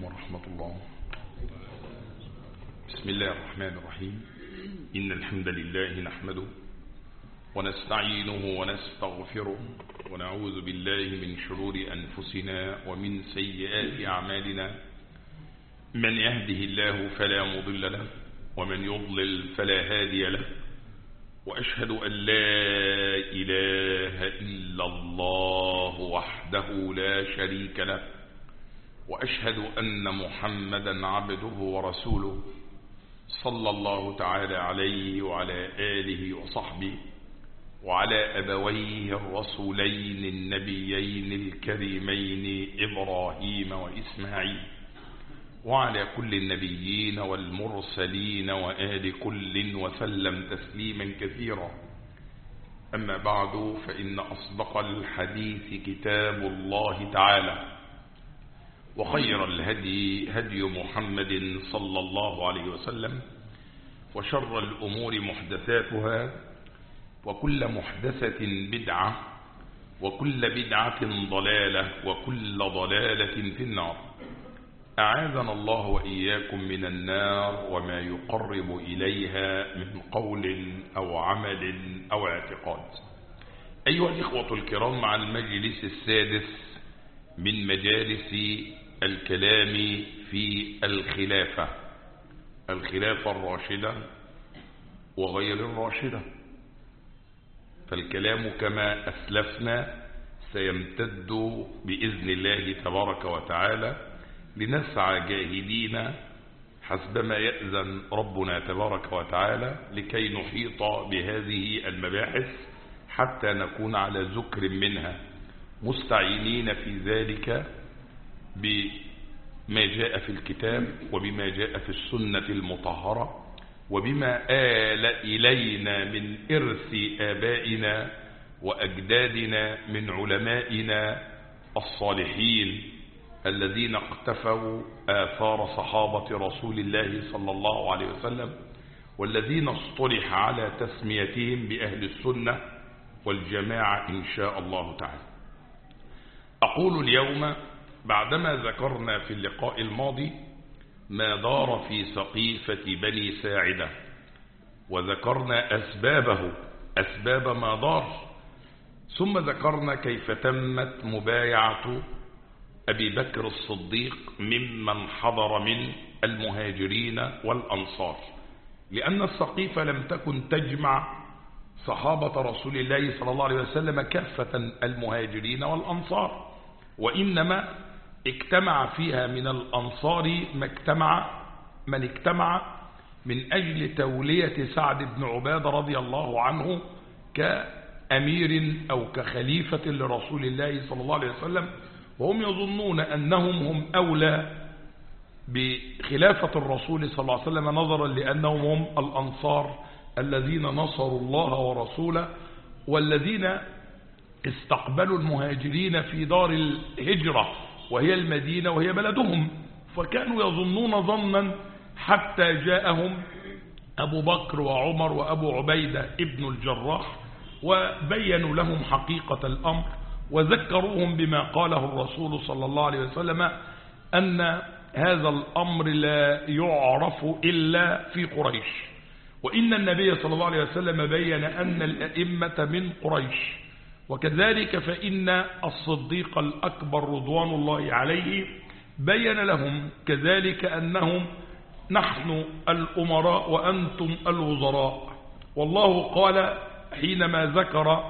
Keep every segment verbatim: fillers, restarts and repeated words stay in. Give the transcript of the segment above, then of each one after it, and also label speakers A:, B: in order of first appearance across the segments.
A: ورحمة الله. بسم الله الرحمن الرحيم. إن الحمد لله نحمده ونستعينه ونستغفره ونعوذ بالله من شرور أنفسنا ومن سيئات أعمالنا. من يهده الله فلا مضل له ومن يضلل فلا هادي له، وأشهد أن لا إله إلا الله وحده لا شريك له، وأشهد أن محمدا عبده ورسوله صلى الله تعالى عليه وعلى آله وصحبه وعلى أبويه الرسولين النبيين الكريمين إبراهيم وإسماعيل، وعلى كل النبيين والمرسلين وآل كل وسلم تسليما كثيرا. أما بعد، فإن أصدق الحديث كتاب الله تعالى، وخير الهدي هدي محمد صلى الله عليه وسلم، وشر الأمور محدثاتها، وكل محدثة بدعة، وكل بدعة ضلالة، وكل ضلالة في النار. أعاذنا الله وإياكم من النار وما يقرب إليها من قول أو عمل أو اعتقاد. أيها الإخوة الكرام، مع المجلس السادس من مجالس الكلام في الخلافة، الخلافة الراشدة وغير الراشدة. فالكلام كما أسلفنا سيمتد بإذن الله تبارك وتعالى، لنسعى جاهدين حسبما يأذن ربنا تبارك وتعالى لكي نحيط بهذه المباحث حتى نكون على ذكر منها، مستعينين في ذلك بما جاء في الكتاب وبما جاء في السنة المطهرة وبما آل إلينا من إرث آبائنا وأجدادنا من علمائنا الصالحين الذين اقتفوا آثار صحابة رسول الله صلى الله عليه وسلم، والذين اصطلح على تسميتهم بأهل السنة والجماعة إن شاء الله تعالى. أقول اليوم بعدما ذكرنا في اللقاء الماضي ما دار في سقيفة بني ساعدة، وذكرنا أسبابه، أسباب ما دار، ثم ذكرنا كيف تمت مبايعة أبي بكر الصديق ممن حضر من المهاجرين والأنصار، لأن السقيفة لم تكن تجمع صحابة رسول الله صلى الله عليه وسلم كافة المهاجرين والأنصار، وإنما اجتمع فيها من الأنصار ما اجتمع من اجتمع من أجل تولية سعد بن عبادة رضي الله عنه كأمير أو كخليفة لرسول الله صلى الله عليه وسلم، وهم يظنون أنهم هم أولى بخلافة الرسول صلى الله عليه وسلم، نظرا لأنهم هم الأنصار الذين نصروا الله ورسوله، والذين استقبلوا المهاجرين في دار الهجرة وهي المدينة وهي بلدهم، فكانوا يظنون ظنا حتى جاءهم أبو بكر وعمر وأبو عبيدة ابن الجراح وبينوا لهم حقيقة الأمر، وذكروهم بما قاله الرسول صلى الله عليه وسلم أن هذا الأمر لا يعرف إلا في قريش، وإن النبي صلى الله عليه وسلم بين أن الأئمة من قريش، وكذلك فإن الصديق الأكبر رضوان الله عليه بين لهم كذلك أنهم نحن الأمراء وأنتم الوزراء. والله قال حينما ذكر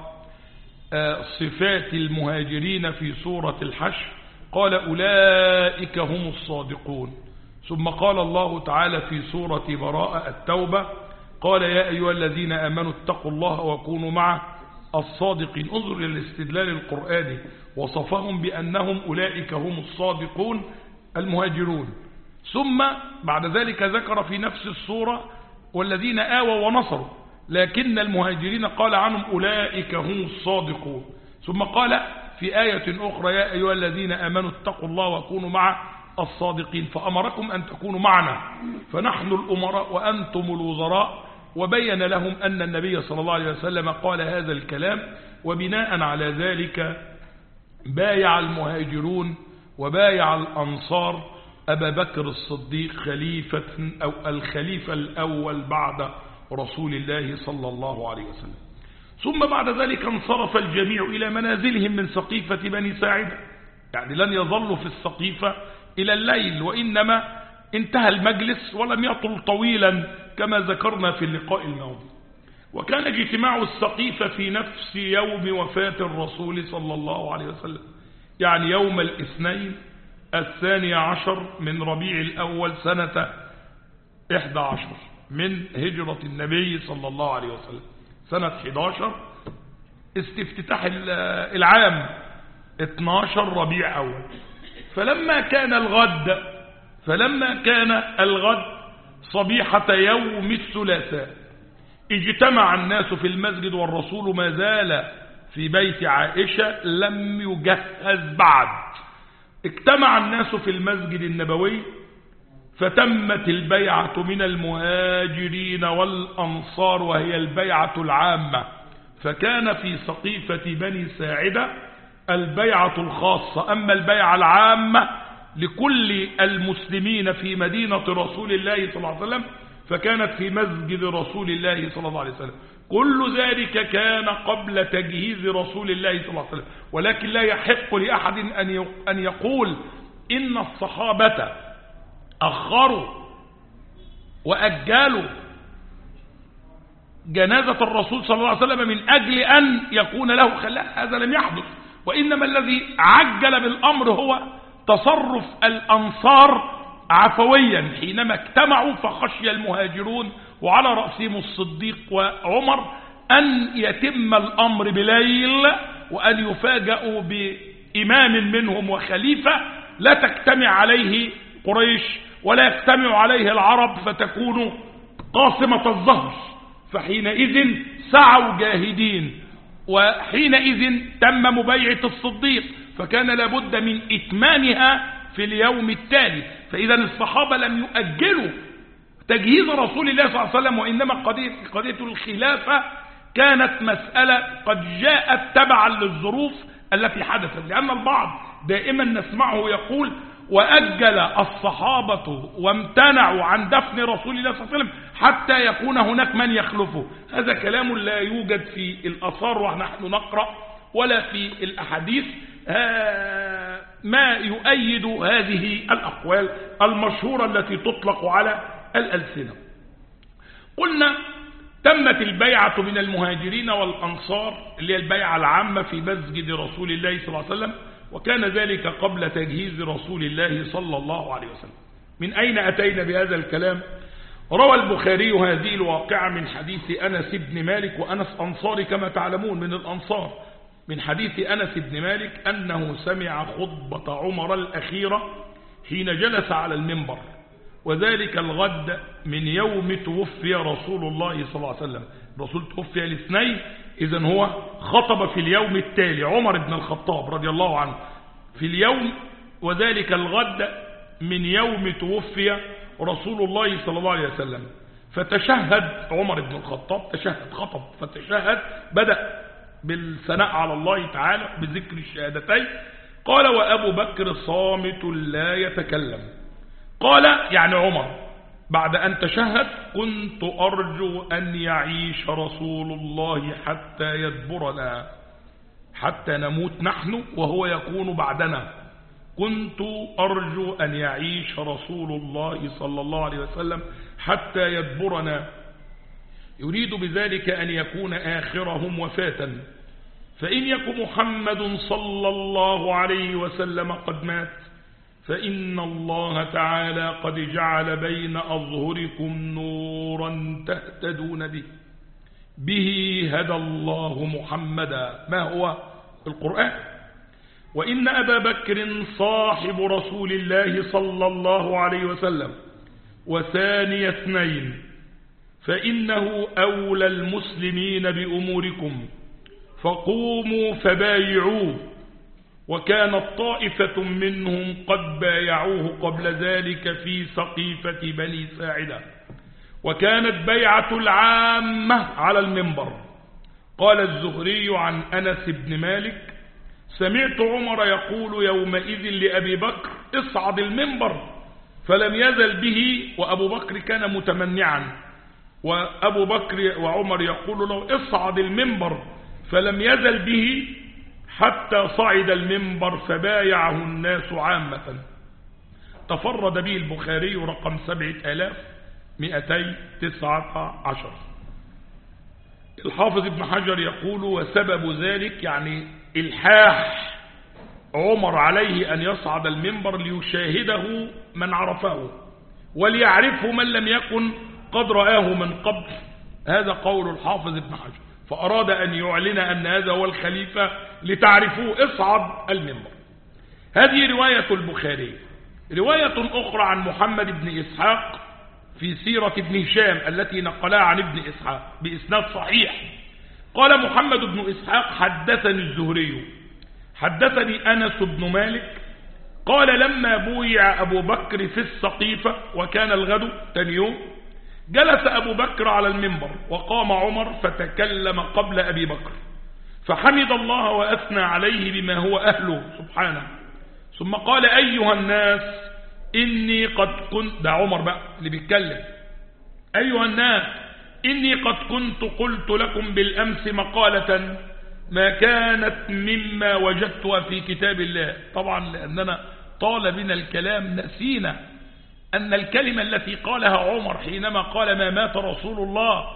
A: صفات المهاجرين في سورة الحشر قال أولئك هم الصادقون، ثم قال الله تعالى في سورة براءة التوبة قال يا أيها الذين آمنوا اتقوا الله وكونوا مع الصادقين. انظر إلى الاستدلال القرآني، وصفهم بأنهم أولئك هم الصادقون المهاجرون، ثم بعد ذلك ذكر في نفس السورة والذين آووا ونصروا، لكن المهاجرين قال عنهم أولئك هم الصادقون، ثم قال في آية أخرى يا أيها الذين آمنوا اتقوا الله وكونوا مع الصادقين، فأمركم أن تكونوا معنا، فنحن الأمراء وأنتم الوزراء، وبين لهم أن النبي صلى الله عليه وسلم قال هذا الكلام، وبناء على ذلك بايع المهاجرون وبايع الأنصار أبا بكر الصديق خليفة أو الخليفة الأول بعد رسول الله صلى الله عليه وسلم. ثم بعد ذلك انصرف الجميع إلى منازلهم من سقيفة بني ساعدة، يعني لن يظلوا في السقيفة إلى الليل، وإنما انتهى المجلس ولم يطل طويلا كما ذكرنا في اللقاء الماضي. وكان اجتماع السقيفة في نفس يوم وفاة الرسول صلى الله عليه وسلم، يعني يوم الاثنين الثاني عشر من ربيع الأول سنة إحدى عشر من هجرة النبي صلى الله عليه وسلم، سنة إحدى عشر استفتتاح العام اثناشر ربيع أول. فلما كان الغد فلما كان الغد صبيحة يوم الثلاثاء اجتمع الناس في المسجد والرسول ما زال في بيت عائشة لم يجهز بعد. اجتمع الناس في المسجد النبوي فتمت البيعة من المهاجرين والأنصار، وهي البيعة العامة. فكان في سقيفة بني ساعدة البيعة الخاصة، أما البيعة العامة لكل المسلمين في مدينة رسول الله صلى الله عليه وسلم فكانت في مسجد رسول الله صلى الله عليه وسلم. كل ذلك كان قبل تجهيز رسول الله صلى الله عليه وسلم، ولكن لا يحق لأحد أن يقول إن الصحابة أخروا وأجلوا جنازة الرسول صلى الله عليه وسلم من أجل أن يكون له خلاء، هذا لم يحدث. وإنما الذي عجل بالأمر هو تصرف الأنصار عفويا حينما اجتمعوا، فخشي المهاجرون وعلى رأسهم الصديق وعمر أن يتم الأمر بليل وأن يفاجئوا بإمام منهم وخليفة لا تجتمع عليه قريش ولا يجتمع عليه العرب فتكون قاصمة الظهر. فحينئذ سعوا جاهدين، وحينئذ تم مبايعة الصديق، فكان لابد من إتمامها في اليوم التالي. فإذا الصحابة لم يؤجلوا تجهيز رسول الله صلى الله عليه وسلم، وإنما قضية, قضية الخلافة كانت مسألة قد جاءت تبعا للظروف التي حدثت. لأن البعض دائما نسمعه يقول وأجل الصحابة وامتنعوا عن دفن رسول الله صلى الله عليه وسلم حتى يكون هناك من يخلفه. هذا كلام لا يوجد في الآثار ونحن نقرأ ولا في الأحاديث ما يؤيد هذه الأقوال المشهورة التي تطلق على الألسنة. قلنا تمت البيعة من المهاجرين والأنصار اللي هي البيعة العامة في مسجد رسول الله صلى الله عليه وسلم، وكان ذلك قبل تجهيز رسول الله صلى الله عليه وسلم. من أين أتينا بهذا الكلام؟ روى البخاري هذه الواقعة من حديث أنس بن مالك، وأنس أنصاري كما تعلمون من الأنصار، من حديث أنس بن مالك أنه سمع خطبة عمر الأخيرة حين جلس على المنبر، وذلك الغد من يوم توفي رسول الله صلى الله عليه وسلم. الرسول توفي الاثنين، إذن هو خطب في اليوم التالي عمر بن الخطاب رضي الله عنه في اليوم، وذلك الغد من يوم توفي رسول الله صلى الله عليه وسلم. فتشهد عمر بن الخطاب، تشهد خطب فتشهد، بدأ بالثناء على الله تعالى بذكر الشهادتين. قال وأبو بكر صامت لا يتكلم. قال يعني عمر بعد أن تشهد كنت أرجو أن يعيش رسول الله حتى يدبرنا، حتى نموت نحن وهو يكون بعدنا. كنت أرجو أن يعيش رسول الله صلى الله عليه وسلم حتى يدبرنا، يريد بذلك أن يكون آخرهم وفاة. فإن يكن محمد صلى الله عليه وسلم قد مات فإن الله تعالى قد جعل بين أظهركم نورا تهتدون به به هدى الله محمدا، ما هو القرآن. وإن أبا بكر صاحب رسول الله صلى الله عليه وسلم وثاني اثنين، فإنه أولى المسلمين بأموركم، فقوموا فبايعوه. وكانت طائفة منهم قد بايعوه قبل ذلك في سقيفة بني ساعدة، وكانت بيعة العامة على المنبر. قال الزهري عن أنس بن مالك سمعت عمر يقول يومئذ لأبي بكر اصعد المنبر فلم يزل به، وأبو بكر كان متمنعا، وأبو بكر وعمر يقول له اصعد المنبر، فلم يزل به حتى صعد المنبر فبايعه الناس عامة. تفرد به البخاري رقم سبعة آلاف مئتي تسعة عشر. الحافظ ابن حجر يقول وسبب ذلك يعني الحاح عمر عليه أن يصعد المنبر ليشاهده من عرفه وليعرفه من لم يكن قد رآه من قبل. هذا قول الحافظ ابن حجر، فأراد أن يعلن أن هذا هو الخليفة لتعرفوه اصعد المنبر. هذه رواية البخاري. رواية أخرى عن محمد بن إسحاق في سيرة ابن هشام التي نقلها عن ابن إسحاق بإسناد صحيح. قال محمد بن إسحاق حدثني الزهري حدثني أنس بن مالك قال لما بويع أبو بكر في السقيفة وكان الغد تاني يوم، جلس أبو بكر على المنبر وقام عمر فتكلم قبل أبي بكر فحمد الله وأثنى عليه بما هو أهله سبحانه، ثم قال أيها الناس إني قد كنت، ده عمر بقى اللي بيتكلم، أيها الناس إني قد كنت قلت لكم بالأمس مقالة ما كانت مما وجدتها في كتاب الله. طبعا لأننا طال بنا الكلام نسينا أن الكلمة التي قالها عمر حينما قال ما مات رسول الله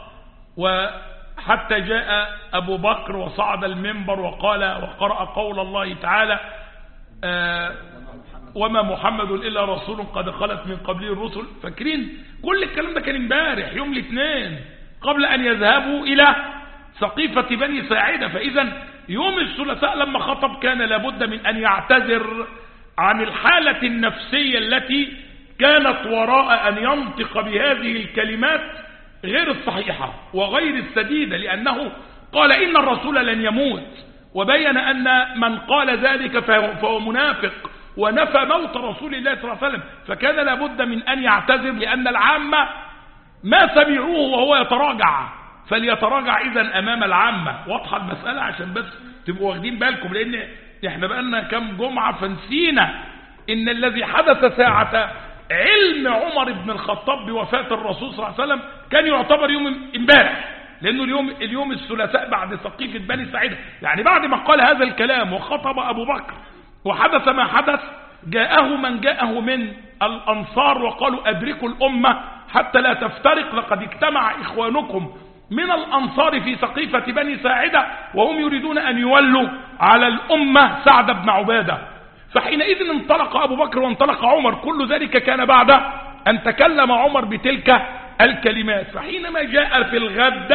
A: وحتى جاء أبو بكر وصعد المنبر وقال وقرأ قول الله تعالى آه وما محمد إلا رسول قد خلت من قبله الرسل، فاكرين كل الكلام ده كان امبارح يوم الاثنين قبل أن يذهبوا إلى سقيفة بني ساعدة. فإذا يوم الثلاثاء لما خطب كان لابد من أن يعتذر عن الحالة النفسية التي كانت وراء أن ينطق بهذه الكلمات غير الصحيحة وغير السديدة، لأنه قال إن الرسول لن يموت، وبين أن من قال ذلك فهو منافق ونفى موت رسول الله صلى الله عليه وسلم، فكان لابد من أن يعتذر لأن العامة ما سمعوه وهو يتراجع، فليتراجع إذن أمام العامة. واضحة المسألة عشان بس تبقوا واخدين بالكم، لأن احنا بقالنا كم جمعة فنسينا إن الذي حدث ساعة علم عمر بن الخطاب بوفاة الرسول صلى الله عليه وسلم كان يعتبر يوم امبارح، لأنه اليوم اليوم الثلاثاء بعد سقيفة بني ساعدة، يعني بعد ما قال هذا الكلام وخطب أبو بكر وحدث ما حدث جاءه من جاءه من الأنصار وقالوا أدركوا الأمة حتى لا تفترق، لقد اجتمع إخوانكم من الأنصار في سقيفة بني ساعدة وهم يريدون أن يولوا على الأمة سعد بن عبادة. فحينئذ انطلق أبو بكر وانطلق عمر، كل ذلك كان بعد أن تكلم عمر بتلك الكلمات. فحينما جاء في الغد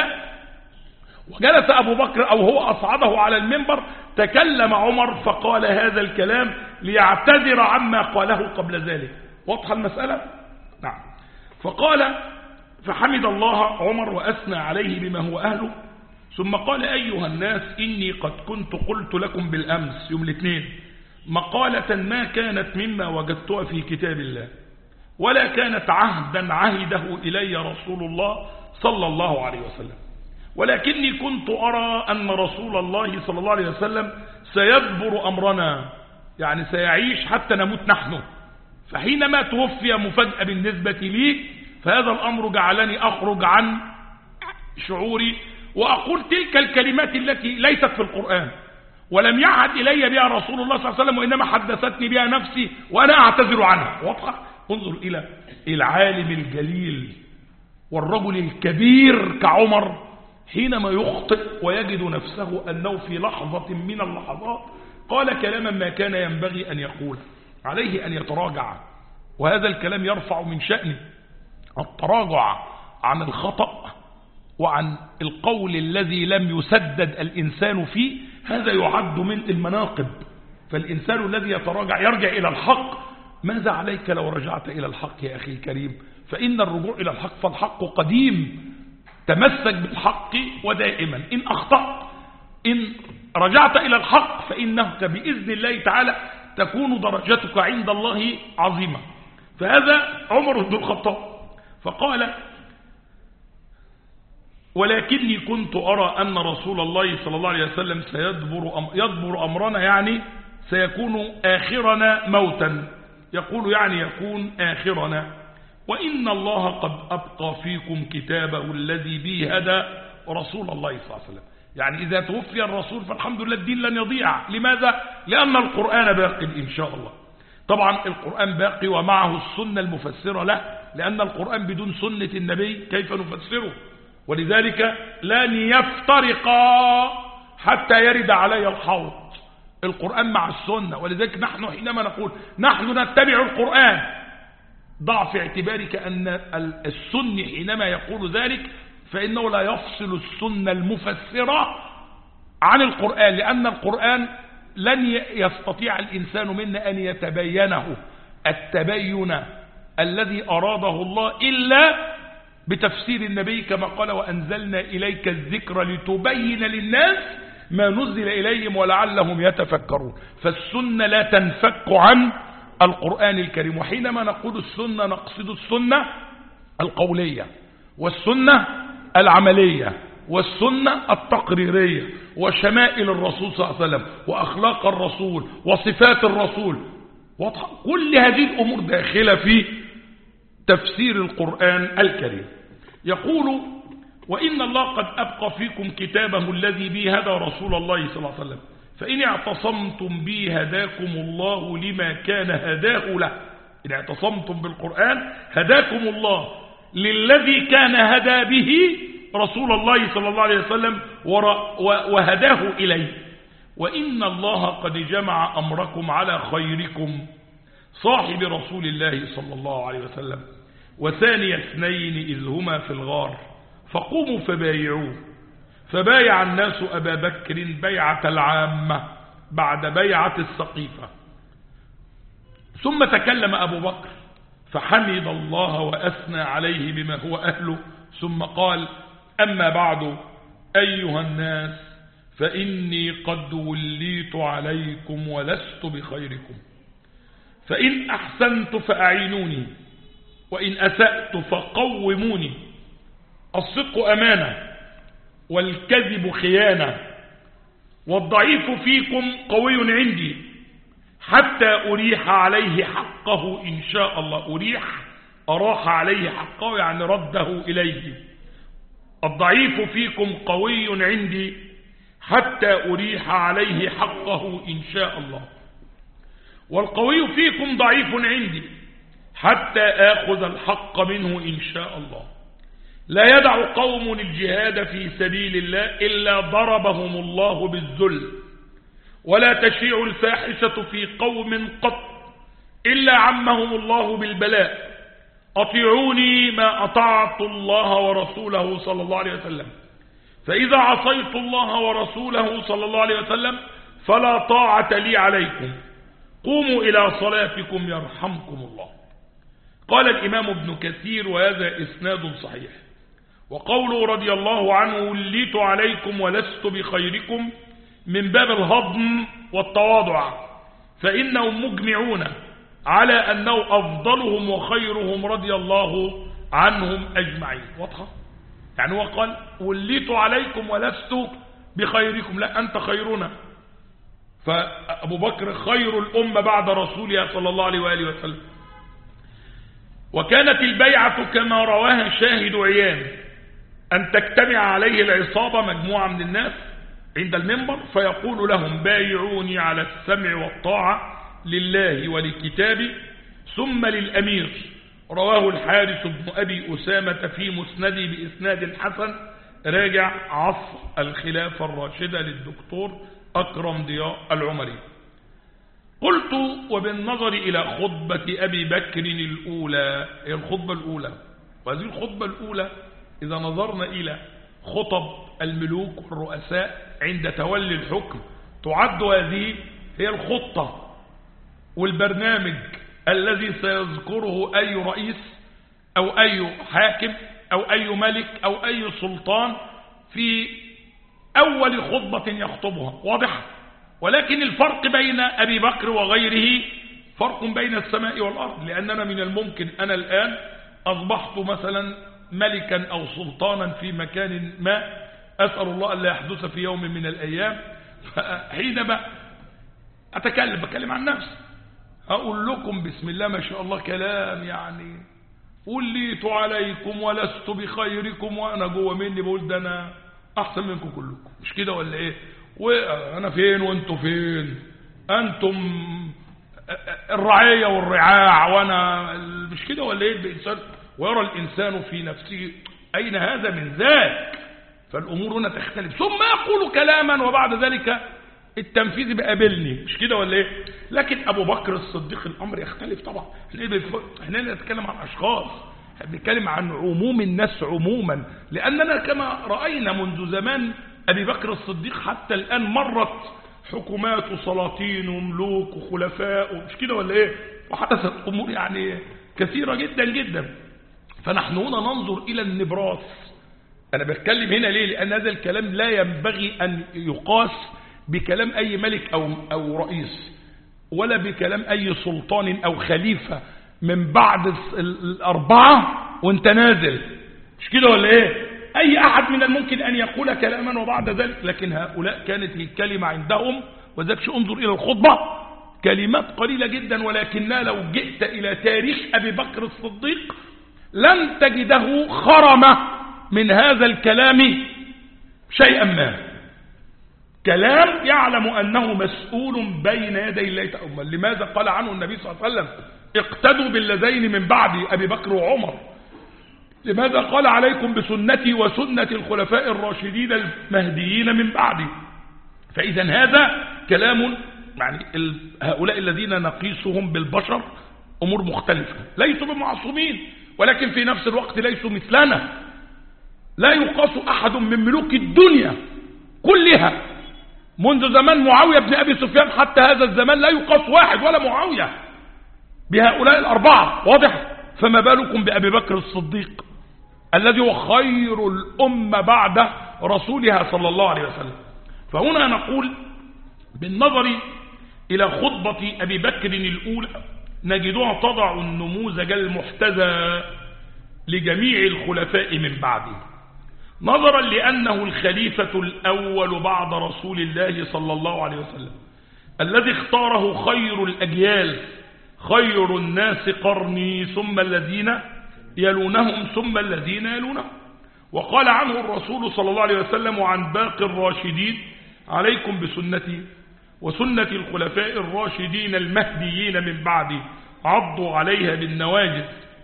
A: وجلس أبو بكر أو هو أصعده على المنبر تكلم عمر فقال هذا الكلام ليعتذر عما قاله قبل ذلك. واضحة المسألة؟ نعم. فقال فحمد الله عمر وأثنى عليه بما هو أهله، ثم قال أيها الناس إني قد كنت قلت لكم بالأمس يوم الاثنين مقالة ما كانت مما وجدتها في كتاب الله ولا كانت عهدا عهده إلي رسول الله صلى الله عليه وسلم، ولكني كنت أرى أن رسول الله صلى الله عليه وسلم سيدبر أمرنا، يعني سيعيش حتى نموت نحن. فحينما توفي مفاجأة بالنسبة لي، فهذا الأمر جعلني أخرج عن شعوري وأقول تلك الكلمات التي ليست في القرآن ولم يعهد إلي بها رسول الله صلى الله عليه وسلم، وإنما حدثتني بها نفسي وأنا أعتذر عنها. واضحة؟ انظر إلى العالم الجليل والرجل الكبير كعمر حينما يخطئ ويجد نفسه أنه في لحظة من اللحظات قال كلاما ما كان ينبغي أن يقول، عليه أن يتراجع. وهذا الكلام يرفع من شأنه التراجع عن الخطأ وعن القول الذي لم يسدد الإنسان فيه، هذا يعد من المناقب. فالإنسان الذي يتراجع يرجع إلى الحق. ماذا عليك لو رجعت إلى الحق يا أخي الكريم؟ فإن الرجوع إلى الحق فالحق قديم، تمسك بالحق ودائما. إن أخطأت إن رجعت إلى الحق فإنك بإذن الله تعالى تكون درجتك عند الله عظيمة. فهذا عمر بن الخطاب. فقال ولكني كنت أرى أن رسول الله صلى الله عليه وسلم سيدبر أم يدبر أمرنا، يعني سيكون آخرنا موتا، يقول يعني يكون آخرنا. وإن الله قد أبقى فيكم كتابه الذي به هدى رسول الله صلى الله عليه وسلم. يعني إذا توفي الرسول فالحمد لله الدين لن يضيع. لماذا؟ لأن القرآن باقي إن شاء الله. طبعا القرآن باقي ومعه السنة المفسرة له، لأن القرآن بدون سنة النبي كيف نفسره؟ ولذلك لن يفترقا حتى يرد علي الحوض، القرآن مع السنة. ولذلك نحن حينما نقول نحن نتبع القرآن، ضع في اعتبارك أن السني حينما يقول ذلك فإنه لا يفصل السنة المفسرة عن القرآن، لأن القرآن لن يستطيع الإنسان منا أن يتبينه التبين الذي أراده الله إلا بتفسير النبي، كما قال وأنزلنا إليك الذكر لتبين للناس ما نزل إليهم ولعلهم يتفكرون. فالسنة لا تنفك عن القرآن الكريم. وحينما نقول السنة نقصد السنة القولية والسنة العملية والسنة التقريرية وشمائل الرسول صلى الله عليه وسلم وأخلاق الرسول وصفات الرسول. كل هذه الأمور داخلة في تفسير القرآن الكريم. يقول وإن الله قد أبقى فيكم كتابه الذي به هدى رسول الله صلى الله عليه وسلم فإن اعتصمتم به هداكم الله لما كان هداه له. إن اعتصمتم بالقرآن هداكم الله للذي كان هدى به رسول الله صلى الله عليه وسلم وهداه إليه. وإن الله قد جمع أمركم على خيركم صاحب رسول الله صلى الله عليه وسلم وثاني اثنين إذ هما في الغار فقوموا فبايعوه. فبايع الناس أبا بكر بيعة العامة بعد بيعة السقيفة. ثم تكلم أبو بكر فحمد الله وأثنى عليه بما هو أهله، ثم قال أما بعد أيها الناس فإني قد وليت عليكم ولست بخيركم، فإن أحسنت فأعينوني وإن أسأت فقوموني. الصدق أمانة والكذب خيانة، والضعيف فيكم قوي عندي حتى أريح عليه حقه إن شاء الله. أريح أراح عليه حقه يعني رده إليه. الضعيف فيكم قوي عندي حتى أريح عليه حقه إن شاء الله، والقوي فيكم ضعيف عندي حتى آخذ الحق منه إن شاء الله. لا يدع قوم الجهاد في سبيل الله إلا ضربهم الله بالذل، ولا تشيع الفاحشة في قوم قط إلا عمهم الله بالبلاء. أطيعوني ما أطعت الله ورسوله صلى الله عليه وسلم، فإذا عصيت الله ورسوله صلى الله عليه وسلم فلا طاعة لي عليكم. قوموا إلى صلاتكم يرحمكم الله. قال الإمام ابن كثير وهذا إسناد صحيح. وقوله رضي الله عنه وليت عليكم ولست بخيركم من باب الهضم والتواضع، فإنهم مجمعون على أنه أفضلهم وخيرهم رضي الله عنهم أجمعين. واضحة؟ يعني هو قال وليت عليكم ولست بخيركم، لا أنت خيرنا. فأبو بكر خير الأمة بعد رسولها صلى الله عليه وآله وسلم. وكانت البيعة كما رواها شاهد عيان أن تجتمع عليه العصابة مجموعة من الناس عند المنبر فيقول لهم بايعوني على السمع والطاعة لله ولكتابه ثم للأمير. رواه الحارث بن أبي أسامة في مسنده بإسناد حسن، راجع عصر الخلافة الراشدة للدكتور أكرم ضياء العمري. قلت وبالنظر إلى خطبة أبي بكر الأولى، هي الخطبة الأولى، وهذه الخطبة الأولى إذا نظرنا إلى خطب الملوك والرؤساء عند تولي الحكم تعد هذه هي الخطة والبرنامج الذي سيذكره أي رئيس أو أي حاكم أو أي ملك أو أي سلطان في أول خطبة يخطبها. واضح؟ ولكن الفرق بين أبي بكر وغيره فرق بين السماء والأرض، لأننا من الممكن أنا الآن أصبحت مثلا ملكا أو سلطانا في مكان ما، أسأل الله أن لا يحدث في يوم من الأيام، حينما أتكلم بكلم عن نفسي أقول لكم بسم الله ما شاء الله كلام يعني وليت عليكم ولست بخيركم، وأنا جوه مني بقول ده أنا أحسن منكم كلكم، مش كده ولا إيه؟ وأنا فين وأنتوا فين؟ أنتم الرعية والرعاع وأنا مش كده ولا إيه؟ الإنسان ويرى الإنسان في نفسه أين هذا من ذاك؟ فالأمور هنا تختلف، ثم يقول كلاما وبعد ذلك التنفيذ بقابلني، مش كده ولا ايه؟ لكن ابو بكر الصديق الامر يختلف طبعا. احنا لا نتكلم عن اشخاص، بنتكلم عن عموم الناس عموما، لاننا كما راينا منذ زمان ابي بكر الصديق حتى الان مرت حكومات وسلاطين وملوك وخلفاء، مش كده ولا ايه؟ وحدثت امور يعني كثيره جدا جدا. فنحن هنا ننظر الى النبراس. انا بتكلم هنا ليه؟ لان هذا الكلام لا ينبغي ان يقاس بكلام أي ملك أو, أو رئيس، ولا بكلام أي سلطان أو خليفة من بعد الأربعة وانت نازل، مش كده ولا إيه؟ أي أحد من الممكن أن يقول كلاما وبعد ذلك، لكن هؤلاء كانت الكلمة عندهم، وذلك انظر إلى الخطبة كلمات قليلة جدا، ولكنها لو جئت إلى تاريخ أبي بكر الصديق لن تجده خرم من هذا الكلام شيئا ما. كلام يعلم أنه مسؤول بين يدي الله تعالى. لماذا قال عنه النبي صلى الله عليه وسلم اقتدوا بالذين من بعد أبي بكر وعمر؟ لماذا قال عليكم بسنتي وسنة الخلفاء الراشدين المهديين من بعدي؟ فإذا هذا كلام يعني هؤلاء الذين نقيسهم بالبشر أمور مختلفة، ليسوا بمعصومين، ولكن في نفس الوقت ليسوا مثلنا. لا يقاس أحد من ملوك الدنيا كلها منذ زمان معاوية بن أبي سفيان حتى هذا الزمان لا يقاس واحد ولا معاوية بهؤلاء الأربعة، واضح؟ فما بالكم بأبي بكر الصديق الذي هو خير الأمة بعد رسولها صلى الله عليه وسلم. فهنا نقول بالنظر إلى خطبة أبي بكر الأولى نجدها تضع النموذج المحتذى لجميع الخلفاء من بعده، نظرا لأنه الخليفة الأول بعد رسول الله صلى الله عليه وسلم الذي اختاره خير الأجيال، خير الناس قرني ثم الذين يلونهم ثم الذين يلونهم. وقال عنه الرسول صلى الله عليه وسلم وعن باقي الراشدين عليكم بسنتي وسنة الخلفاء الراشدين المهديين من بعدي عضوا عليها بالنواجذ.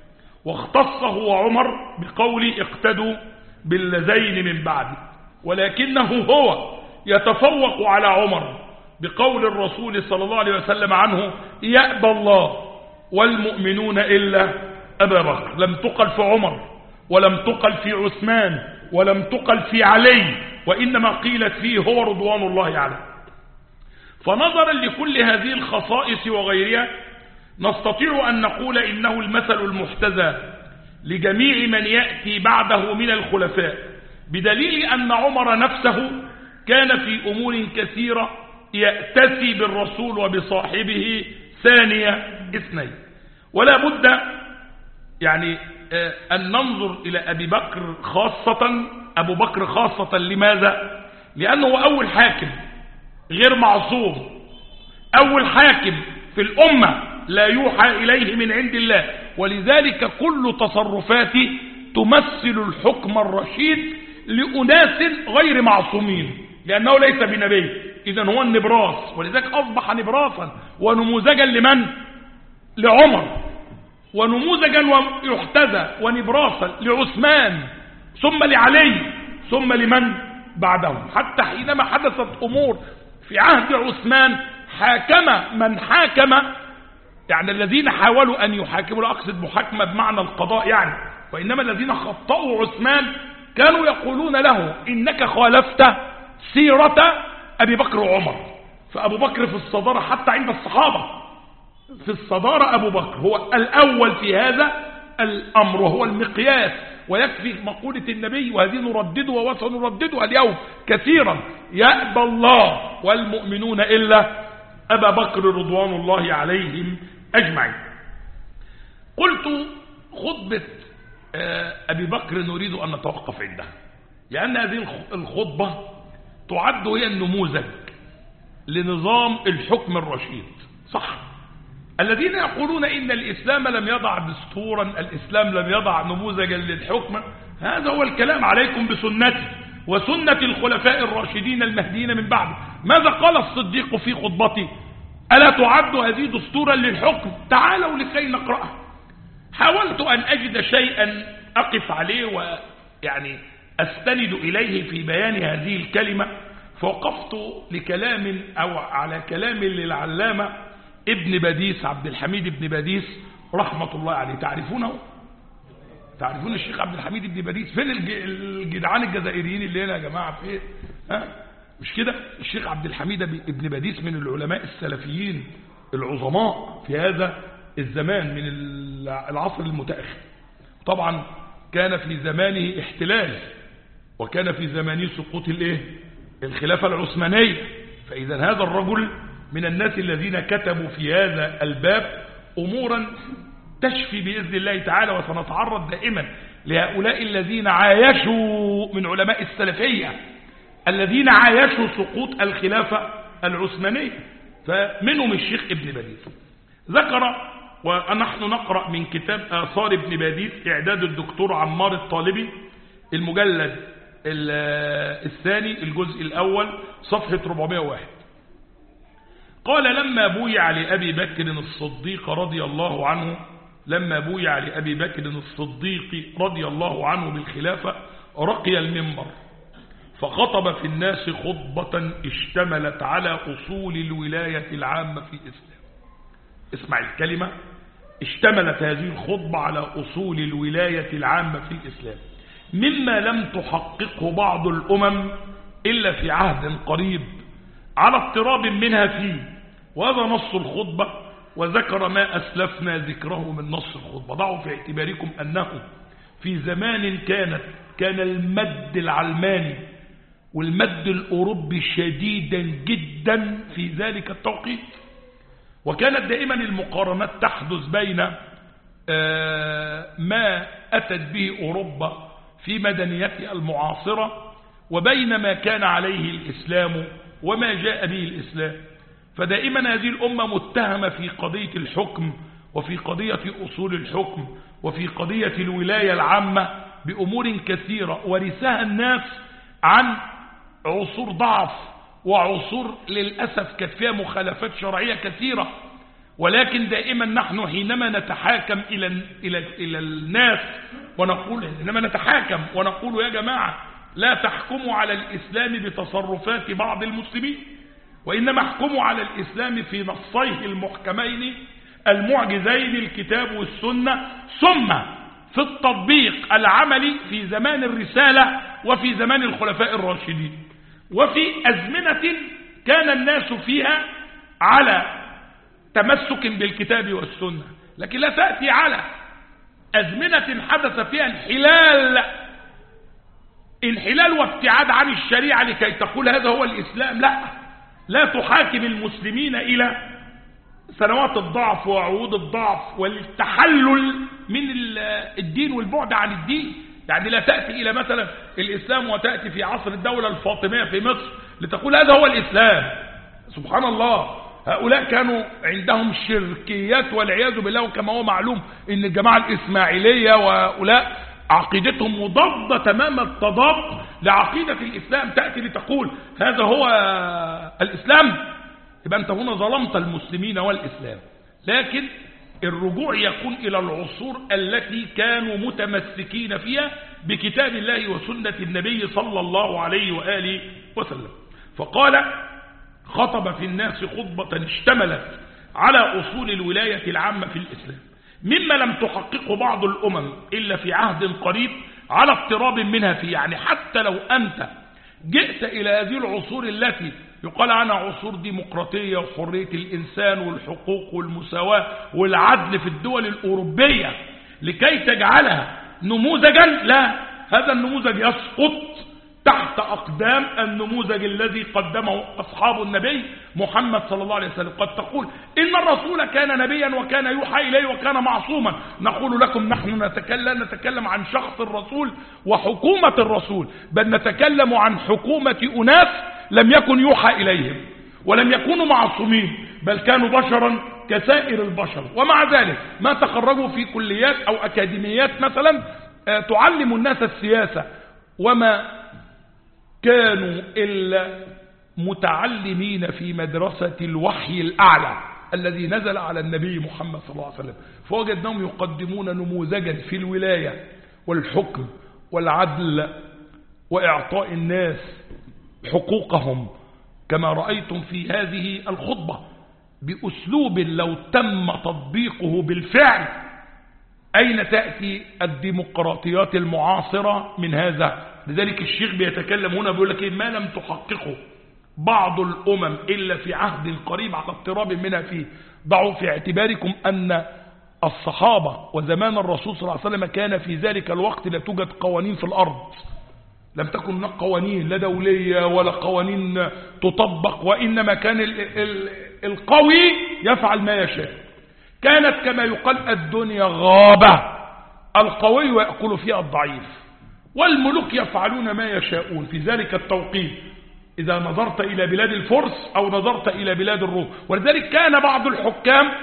A: واختصه عمر بقول اقتدوا باللذين من بعد، ولكنه هو يتفوق على عمر بقول الرسول صلى الله عليه وسلم عنه يأبى الله والمؤمنون إلا أبا بكر. لم تقل في عمر ولم تقل في عثمان ولم تقل في علي، وإنما قيلت فيه هو رضوان الله عليه. فنظرا لكل هذه الخصائص وغيرها نستطيع أن نقول إنه المثل المحتذى لجميع من يأتي بعده من الخلفاء، بدليل أن عمر نفسه كان في أمور كثيرة يأتسي بالرسول وبصاحبه ثانية اثنين. ولا بد يعني أن ننظر إلى أبي بكر خاصة، أبو بكر خاصة. لماذا؟ لأنه أول حاكم غير معصوم، أول حاكم في الأمة لا يوحى إليه من عند الله، ولذلك كل تصرفاته تمثل الحكم الرشيد لأناس غير معصومين، لأنه ليس بنبي، إذن هو النبراس، ولذلك أصبح نبراسا ونموذجا لمن؟ لعمر، ونموذجا ويحتذى ونبراسا لعثمان، ثم لعلي، ثم لمن بعدهم. حتى حينما حدثت أمور في عهد عثمان حاكم من حاكم، يعني الذين حاولوا أن يحاكموا، لا أقصد محاكمة بمعنى القضاء يعني، وإنما الذين خطأوا عثمان كانوا يقولون له إنك خالفت سيرة أبي بكر وعمر. فأبو بكر في الصدارة حتى عند الصحابة، في الصدارة أبو بكر هو الأول في هذا الأمر وهو المقياس. ويكفي مقولة النبي وهذه نرددها وسنرددها اليوم كثيرا: يأبى الله والمؤمنون إلا أبا بكر رضوان الله عليهم أجمعين. قلت خطبة أبي بكر نريد أن نتوقف عندها، لأن هذه الخطبة تعد هي النموذج لنظام الحكم الرشيد. صح، الذين يقولون إن الإسلام لم يضع دستورا، الإسلام لم يضع نموذجا للحكم، هذا هو الكلام. عليكم بسنتي وسنة الخلفاء الراشدين المهديين من بعد. ماذا قال الصديق في خطبته؟ ألا تعد هذه دستورا للحكم؟ تعالوا لكي نقرأها. حاولت أن أجد شيئا أقف عليه ويعني أستند إليه في بيان هذه الكلمة، فوقفت لكلام أو على كلام للعلامة ابن باديس، عبد الحميد ابن باديس رحمة الله عليه. تعرفونه؟ تعرفون الشيخ عبد الحميد ابن باديس؟ فين الجدعان الجزائريين اللي هنا يا جماعة؟ فين؟ ها؟ مش كده؟ الشيخ عبد الحميد ابن باديس من العلماء السلفيين العظماء في هذا الزمان من العصر المتأخر. طبعا كان في زمانه احتلال، وكان في زمانه سقوط الايه؟ الخلافة العثمانية. فإذا هذا الرجل من الناس الذين كتبوا في هذا الباب أمورا تشفي بإذن الله تعالى. وسنتعرض دائما لهؤلاء الذين عايشوا من علماء السلفية الذين عايشوا سقوط الخلافة العثمانية، فمنهم الشيخ ابن باديس. ذكر، ونحن نقرأ من كتاب آثار ابن باديس إعداد الدكتور عمار الطالبي، المجلد الثاني الجزء الأول صفحة أربعمائة وواحد. قال: لما بويع لأبي بكر الصديق رضي الله عنه لما بويع لأبي بكر الصديق رضي الله عنه بالخلافة رقي المنبر فخطب في الناس خطبة اشتملت على أصول الولاية العامة في الإسلام. اسمع الكلمة، اشتملت هذه الخطبة على أصول الولاية العامة في الإسلام مما لم تحققه بعض الأمم إلا في عهد قريب على اضطراب منها فيه. وهذا نص الخطبة، وذكر ما أسلفنا ذكره من نص الخطبة. ضعوا في اعتباركم أنه في زمان كانت كان المد العلماني والمد الأوروبي شديدا جدا في ذلك التوقيت، وكانت دائما المقارنات تحدث بين ما أتت به أوروبا في مدنيتها المعاصرة وبين ما كان عليه الإسلام وما جاء به الإسلام. فدائما هذه الأمة متهمة في قضية الحكم وفي قضية أصول الحكم وفي قضية الولاية العامة بأمور كثيرة ورثها الناس عن عصور ضعف وعصور للأسف كانت فيها مخالفات شرعية كثيرة. ولكن دائما نحن حينما نتحاكم إلى إلى إلى الناس ونقول حينما نتحاكم ونقول يا جماعة لا تحكموا على الإسلام بتصرفات بعض المسلمين، وإنما احكموا على الإسلام في نصيه المحكمين المعجزين الكتاب والسنة، ثم في التطبيق العملي في زمان الرسالة وفي زمان الخلفاء الراشدين وفي أزمنة كان الناس فيها على تمسك بالكتاب والسنة. لكن لا تأتي على أزمنة حدث فيها انحلال انحلال وابتعاد عن الشريعة لكي تقول هذا هو الإسلام. لا لا تحاكم المسلمين إلى سنوات الضعف وعهود الضعف والتحلل من الدين والبعد عن الدين. يعني لا تأتي إلى مثلا الإسلام وتأتي في عصر الدولة الفاطمية في مصر لتقول هذا هو الإسلام. سبحان الله، هؤلاء كانوا عندهم شركيات والعياذ بالله، وكما هو معلوم ان الجماعة الإسماعيلية وهؤلاء عقيدتهم مضادة تمام التضاد لعقيدة الإسلام. تأتي لتقول هذا هو الإسلام، يبقى أنت هنا ظلمت المسلمين والإسلام. لكن الرجوع يكون إلى العصور التي كانوا متمسكين فيها بكتاب الله وسنة النبي صلى الله عليه وآله وسلم. فقال: خطب في الناس خطبة اشتملت على أصول الولاية العامة في الإسلام مما لم تحققه بعض الأمم إلا في عهد قريب على اضطراب منها فيه. يعني حتى لو أنت جئت إلى هذه العصور التي يقال عنها عصور ديمقراطية وحرية الإنسان والحقوق والمساواة والعدل في الدول الأوروبية لكي تجعلها نموذجا، لا، هذا النموذج يسقط تحت أقدام النموذج الذي قدمه أصحاب النبي محمد صلى الله عليه وسلم. قد تقول إن الرسول كان نبيا وكان يوحى إليه وكان معصوما. نقول لكم نحن نتكلم, نتكلم عن شخص الرسول وحكومة الرسول، بل نتكلم عن حكومة أناس لم يكن يوحى إليهم ولم يكونوا معصومين، بل كانوا بشرا كسائر البشر، ومع ذلك ما تخرجوا في كليات أو أكاديميات مثلا تعلم الناس السياسة، وما كانوا إلا متعلمين في مدرسة الوحي الأعلى الذي نزل على النبي محمد صلى الله عليه وسلم، فوجدناهم يقدمون نموذجا في الولاية والحكم والعدل وإعطاء الناس حقوقهم كما رأيتم في هذه الخطبة، بأسلوب لو تم تطبيقه بالفعل أين تأتي الديمقراطيات المعاصرة من هذا؟ لذلك الشيخ بيتكلم هنا بيقول لك إيه؟ ما لم تحققه بعض الأمم إلا في عهد قريب على اضطراب منها فيه. ضعوا في اعتباركم أن الصحابة وزمان الرسول صلى الله عليه وسلم كان في ذلك الوقت لا توجد قوانين في الأرض، لم تكن هناك قوانين لا دولية ولا قوانين تطبق، وإنما كان ال ال القوي يفعل ما يشاء. كانت كما يقال الدنيا غابة، القوي يأكل فيها الضعيف، والملوك يفعلون ما يشاءون في ذلك التوقيت إذا نظرت إلى بلاد الفرس أو نظرت إلى بلاد الروم. ولذلك كان بعض الحكام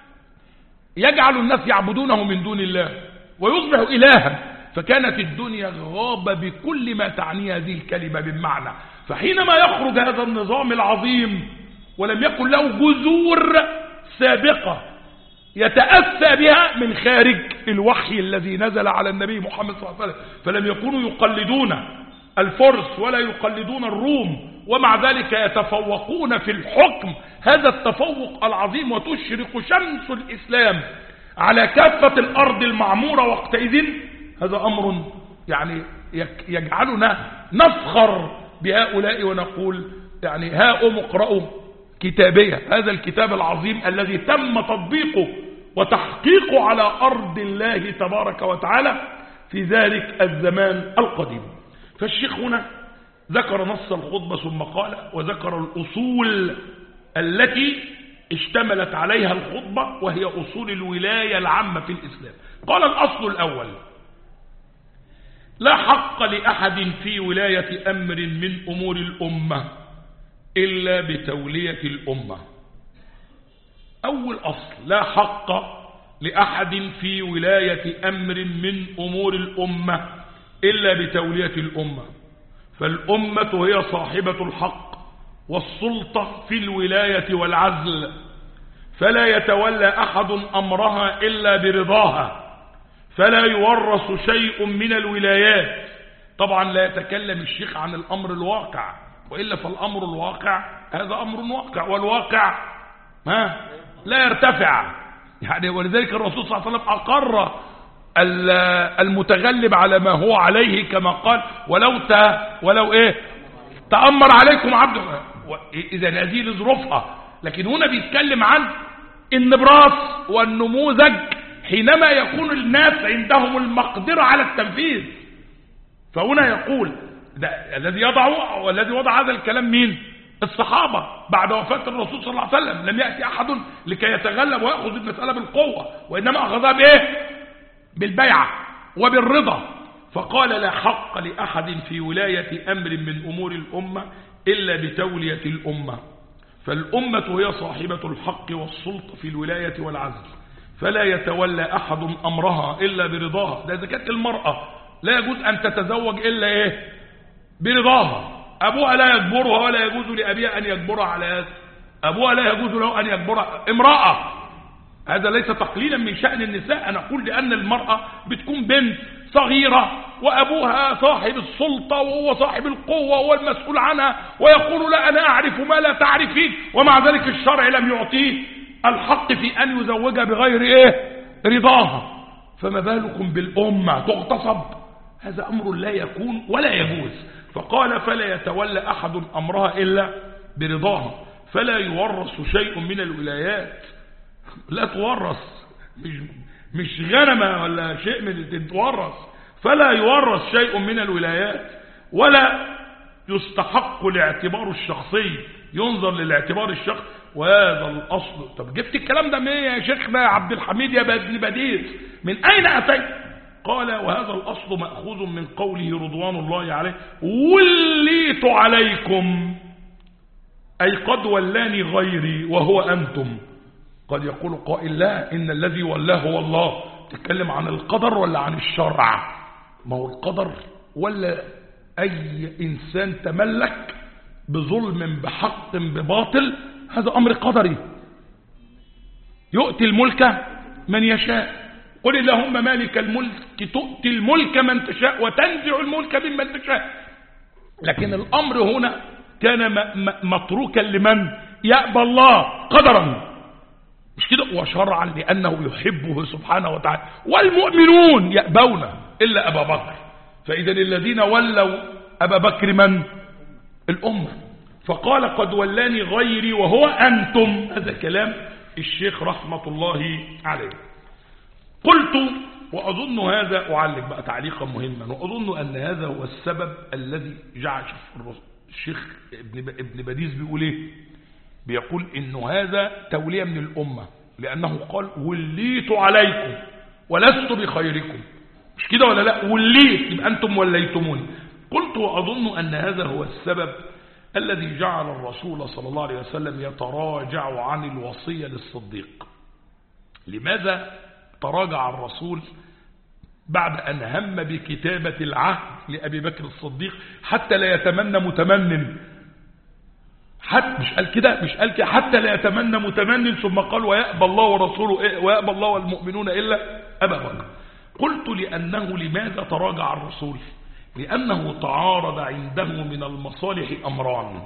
A: يجعل الناس يعبدونه من دون الله ويصبح إلها، فكانت الدنيا غابة بكل ما تعني هذه الكلمة بالمعنى. فحينما يخرج هذا النظام العظيم ولم يكن له جذور سابقة يتأسى بها من خارج الوحي الذي نزل على النبي محمد صلى الله عليه وسلم، فلم يكونوا يقلدون الفرس ولا يقلدون الروم، ومع ذلك يتفوقون في الحكم هذا التفوق العظيم، وتشرق شمس الإسلام على كافة الأرض المعمورة وقتئذ. هذا أمر يعني يجعلنا نفخر بهؤلاء ونقول يعني هاؤم اقرأوا كتابية، هذا الكتاب العظيم الذي تم تطبيقه وتحقيقه على أرض الله تبارك وتعالى في ذلك الزمان القديم. فالشيخ هنا ذكر نص الخطبة ثم قال وذكر الأصول التي اشتملت عليها الخطبة، وهي أصول الولاية العامة في الإسلام. قال الأصل الأول: لا حق لأحد في ولاية أمر من أمور الأمة إلا بتولية الأمة. أول أصل: لا حق لأحد في ولاية أمر من أمور الأمة إلا بتولية الأمة، فالأمة هي صاحبة الحق والسلطة في الولاية والعزل، فلا يتولى أحد أمرها إلا برضاها، فلا يورث شيء من الولايات. طبعا لا يتكلم الشيخ عن الأمر الواقع، وإلا فالأمر الواقع هذا أمر واقع، والواقع ها لا يرتفع يعني. ولذلك الرسول صلى الله عليه وسلم أقر المتغلب على ما هو عليه كما قال: ولو ت ولو ايه تأمر عليكم عبد. إذا هذه لظروفها، لكن هنا بيتكلم عن النبراس والنموذج حينما يكون الناس عندهم المقدرة على التنفيذ. فهنا يقول الذي يضع والذي وضع هذا الكلام مين؟ الصحابة بعد وفاة الرسول صلى الله عليه وسلم. لم يأتي أحد لكي يتغلب ويأخذ المسألة بالقوة، وإنما أخذها بإيه؟ بالبيعة وبالرضا. فقال: لا حق لأحد في ولاية أمر من أمور الأمة إلا بتولية الأمة، فالأمة هي صاحبة الحق والسلطة في الولاية والعزل، فلا يتولى أحد أمرها إلا برضاها. ده إذا كانت المرأة لا يجوز أن تتزوج إلا إيه؟ برضاها. أبوها لا يجبرها ولا يجوز لأبيها أن يجبرها على هذا، أبوها لا يجوز له أن يجبرها. امرأة، هذا ليس تقليلا من شأن النساء، أنا أقول لأن المرأة بتكون بنت صغيرة وأبوها صاحب السلطة وهو صاحب القوة وهو المسؤول عنها، ويقول: لا أنا أعرف ما لا تعرفين، ومع ذلك الشرع لم يعطيه الحق في أن يزوجها بغير إيه؟ رضاها. فما بالكم بالأمة تغتصب؟ هذا أمر لا يكون ولا يجوز. فقال: فلا يتولى أحد أمرها إلا برضاها، فلا يورث شيء من الولايات. لا تورث، مش, مش غنمة ولا شيء من تورث. فلا يورث شيء من الولايات، ولا يستحق الاعتبار الشخصي، ينظر للاعتبار الشخصي. وهذا الأصل. طب جبت الكلام ده منين يا شيخنا يا عبد الحميد يا ابن بديس؟ من أين أتيت؟ قال: وهذا الأصل مأخوذ من قوله رضوان الله عليه: وليت عليكم، أي قد ولاني غيري وهو أنتم. قد يقول قائل لا إن الذي ولاه هو الله. تتكلم عن القدر ولا عن الشرع؟ ما هو القدر ولا أي إنسان تملك بظلم بحق بباطل، هذا أمر قدري. يؤتي الملك من يشاء، قل اللهم مالك الملك تؤتي الملك من تشاء وتنزع الملك ممن تشاء. لكن الأمر هنا كان متروكا لمن؟ يأبى الله قدرا، مش كده، وشرعا لأنه يحبه سبحانه وتعالى. والمؤمنون يأبون إلا أبا بكر. فإذا الذين ولوا أبا بكر من؟ الأمة. فقال قد ولاني غيري وهو أنتم. هذا كلام الشيخ رحمة الله عليه. قلت وأظن هذا، أعلق بقى تعليقا مهما، وأظن أن هذا هو السبب الذي جعل الشيخ ابن بديس بيقول إيه؟ بيقول إنه هذا تولية من الأمة، لأنه قال وليت عليكم ولست بخيركم، مش كده ولا لا؟ وليت يبقى أنتم وليتموني. قلت وأظن أن هذا هو السبب الذي جعل الرسول صلى الله عليه وسلم يتراجع عن الوصية للصديق. لماذا تراجع الرسول بعد أن هم بكتابة العهد لأبي بكر الصديق حتى لا يتمنى متمن؟ حتى مش قال كده، مش قال كده حتى لا يتمنى متمن، ثم قال ويأبى الله ورسوله ويأبى الله والمؤمنون إلا أبا بكر. قلت لأنه لماذا تراجع الرسول؟ لأنه تعارض عنده من المصالح أمران.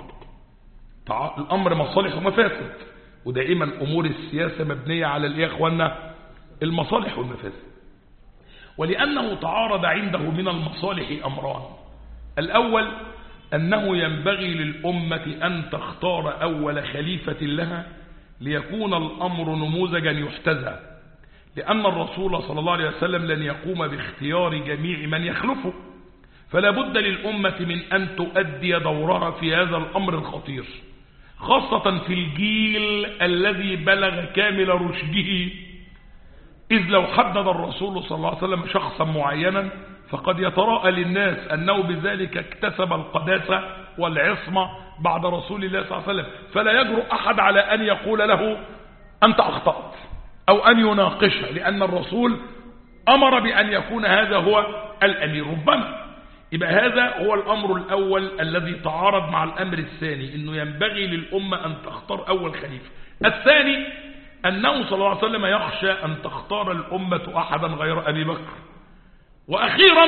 A: الأمر مصالح ومفاسد، ودائما أمور السياسة مبنية على الإيه يا أخوانا؟ المصالح والمفاسد. ولأنه تعارض عنده من المصالح أمران. الأول أنه ينبغي للأمة أن تختار أول خليفة لها ليكون الأمر نموذجا يحتذى، لأن الرسول صلى الله عليه وسلم لن يقوم باختيار جميع من يخلفه، فلا بد للأمة من أن تؤدي دورها في هذا الأمر الخطير، خاصة في الجيل الذي بلغ كامل رشده. إذ لو حدد الرسول صلى الله عليه وسلم شخصا معينا فقد يتراءى للناس أنه بذلك اكتسب القداسة والعصمة بعد رسول الله صلى الله عليه وسلم، فلا يجرؤ أحد على أن يقول له أنت أخطأت أو أن يناقشه، لأن الرسول أمر بأن يكون هذا هو الأمير. ربما يبقى هذا هو الأمر الأول الذي تعارض مع الأمر الثاني، أنه ينبغي للأمة أن تختار أول خليفة. الثاني أنه صلى الله عليه وسلم يخشى أن تختار الأمة أحدا غير أبي بكر. وأخيرا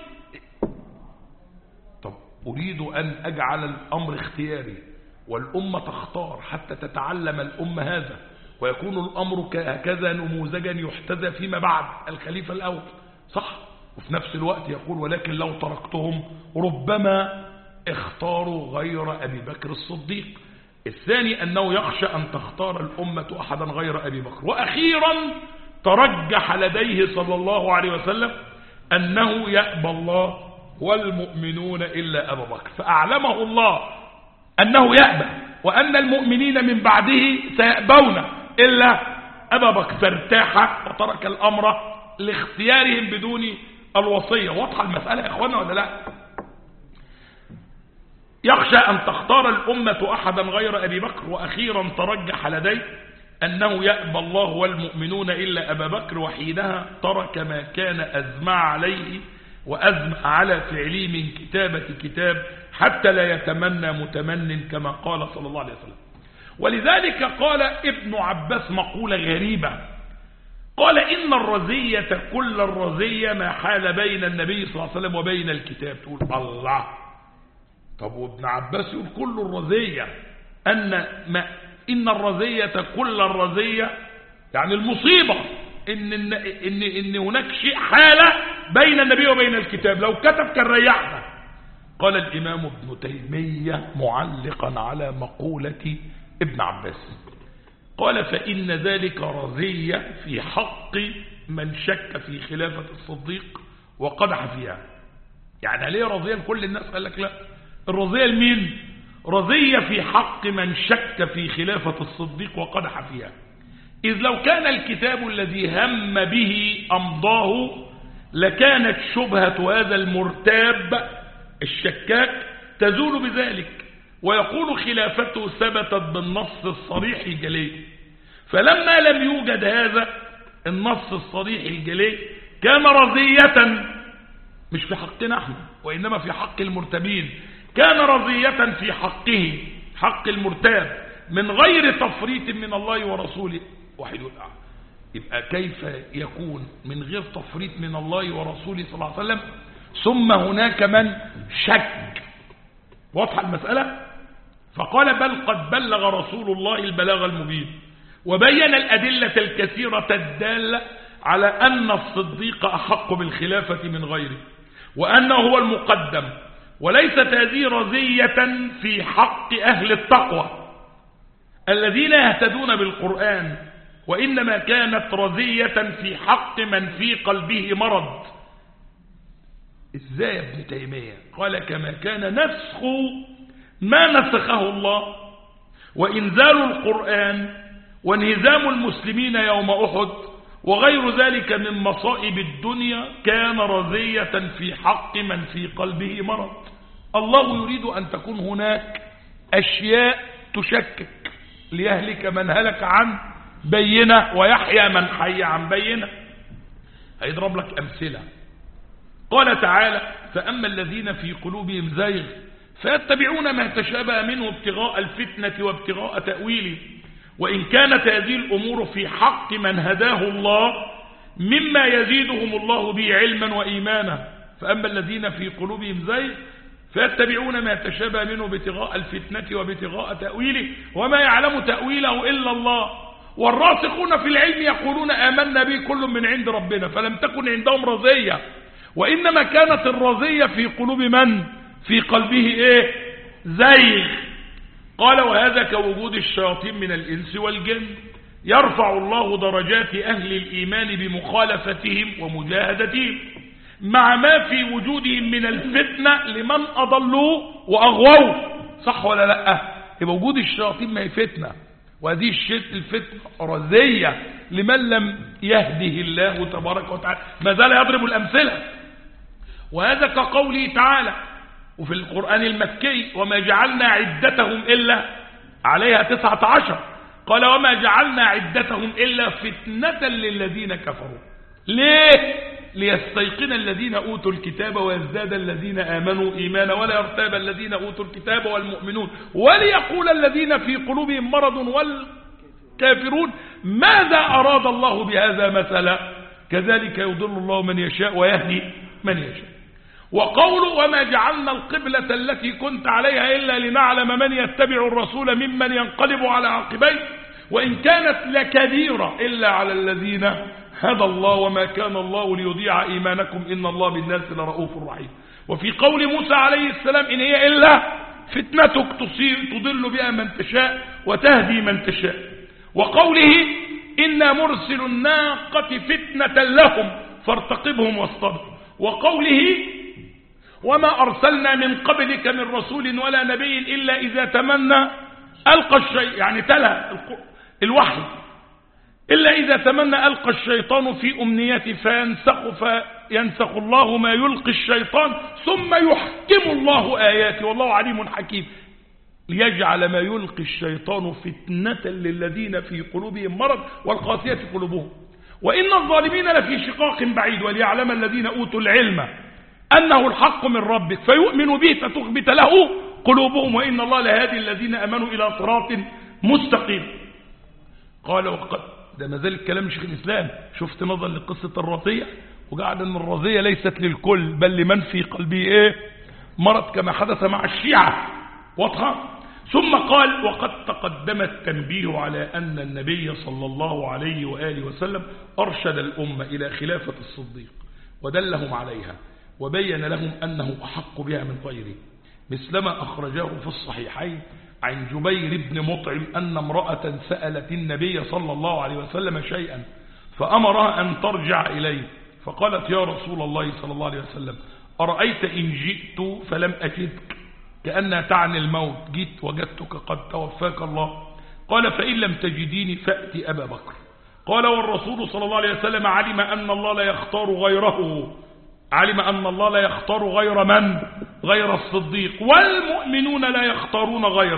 A: طب أريد أن أجعل الأمر اختياري والأمة تختار حتى تتعلم الأمة هذا، ويكون الأمر هكذا نموذجا يحتذى فيما بعد الخليفة الأول، صح؟ وفي نفس الوقت يقول ولكن لو تركتهم ربما اختاروا غير أبي بكر الصديق. الثاني أنه يخشى أن تختار الأمة أحدا غير أبي بكر. وأخيرا ترجح لديه صلى الله عليه وسلم أنه يأبى الله والمؤمنون إلا أبا بكر، فأعلمه الله أنه يأبى وأن المؤمنين من بعده سيأبون إلا أبا بكر، فارتاح وترك الأمر لاختيارهم بدون الوصية. واضحة المسألة يا إخوانا ولا لا؟ يخشى أن تختار الأمة أحدا غير أبي بكر. وأخيرا ترجح لديه أنه يأبى الله والمؤمنون إلا أبا بكر، وحينها ترك ما كان أزمع عليه وأزمع على فعله من كتابة كتاب حتى لا يتمنى متمن كما قال صلى الله عليه وسلم. ولذلك قال ابن عباس مقولة غريبة، قال إن الرزية كل الرزية ما حال بين النبي صلى الله عليه وسلم وبين الكتاب. تقول الله، طب وابن عباس يقول كل الرزية، أن ما إن الرزية كل الرزية يعني المصيبة إن, إن, إن, إن هناك شيء حالة بين النبي وبين الكتاب، لو كتب كان ريحنا. قال الإمام ابن تيمية معلقا على مقولة ابن عباس، قال فإن ذلك رزية في حق من شك في خلافة الصديق وقدح فيها. يعني ليه رزية لكل الناس؟ قال لك لا، الرزية لمين؟ رزية في حق من شك في خلافة الصديق وقدح فيها. إذ لو كان الكتاب الذي هم به أمضاه لكانت شبهة هذا المرتاب الشكاك تزول بذلك، ويقول خلافته ثبتت بالنص الصريح الجلي. فلما لم يوجد هذا النص الصريح الجلي كان رزية، مش في حقنا احنا وإنما في حق المرتبين، كان رزية في حقه حق المرتاب من غير تفريط من الله ورسوله. واحد يقول اه يبقى كيف يكون من غير تفريط من الله ورسوله صلى الله عليه وسلم ثم هناك من شك؟ واضحة المسألة؟ فقال بل قد بلغ رسول الله البلاغ المبين وبين الأدلة الكثيرة الدالة على أن الصديق أحق بالخلافة من غيره وأنه هو المقدم، وليست هذه رزية في حق أهل التقوى الذين يهتدون بالقرآن، وإنما كانت رزية في حق من في قلبه مرض. إزاي يا ابن تيمية؟ قال كما كان نسخ ما نسخه الله وإنزال القرآن وانهزام المسلمين يوم أحد وغير ذلك من مصائب الدنيا كان رزية في حق من في قلبه مرض. الله يريد أن تكون هناك أشياء تشكك ليهلك من هلك عن بينة ويحيى من حي عن بينة. هيضرب لك أمثلة. قال تعالى فأما الذين في قلوبهم زيغ فيتبعون ما تشابه منه ابتغاء الفتنة وابتغاء تأويله، وإن كانت هذه الأمور في حق من هداه الله مما يزيدهم الله به علما وإيمانا. فأما الذين في قلوبهم زيغ فيتبعون ما تشابه منه ابتغاء الفتنة وابتغاء تأويله وما يعلم تأويله إلا الله، والراسخون في العلم يقولون آمنا به كل من عند ربنا، فلم تكن عندهم رزية، وإنما كانت الرزية في قلوب من في قلبه إيه؟ زيغ. قال وهذا كوجود الشياطين من الإنس والجن، يرفع الله درجات أهل الإيمان بمخالفتهم ومجاهدتهم مع ما في وجودهم من الفتنة لمن أضلوا وأغووا. صح ولا لا؟ يبقى وجود الشياطين ما هي فتنة، وهذه الفتنة رزية لمن لم يهده الله تبارك وتعالى. ما زال يضرب الأمثلة. وهذا كقوله تعالى وفي القرآن المكي وما جعلنا عدتهم إلا عليها تسعة عشر، قال وما جعلنا عدتهم إلا فتنة للذين كفروا. ليه؟ ليستيقن الذين أوتوا الكتاب ويزداد الذين آمنوا إيمانا ولا يرتاب الذين أوتوا الكتاب والمؤمنون وليقول الذين في قلوبهم مرض والكافرون ماذا أراد الله بهذا مثلا كذلك يضل الله من يشاء ويهدي من يشاء. وقوله وما جعلنا القبلة التي كنت عليها إلا لنعلم من يتبع الرسول ممن ينقلب على عقبيه وإن كانت لكبيرة إلا على الذين هدى الله وما كان الله ليضيع إيمانكم إن الله بالناس لرؤوف رحيم. وفي قول موسى عليه السلام إن هي إلا فتنتك تصير تضل بها من تشاء وتهدي من تشاء. وقوله إنا مرسل الناقة فتنة لهم فارتقبهم واصطبر. وقوله وما أرسلنا من قبلك من رسول ولا نبي إلا إذا تمنى ألقى الشيء يعني تلا الوحي إلا إذا تمنى ألقى الشيطان في أمنيته فينسخ, فينسخ الله ما يلقي الشيطان ثم يحكم الله آياته والله عليم حكيم ليجعل ما يلقي الشيطان فتنة للذين في قلوبهم مرض والقاسية قلوبهم وإن الظالمين لفي شقاق بعيد وليعلم الذين أوتوا العلم أنه الحق من ربك فيؤمن به فتخبت له قلوبهم وإن الله لهادي الذين أمنوا إلى صراط مستقيم. قال وقد ده ما زال الكلام شيخ الإسلام. شفت نظر لقصة الرزية وقعد أن الرزية ليست للكل بل لمن في قلبه إيه مرض كما حدث مع الشيعة. واضحة. ثم قال وقد تقدم التنبيه على أن النبي صلى الله عليه وآله وسلم أرشد الأمة إلى خلافة الصديق ودلهم عليها وبين لهم أنه أحق بها من غيره مثلما أخرجاه في الصحيحين عن جبير بن مطعم أن امرأة سألت النبي صلى الله عليه وسلم شيئا فأمرها أن ترجع إليه فقالت يا رسول الله صلى الله عليه وسلم أرأيت إن جئت فلم أجدك كأنها تعني الموت جئت وجدتك قد توفاك الله قال فإن لم تجديني فأتي أبا بكر قال والرسول صلى الله عليه وسلم علم أن الله لا يختار غيره علم أن الله لا يختار غير من غير الصديق والمؤمنون لا يختارون غيره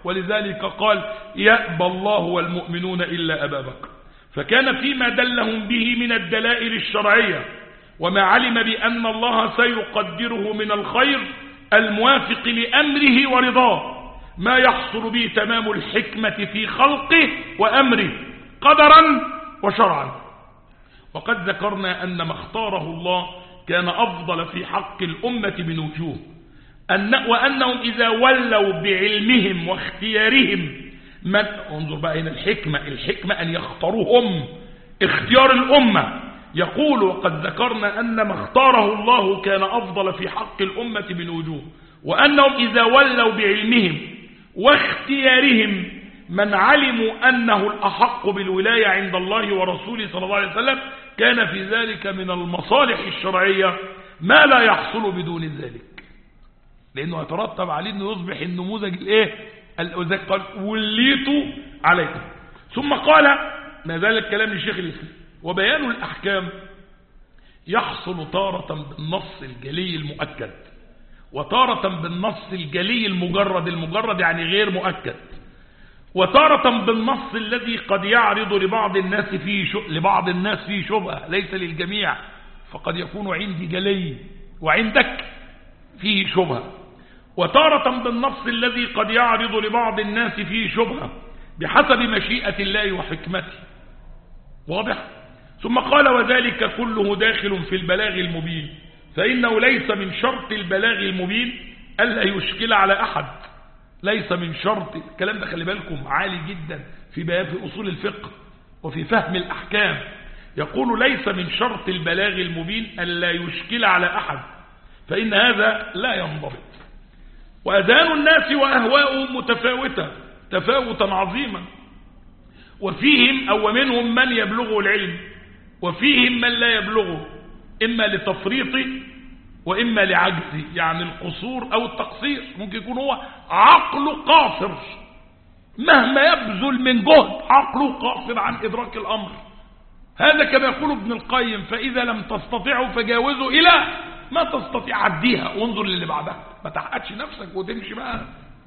A: ولذلك قال يأبى الله والمؤمنون إلا أبا بكر. فكان فيما دلهم به من الدلائل الشرعية وما علم بأن الله سيقدره من الخير الموافق لأمره ورضاه ما يحصل به تمام الحكمة في خلقه وأمره قدرا وشرعا. وقد ذكرنا أن ما اختاره الله كان أفضل في حق الأمة من وجوه، أن وأنهم إذا ولوا بعلمهم واختيارهم من انظر بقى هنا الحكمة الحكمة أن يختاروهم اختيار الأمة. يقول وقد ذكرنا أن ما اختاره الله كان أفضل في حق الأمة من وجوه، وأنهم إذا ولوا بعلمهم واختيارهم من علموا أنه الأحق بالولاية عند الله ورسوله صلى الله عليه وسلم كان في ذلك من المصالح الشرعية ما لا يحصل بدون ذلك، لأنه يترتب عليه أنه يصبح النموذج الايه قال وليتوا عليكم. ثم قال ما زال الكلام للشيخ الإسلام وبيان الأحكام يحصل تارة بالنص الجلي المؤكد وتارة بالنص الجلي المجرد المجرد يعني غير مؤكد، وتارة بالنص الذي قد يعرض لبعض الناس فيه شو... لبعض الناس فيه شبهة ليس للجميع، فقد يكون عندي جلي وعندك فيه شبهة، وتارة بالنص الذي قد يعرض لبعض الناس فيه شبهة بحسب مشيئة الله وحكمته. واضح؟ ثم قال وذلك كله داخل في البلاغ المبين، فإنه ليس من شرط البلاغ المبين ألا يشكل على أحد. ليس من شرط الكلام ده خلي بالكم عالي جدا في بيان في أصول الفقه وفي فهم الأحكام. يقول ليس من شرط البلاغ المبين ألا يشكل على أحد، فإن هذا لا ينضبط. وأذان الناس وأهواؤهم متفاوتة تفاوتا عظيما، وفيهم أو منهم من يبلغه العلم وفيهم من لا يبلغه إما لتفريط وإما لعجز، يعني القصور أو التقصير. ممكن يكون هو عقله قاصر مهما يبذل من جهد، عقله قاصر عن إدراك الأمر. هذا كما يقول ابن القيم فإذا لم تستطيعوا فجاوزوا إلى ما تستطيع عديها وانظر للي بعدها، ما تحققش نفسك وتمشي بقى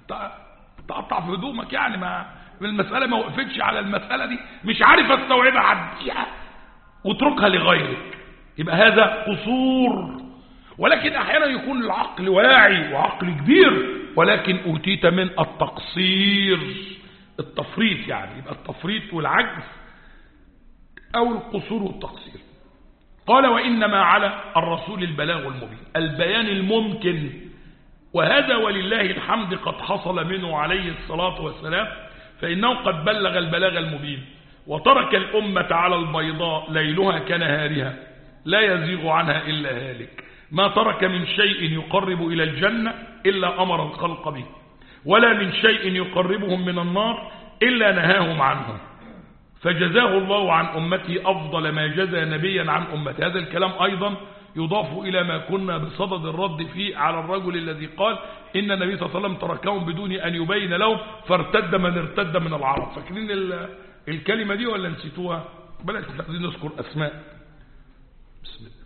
A: تقطع في هدومك، يعني ما المسألة ما وقفتش على المسألة دي مش عارف استوعبها عديها واتركها لغيرك، يبقى هذا قصور. ولكن احيانا يكون العقل واعي وعقل كبير ولكن اوتيت من التقصير التفريط، يعني يبقى التفريط والعجز او القصور والتقصير. قال وإنما على الرسول البلاغ المبين البيان الممكن، وهذا ولله الحمد قد حصل منه عليه الصلاة والسلام، فإنه قد بلغ البلاغ المبين وترك الأمة على البيضاء ليلها كنهارها لا يزيغ عنها إلا هالك، ما ترك من شيء يقرب إلى الجنة إلا أمر الخلق به، ولا من شيء يقربهم من النار إلا نهاهم عنه، فجزاه الله عن أمته أفضل ما جزى نبيا عن أمته. هذا الكلام أيضا يضاف إلى ما كنا بصدد الرد فيه على الرجل الذي قال إن النبي صلى الله عليه وسلم تركهم بدون أن يبين لهم فارتد من ارتد من العرب. فاكرين الكلمة دي ولا نسيتوها؟ بلاش عايزين نذكر أسماء. بسم الله.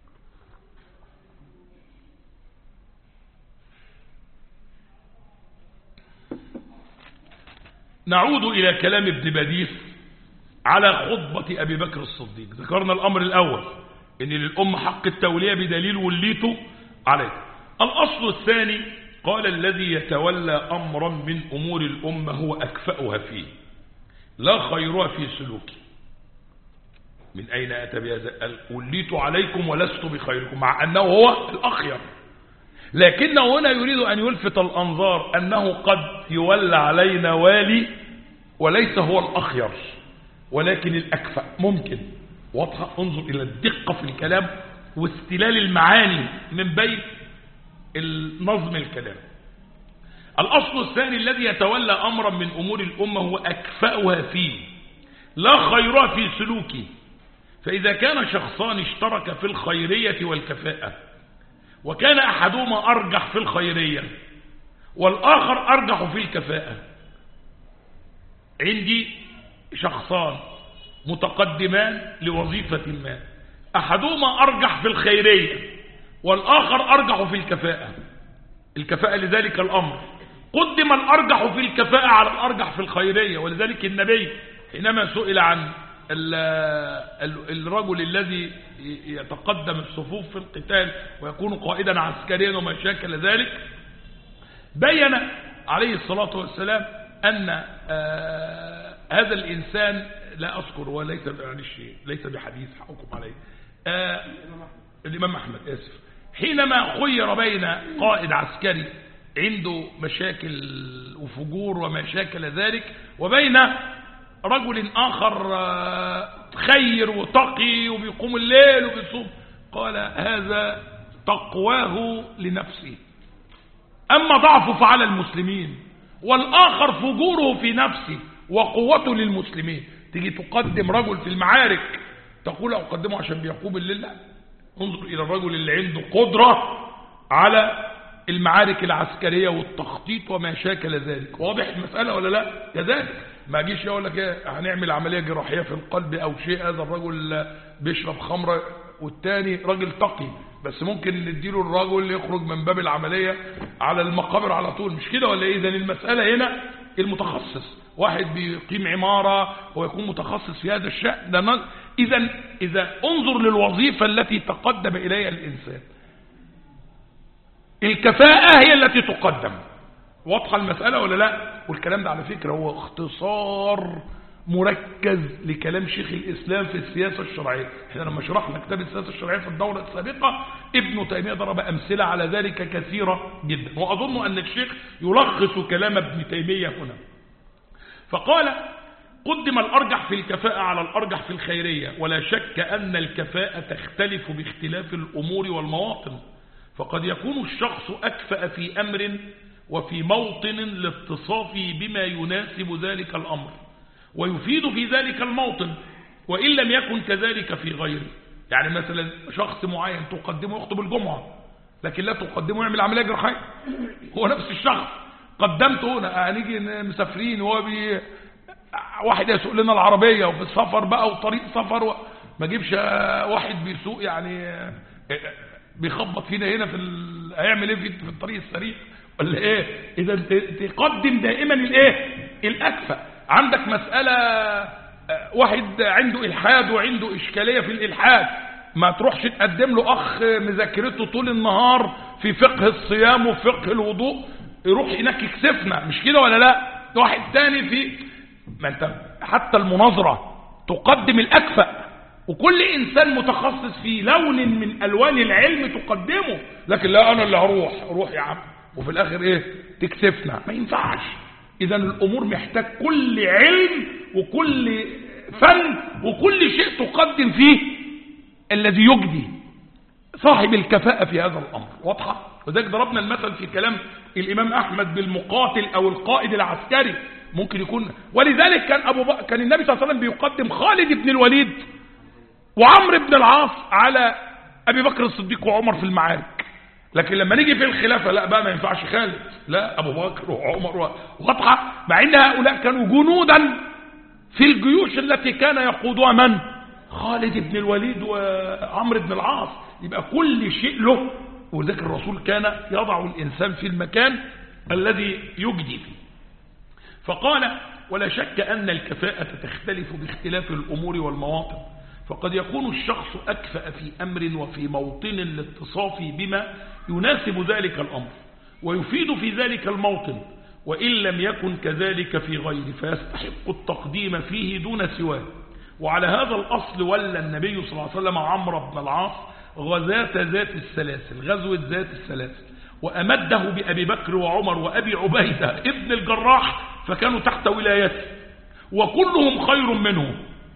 A: نعود إلى كلام ابن بديس على خطبة أبي بكر الصديق. ذكرنا الأمر الأول إن للأمة حق التولية بدليل وليته عليه. الأصل الثاني قال الذي يتولى أمرا من أمور الأمة هو أكفأها فيه لا خيرها في سلوكه. من أين أتى بهذا؟ وليت عليكم ولست بخيركم، مع أنه هو الأخير، لكنه هنا يريد أن يلفت الأنظار أنه قد يولى علينا والي وليس هو الأخير ولكن الأكفأ ممكن. واضحة؟ انظر إلى الدقة في الكلام واستلال المعاني من بين النظم الكلام. الأصل الثاني الذي يتولى أمرا من أمور الأمة هو أكفأها فيه لا خيرها في سلوكه. فإذا كان شخصان اشترك في الخيرية والكفاءة وكان أحدهما أرجح في الخيرية والآخر أرجح في الكفاءة، عندي شخصان متقدمان لوظيفة ما، أحدهما أرجح في الخيرية والآخر أرجح في الكفاءة الكفاءة لذلك الأمر، قدم الأرجح في الكفاءة على الأرجح في الخيرية. ولذلك النبي حينما سئل عن الرجل الذي يتقدم الصفوف في القتال ويكون قائدا عسكريا وما شاكل ذلك، بين عليه الصلاة والسلام أن هذا الإنسان، لا أذكر وليس ليس بحديث حقكم عليه، الإمام أحمد آسف، حينما خير بين قائد عسكري عنده مشاكل وفجور وما شاكل ذلك وبين رجل آخر خير وتقي وبيقوم الليل وبيصوم، قال هذا تقواه لنفسه، أما ضعفه فعلى المسلمين، والآخر فجوره في نفسه وقوته للمسلمين. تيجي تقدم رجل في المعارك تقول أقدمه عشان بيقوم الليل؟ لا، انظر إلى الرجل اللي عنده قدرة على المعارك العسكرية والتخطيط وما شاكل ذلك. واضح المسألة ولا لا؟ كذلك ما جيش يقول لك ايه هنعمل عملية جراحية في القلب او شيء، هذا الرجل بيشرب خمرة والتاني راجل تقي، بس ممكن نديله الرجل يخرج من باب العملية على المقابر على طول، مش كده ولا ايه؟ اذا المسألة هنا المتخصص، واحد بيقيم عمارة ويكون متخصص في هذا الشأن ده. اذا اذا انظر للوظيفة التي تقدم اليها الانسان، الكفاءة هي التي تقدم. واضحة المسألة ولا لا؟ والكلام ده على فكرة هو اختصار مركز لكلام شيخ الإسلام في السياسة الشرعية. احنا لما شرحنا كتاب السياسة الشرعية في الدورة السابقة ابن تيمية ضرب أمثلة على ذلك كثيرة جدا، وأظن أن الشيخ يلخص كلام ابن تيمية هنا. فقال قدم الأرجح في الكفاءة على الأرجح في الخيرية، ولا شك أن الكفاءة تختلف باختلاف الأمور والمواطن، فقد يكون الشخص أكفأ في أمر وفي موطن لاتصاف بما يناسب ذلك الأمر ويفيد في ذلك الموطن، وإن لم يكن كذلك في غيره. يعني مثلا شخص معين تقدمه يخطب الجمعة لكن لا تقدمه يعمل عملية جراحية، هو نفس الشخص قدمته هنا، هنيجي مسافرين وهو بي واحد يسوق لنا العربية وفي السفر بقى وطريق سفر و... ما جيبش واحد بيسوق يعني بيخبط فينا هنا في ال... هيعمل ايه في الطريق السريع ولا ايه؟ اذا تقدم دائما الايه الاكفأ. عندك مسألة واحد عنده الحاد وعنده اشكالية في الالحاد، ما تروحش تقدم له اخ مذاكرته طول النهار في فقه الصيام وفقه الوضوء يروح هناك يكسفنا، مش كده ولا لا؟ واحد تاني في ما انت حتى المناظرة تقدم الاكفأ، وكل انسان متخصص في لون من الوان العلم تقدمه، لكن لا انا اللي هروح روح يا عم وفي الاخر ايه تكسفنا، ما ينفعش. اذا الامور محتاج كل علم وكل فن وكل شيء تقدم فيه الذي يجدي صاحب الكفاءة في هذا الامر. واضحة؟ وذلك ضربنا المثل في كلام الامام احمد بالمقاتل او القائد العسكري، ممكن يكون. ولذلك كان ابو بكر كان النبي صلى الله عليه وسلم بيقدم خالد بن الوليد وعمرو بن العاص على ابي بكر الصديق وعمر في المعارك، لكن لما نيجي في الخلافة لا بقى ما ينفعش خالد، لا ابو بكر وعمر. واضحة؟ مع ان هؤلاء كانوا جنودا في الجيوش التي كان يقودها من؟ خالد بن الوليد وعمرو بن العاص. يبقى كل شيء له، وذلك الرسول كان يضع الانسان في المكان الذي يجدي فيه. فقال ولا شك ان الكفاءة تختلف باختلاف الامور والمواطن، فقد يكون الشخص أكفأ في أمر وفي موطن لاتصاف بما يناسب ذلك الأمر ويفيد في ذلك الموطن، وإن لم يكن كذلك في غيره فيستحق التقديم فيه دون سواه. وعلى هذا الأصل ولى النبي صلى الله عليه وسلم عمرو بن العاص غزاة ذات السلاسل، غزوة ذات السلاسل، وأمده بأبي بكر وعمر وأبي عبيدة ابن الجراح، فكانوا تحت ولايته وكلهم خير منه.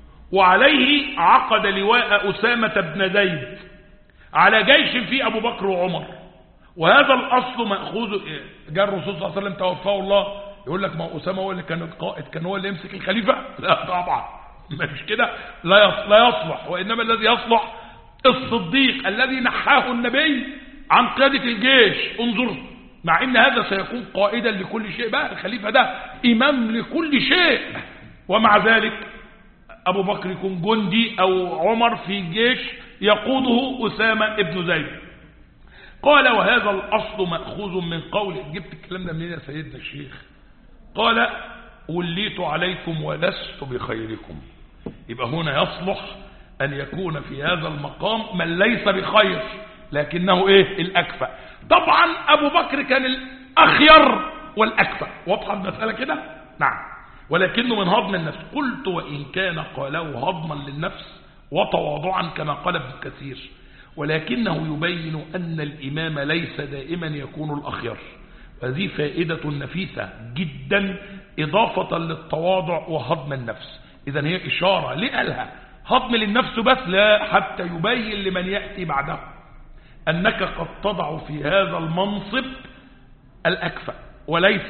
A: وعليه عقد لواء أسامة بن زيد على جيش فيه أبو بكر وعمر. وهذا الأصل مأخوذ. جاء الرسول صلى الله عليه وسلم توفاه الله يقول لك ما أسامة هو اللي كان القائد، كان هو اللي يمسك الخليفة؟ لا طبعا مش كده، لا يصلح. وإنما الذي يصلح الصديق الذي نحاه النبي عن قيادة الجيش. انظر، مع ان هذا سيكون قائدا لكل شيء، بقى الخليفة ده إمام لكل شيء، ومع ذلك أبو بكر يكون جندي أو عمر في جيش يقوده أسامة ابن زيد. قال وهذا الأصل مأخوذ من قول، جبت الكلام ده منين يا سيدنا الشيخ؟ قال وليت عليكم ولست بخيركم. يبقى هنا يصلح أن يكون في هذا المقام من ليس بخير لكنه إيه؟ الأكفأ. طبعا أبو بكر كان الأخير والأكفأ، واضحة المسألة كده؟ نعم، ولكنه من هضم النفس. قلت وإن كان قاله هضما للنفس وتواضعا كما قال ابن كثير، ولكنه يبين أن الإمام ليس دائما يكون الأخير. هذه فائدة نفيسة جدا إضافة للتواضع وهضم النفس. إذن هي إشارة لقالها هضم للنفس بس، لا، حتى يبين لمن يأتي بعده أنك قد تضع في هذا المنصب الأكفأ وليس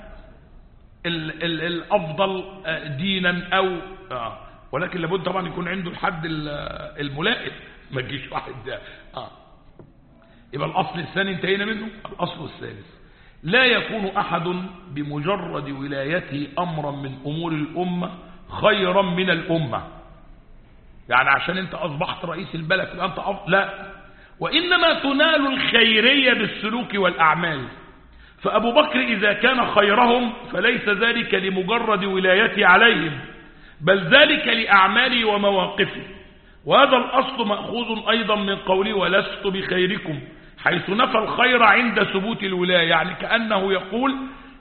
A: ال ال الأفضل دينا أو آه. ولكن لابد طبعا يكون عنده الحد الملائم، ما تجيش واحد آه. يبقى الأصل الثاني انتهينا منه. الأصل الثالث لا يكون أحد بمجرد ولايته أمرا من أمور الأمة خيرا من الأمة. يعني عشان انت أصبحت رئيس البلد يبقى انت أفضل، لا، وإنما تنال الخيرية بالسلوك والأعمال. فأبو بكر إذا كان خيرهم فليس ذلك لمجرد ولايته عليهم، بل ذلك لأعماله ومواقفه. وهذا الأصل مأخوذ أيضا من قوله ولست بخيركم، حيث نفى الخير عند ثبوت الولاية. يعني كأنه يقول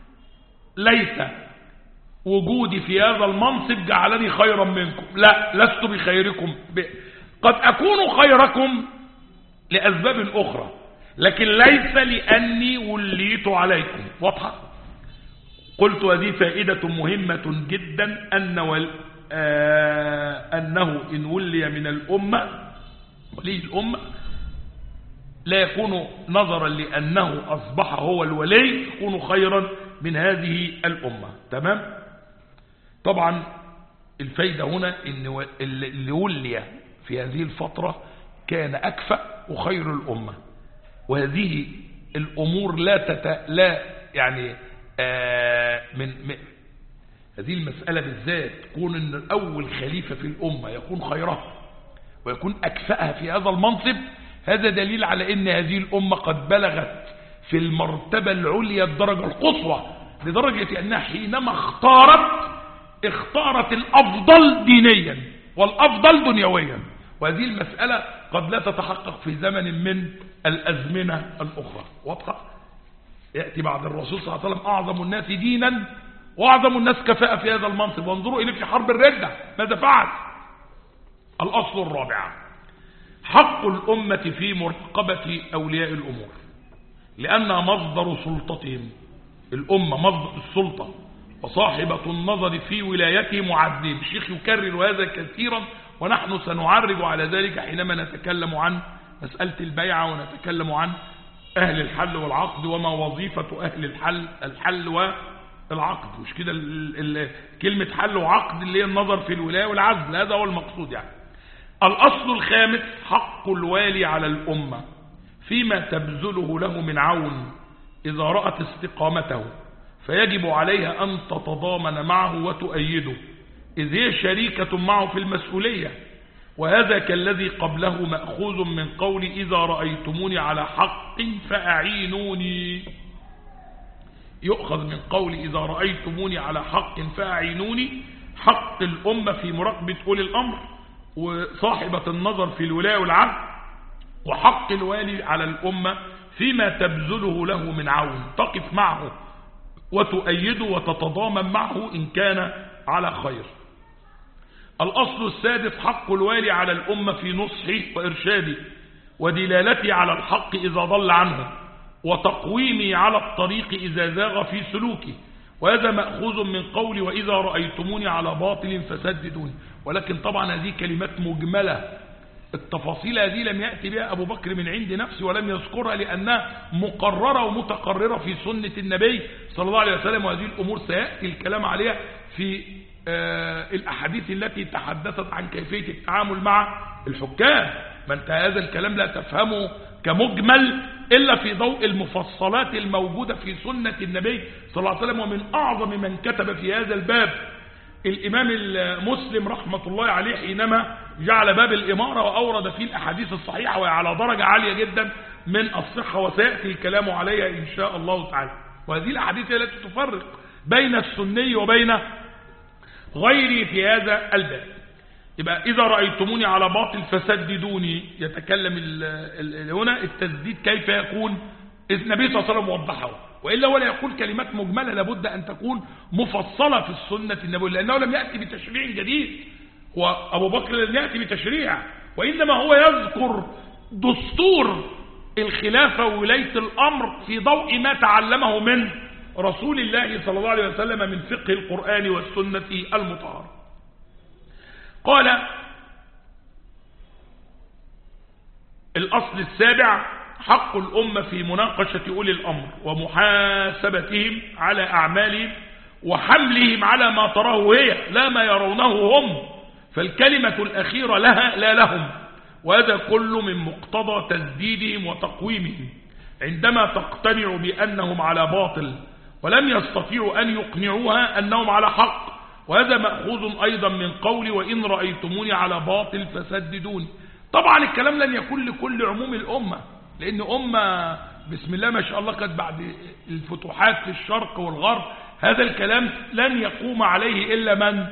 A: ليس وجودي في هذا المنصب جعلني خيرا منكم، لا، لست بخيركم. قد أكون خيركم لأسباب أخرى، لكن ليس لأني وليت عليكم. واضحة؟ قلت هذه فائدة مهمة جدا، أن ول... آه... أنه إن ولي من الأمة ولي الأمة لا يكون نظرا لأنه أصبح هو الولي، يكون خيرا من هذه الأمة. تمام؟ طبعا الفايدة هنا إن اللي ولي في هذه الفترة كان أكفأ وخير الأمة، وهذه الأمور لا تت... لا يعني آه من... من هذه المسألة بالذات تكون إن أول خليفة في الأمة يكون خيرها ويكون أكفأها في هذا المنصب. هذا دليل على أن هذه الأمة قد بلغت في المرتبة العليا الدرجة القصوى، لدرجة أنها حينما اختارت اختارت الأفضل دينيا والأفضل دنيويا. وهذه المسألة قد لا تتحقق في زمن من الأزمنة الأخرى. واضحة؟ يأتي بعد الرسول صلى الله عليه وسلم أعظم الناس دينا وأعظم الناس كفاءة في هذا المنصب. وانظروا إليه في حرب الردة ماذا فعل. الأصل الرابع حق الأمة في مراقبة أولياء الأمور، لأنها مصدر سلطتهم. الأمة مصدر السلطة وصاحبة النظر في ولايتهم وعدلهم. الشيخ يكرر هذا كثيرا، ونحن سنعرج على ذلك حينما نتكلم عن مسألة البيعة ونتكلم عن أهل الحل والعقد وما وظيفة أهل الحل الحل والعقد. مش كده كلمة حل وعقد اللي هي النظر في الولاية والعزل، هذا هو المقصود. يعني الأصل الخامس حق الوالي على الأمة فيما تبذله له من عون إذا رأت استقامته، فيجب عليها أن تتضامن معه وتؤيده، إذ هي شريكة معه في المسؤولية. وهذا كالذي قبله مأخوذ من قول إذا رأيتموني على حق فأعينوني. يؤخذ من قول إذا رأيتموني على حق فأعينوني، حق الأمة في مراقبة أولي الأمر وصاحبة النظر في الولاية والعدل، وحق الوالي على الأمة فيما تبذله له من عون، تقف معه وتؤيده وتتضامن معه إن كان على خير. الأصل السادس حق الوالي على الأمة في نصحه وإرشاده ودلالته على الحق إذا ضل عنه، وتقويمه على الطريق إذا زاغ في سلوكه. وهذا مأخوذ من قول وإذا رأيتموني على باطل فسددوني. ولكن طبعا هذه كلمات مجملة، التفاصيل هذه لم يأتي بها أبو بكر من عند نفسه ولم يذكرها، لأنها مقررة ومتقررة في سنة النبي صلى الله عليه وسلم. وهذه الأمور سيأتي الكلام عليها في آه الأحاديث التي تحدثت عن كيفية التعامل مع الحكام. ما انت هذا الكلام لا تفهمه كمجمل إلا في ضوء المفصلات الموجودة في سنة النبي صلى الله عليه وسلم. ومن أعظم من كتب في هذا الباب الإمام المسلم رحمة الله عليه، حينما جعل باب الإمارة وأورد فيه الأحاديث الصحيحة وعلى درجة عالية جدا، من الصحة، وسيأتي الكلام عليها إن شاء الله تعالى. وهذه الأحاديث التي تفرق بين السني وبين غيره في هذا الباب. يبقى إذا رأيتموني على باطل فسددوني، يتكلم ال ال هنا التسديد كيف يكون؟ النبي صلى الله عليه وسلم وضحه، وإلا ولا يقول كلمات مجملة، لابد أن تكون مفصلة في السنة النبوية، لأنه لم يأتي بتشريع جديد، وأبو بكر لم يأتي بتشريع، وإنما هو يذكر دستور الخلافة وولاية الأمر في ضوء ما تعلمه من رسول الله صلى الله عليه وسلم من فقه القرآن والسنة المطهرة. قال الأصل السابع: حق الأمة في مناقشة أولي الأمر ومحاسبتهم على أعمالهم وحملهم على ما تراه هي لا ما يرونه هم، فالكلمة الأخيرة لها لا لهم، وهذا كله من مقتضى تسديدهم وتقويمهم عندما تقتنع بأنهم على باطل ولم يستطيعوا أن يقنعوها أنهم على حق. وهذا مأخوذ أيضا من قول وإن رأيتموني على باطل فسددوني. طبعا الكلام لن يكون لكل عموم الأمة، لأن أمة بسم الله ما شاء الله قد بعد الفتوحات في الشرق والغرب هذا الكلام لن يقوم عليه إلا من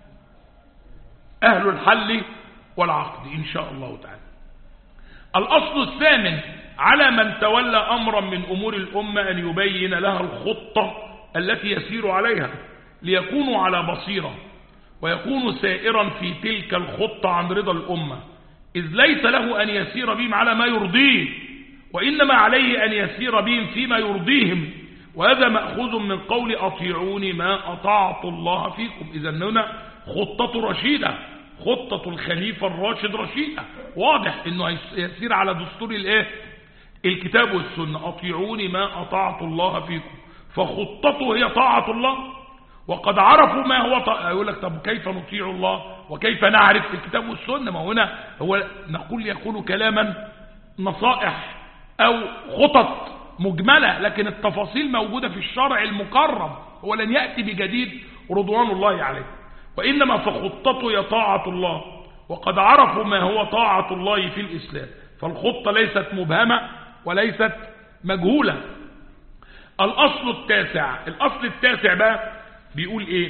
A: أهل الحل والعقد إن شاء الله تعالى. الأصل الثامن: على من تولى أمرا من أمور الأمة أن يبين لها الخطة التي يسير عليها ليكونوا على بصيرة ويكونوا سائرا في تلك الخطة عن رضا الأمة، إذ ليس له أن يسير بهم على ما يرضيه، وإنما عليه أن يسير بهم فيما يرضيهم. وهذا مأخوذ من قول أطيعوني ما أطعت الله فيكم. إذا هنا خطة رشيدة، خطة الخليفة الراشد رشيدة، واضح أنه يسير على دستور الايه الكتاب والسنة. أطيعوني ما أطعت الله فيكم، فخطته هي طاعة الله، وقد عرفوا ما هو طاعة. يقول لك طب كيف نطيع الله وكيف نعرف في الكتاب والسنة؟ ما هنا هو نقول يكون كلاما نصائح أو خطط مجملة، لكن التفاصيل موجودة في الشرع المكرم، هو لن يأتي بجديد رضوان الله عليه، وإنما فخطته هي طاعة الله، وقد عرفوا ما هو طاعة الله في الإسلام، فالخطة ليست مبهمة وليست مجهولة. الأصل التاسع، الأصل التاسع بقى بيقول إيه؟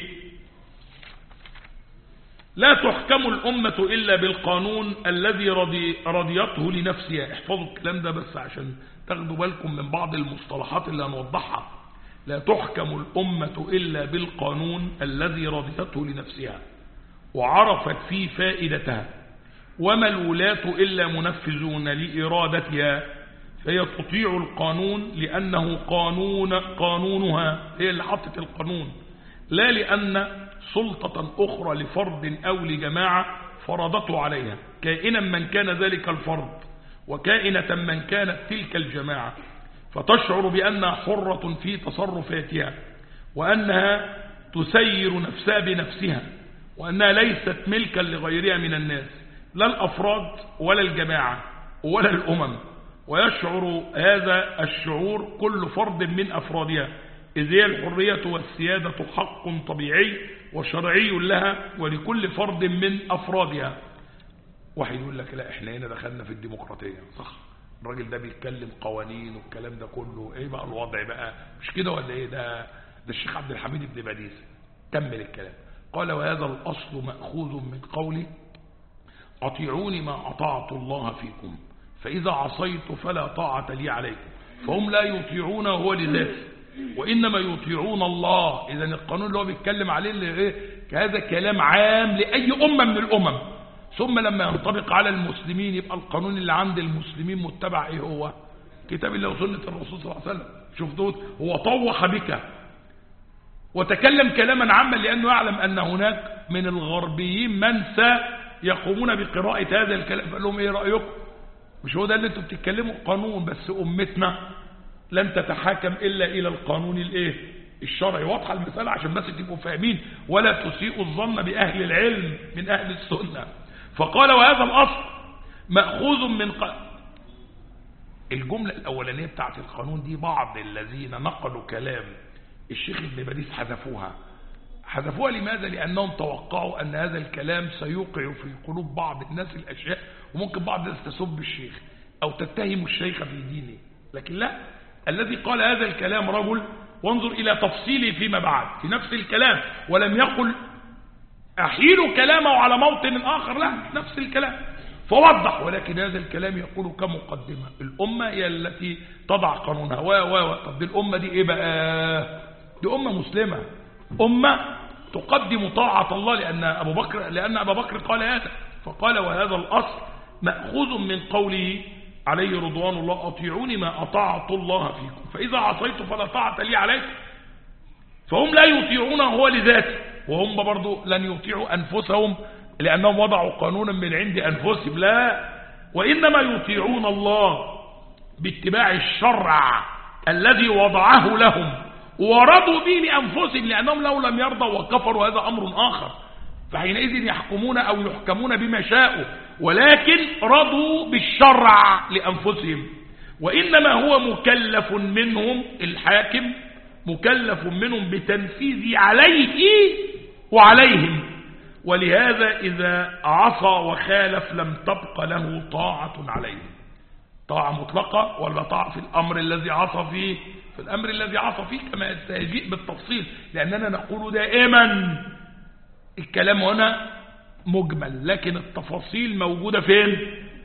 A: لا تحكم الأمة إلا بالقانون الذي رضي رضيته لنفسها. احفظوا الكلام ده بس عشان تاخدوا بالكم من بعض المصطلحات اللي هنوضحها. لا تحكم الأمة إلا بالقانون الذي رضيته لنفسها وعرفت فيه فائدتها، وما الولاة إلا منفذون لإرادتها، فهي تطيع القانون لأنه قانون قانونها، هي اللي حطت القانون، لا لأن سلطة أخرى لفرد أو لجماعة فرضته عليها، كائنا من كان ذلك الفرد وكائنة من كانت تلك الجماعة، فتشعر بأنها حرة في تصرفاتها، وأنها تسير نفسها بنفسها، وأنها ليست ملكا لغيرها من الناس، لا الأفراد ولا الجماعة ولا الأمم. ويشعر هذا الشعور كل فرد من أفرادها، إذ هي الحرية والسيادة حق طبيعي وشرعي لها ولكل فرد من أفرادها. واحد يقول لك لا احنا هنا دخلنا في الديمقراطية، صح؟ الراجل ده بيتكلم قوانين والكلام ده كله، ايه بقى الوضع بقى؟ مش كده ولا ايه؟ ده ده الشيخ عبد الحميد بن باديس كمل الكلام، قال وهذا الأصل مأخوذ من قولي أطيعوني ما أطعت الله فيكم، فإذا عصيت فلا طاعة لي عليكم. فهم لا يطيعون هو لذاته، وإنما يطيعون الله. إذن القانون اللي هو بيتكلم عليه اللي ايه، هذا كلام عام لأي أمة من الأمم، ثم لما ينطبق على المسلمين يبقى القانون اللي عند المسلمين متبع ايه؟ هو كتاب الله وسنة الرسول صلى الله عليه وسلم. شوف دوت، هو طوح بك وتكلم كلاما عاما لأنه يعلم أن هناك من الغربيين من سيقومون بقراءة هذا الكلام، فقال لهم ايه رأيكم؟ مش هو ده اللي انتوا بتتكلموا قانون، بس أمتنا لن تتحاكم إلا إلى القانون الايه الشرعي. واضحة المثال عشان بس تبقوا فاهمين، ولا تسيئوا الظن بأهل العلم من أهل السنة. فقال وهذا الأصل مأخوذ من ق... الجملة الأولانية بتاعت القانون دي بعض الذين نقلوا كلام الشيخ ابن باديس حذفوها. حذفوها لماذا؟ لأنهم توقعوا أن هذا الكلام سيوقع في قلوب بعض الناس الأشياء، وممكن بعض الناس تسب الشيخ. أو تتهم الشيخ في دينه. لكن لا، الذي قال هذا الكلام رجل، وانظر إلى تفصيله فيما بعد في نفس الكلام، ولم يقل أحيل كلامه على موطن آخر، لا، نفس الكلام فوضح. ولكن هذا الكلام يقول كمقدمة. الأمة هي التي تضع قانونها و و طب دي الأمة دي إيه بقى؟ دي أمة مسلمة، أمة تقدم طاعة الله، لأن أبو بكر لأن أبا بكر قال هذا، فقال وهذا الأصل مأخوذ من قوله عليه رضوان الله أطيعوني ما أطاعت الله فيكم، فإذا عصيت فلا طاعة لي عليكم. فهم لا يطيعونه هو لذاته، وهم برضو لن يطيعوا أنفسهم لأنهم وضعوا قانونا من عند أنفسهم، لا، وإنما يطيعون الله باتباع الشرع الذي وضعه لهم، ورضوا به لأنفسهم، لأنهم لو لم يرضوا وكفروا هذا أمر آخر، فحينئذ يحكمون أو يحكمون بما شاءوا، ولكن رضوا بالشرع لأنفسهم. وإنما هو مكلف منهم، الحاكم مكلف منهم بتنفيذ عليه وعليهم، ولهذا إذا عصى وخالف لم تبق له طاعة عليه، طاعة مطلقة ولا طاعة في الأمر الذي عصى فيه، في الأمر الذي عصى فيه كما سيجيء بالتفصيل، لأننا نقول دائما الكلام هنا مجمل، لكن التفاصيل موجودة فين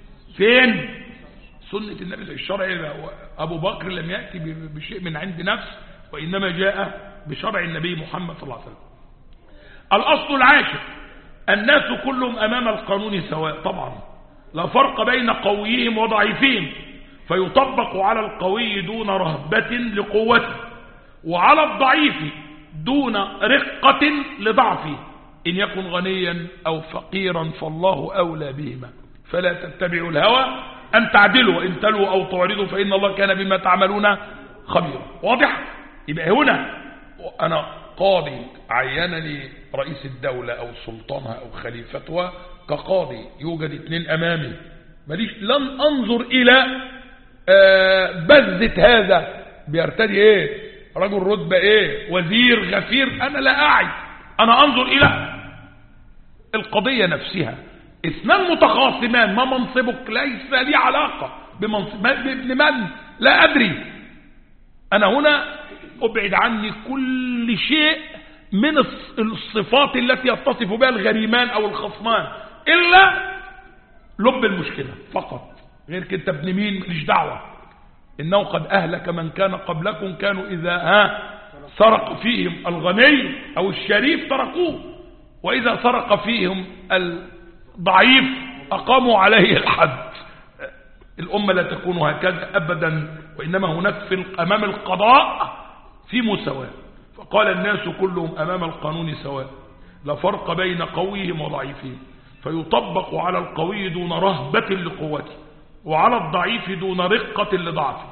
A: فين سنة النبي الشرعي. أبو بكر لم يأتي بشيء من عند نفس، وإنما جاء بشرع النبي محمد صلى الله عليه وسلم. الأصل العاشر الناس كلهم أمام القانون سواء، طبعا لا فرق بين قويهم وضعيفهم، فيطبق على القوي دون رهبة لقوته، وعلى الضعيف دون رقة لضعفه، إن يكن غنيا أو فقيرا فالله أولى بهما، فلا تتبعوا الهوى أن تعدلوا، وإن تلوا أو تعرضوا فإن الله كان بما تعملون خبيرا. واضح؟ يبقى هنا أنا قاضي عينني رئيس الدولة أو سلطانها أو خليفتها كقاضي، يوجد اثنين أمامي، ماليش لن أنظر إلى آه بذة هذا بيرتدي إيه، رجل رتبة إيه، وزير غفير، أنا لا أعي، أنا أنظر إلى القضية نفسها. اثنان متخاصمان، ما منصبك؟ ليس لي علاقة بمنصب ابن من، لا أدري. أنا هنا أبعد عني كل شيء من الصفات التي يتصف بها الغريمان أو الخصمان، إلا لب المشكلة فقط. غير كده ابن مين ماليش دعوة. إنه قد أهلك من كان قبلكم، كانوا إذا ها سرق فيهم الغني أو الشريف تركوه، وإذا سرق فيهم الضعيف أقاموا عليه الحد. الأمة لا تكون هكذا أبدا، وإنما هناك في أمام القضاء في مساواة. فقال الناس كلهم أمام القانون سواء، لا فرق بين قويهم وضعيفهم، فيطبق على القوي دون رهبة لقوته، وعلى الضعيف دون رقة لضعفه،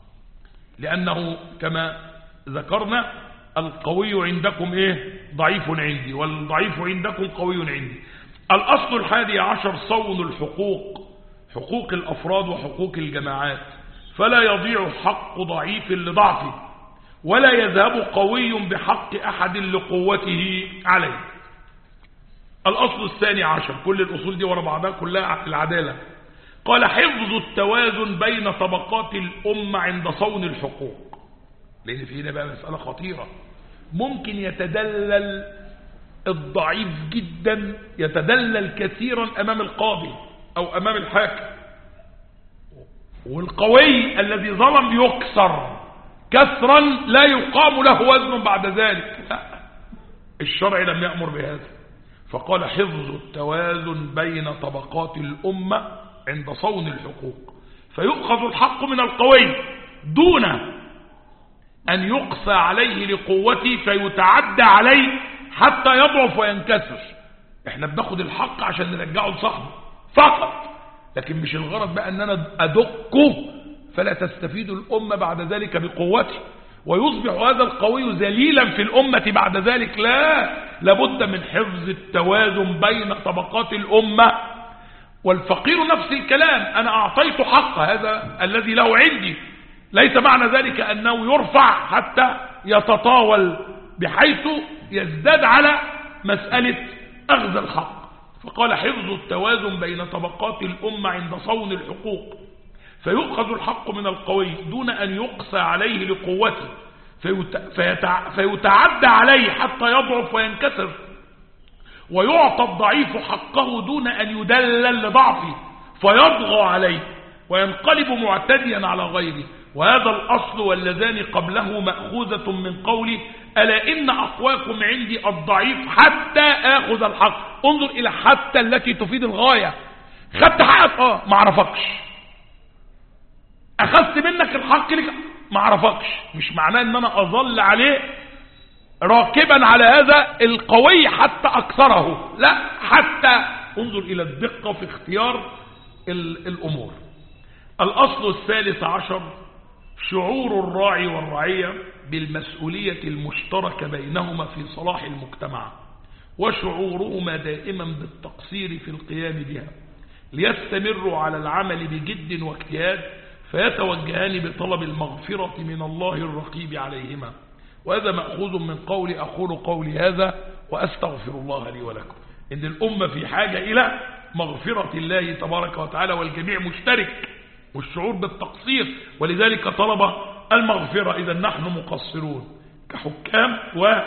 A: لأنه كما ذكرنا القوي عندكم إيه؟ ضعيف عندي، والضعيف عندكم قوي عندي. الأصل الحادي عشر صون الحقوق، حقوق الأفراد وحقوق الجماعات، فلا يضيع حق ضعيف لضعفه، ولا يذهب قوي بحق أحد لقوته عليه. الأصل الثاني عشر، كل الأصول دي ورا بعضها كلها العدالة. قال حفظ التوازن بين طبقات الأمة عند صون الحقوق، لأن في هنا بقى مسألة خطيرة. ممكن يتدلل الضعيف جدا، يتدلل كثيرا أمام القاضي أو أمام الحاكم، والقوي الذي ظلم يكسر كسرا لا يقام له وزن بعد ذلك. لا، الشرع لم يأمر بهذا، فقال حفظ التوازن بين طبقات الأمة عند صون الحقوق، فيؤخذ الحق من القوي دون أن يقسى عليه لقوته فيتعدى عليه حتى يضعف وينكسر. احنا بناخد الحق عشان نرجعه لصاحبه فقط، لكن مش الغرض بقى ان انا ادقه فلا تستفيد الأمة بعد ذلك بقوته، ويصبح هذا القوي ذليلا في الأمة بعد ذلك. لا، لابد من حفظ التوازن بين طبقات الأمة. والفقير نفس الكلام، أنا أعطيت حق هذا الذي له عندي، ليس معنى ذلك أنه يرفع حتى يتطاول بحيث يزداد على مسألة أخذ الحق. فقال حفظ التوازن بين طبقات الأمة عند صون الحقوق، فيؤخذ الحق من القوي دون أن يقسى عليه لقوته فيتعدى عليه حتى يضعف وينكسر، ويعطى الضعيف حقه دون أن يدلل لضعفه فيضغى عليه وينقلب معتديا على غيره. وهذا الأصل واللذان قبله مأخوذة من قوله ألا إن أقواكم عندي الضعيف حتى آخذ الحق. انظر إلى حتى التي تفيد الغاية. خدت حقك اه ما عرفكش، أخذت منك الحق لك ما عرفكش، مش معناه ان انا اظل عليه راكبا على هذا القوي حتى اكثره، لا، حتى انظر الى الدقة في اختيار الامور. الاصل الثالث عشر شعور الراعي والرعية بالمسؤولية المشتركة بينهما في صلاح المجتمع، وشعورهما دائما بالتقصير في القيام بها، ليستمروا على العمل بجد واجتهاد، فيتوجهان بطلب المغفرة من الله الرقيب عليهما. وهذا مأخوذ من قول أقول قولي هذا وأستغفر الله لي ولكم، إن الأمة في حاجة إلى مغفرة الله تبارك وتعالى، والجميع مشترك، والشعور بالتقصير، ولذلك طلب المغفرة. إذا نحن مقصرون كحكام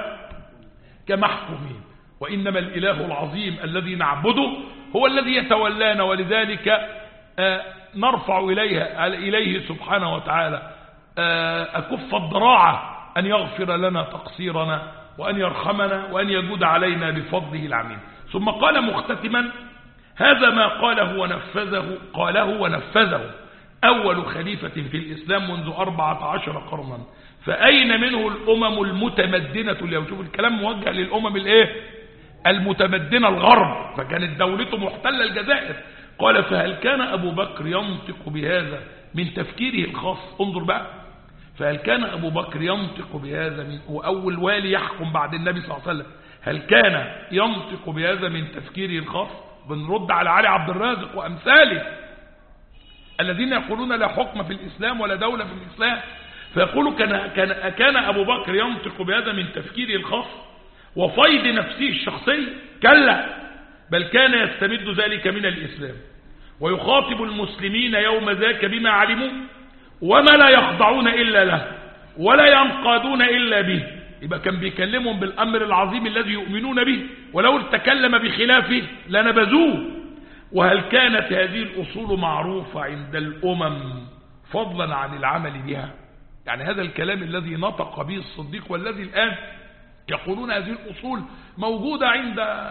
A: وكمحكومين، وإنما الإله العظيم الذي نعبده هو الذي يتولانا، ولذلك آه نرفع إليها إليه سبحانه وتعالى أكف الضراعة أن يغفر لنا تقصيرنا وأن يرحمنا وأن يجود علينا بفضله العميم. ثم قال مختتما هذا ما قاله ونفذه قاله ونفذه أول خليفة في الإسلام منذ أربعة عشر قرنا، فأين منه الأمم المتمدنة اليوم؟ شوف الكلام موجه للأمم الإيه؟ المتمدنة الغرب، فكانت دولته محتلة الجزائر. قال فهل كان أبو بكر ينطق بهذا من تفكيره الخاص؟ انظر بقى، فهل كان أبو بكر ينطق بهذا من وأول والي يحكم بعد النبي صلى الله عليه وسلم، هل كان ينطق بهذا من تفكيره الخاص؟ بنرد على علي عبد الرازق وأمثاله الذين يقولون لا حكم في الإسلام ولا دولة في الإسلام، فيقولوا كان, كان, كان أبو بكر ينطق بهذا من تفكيره الخاص وفيض نفسه الشخصي؟ كلا، بل كان يستمد ذلك من الإسلام، ويخاطب المسلمين يوم ذاك بما علموا، وما لا يخضعون إلا له ولا ينقادون إلا به. يبقى كان بيكلمهم بالأمر العظيم الذي يؤمنون به، ولو تكلم بخلافه لنبذوه. وهل كانت هذه الأصول معروفة عند الأمم فضلا عن العمل بها؟ يعني هذا الكلام الذي نطق به الصديق والذي الآن يقولون هذه الأصول موجودة عند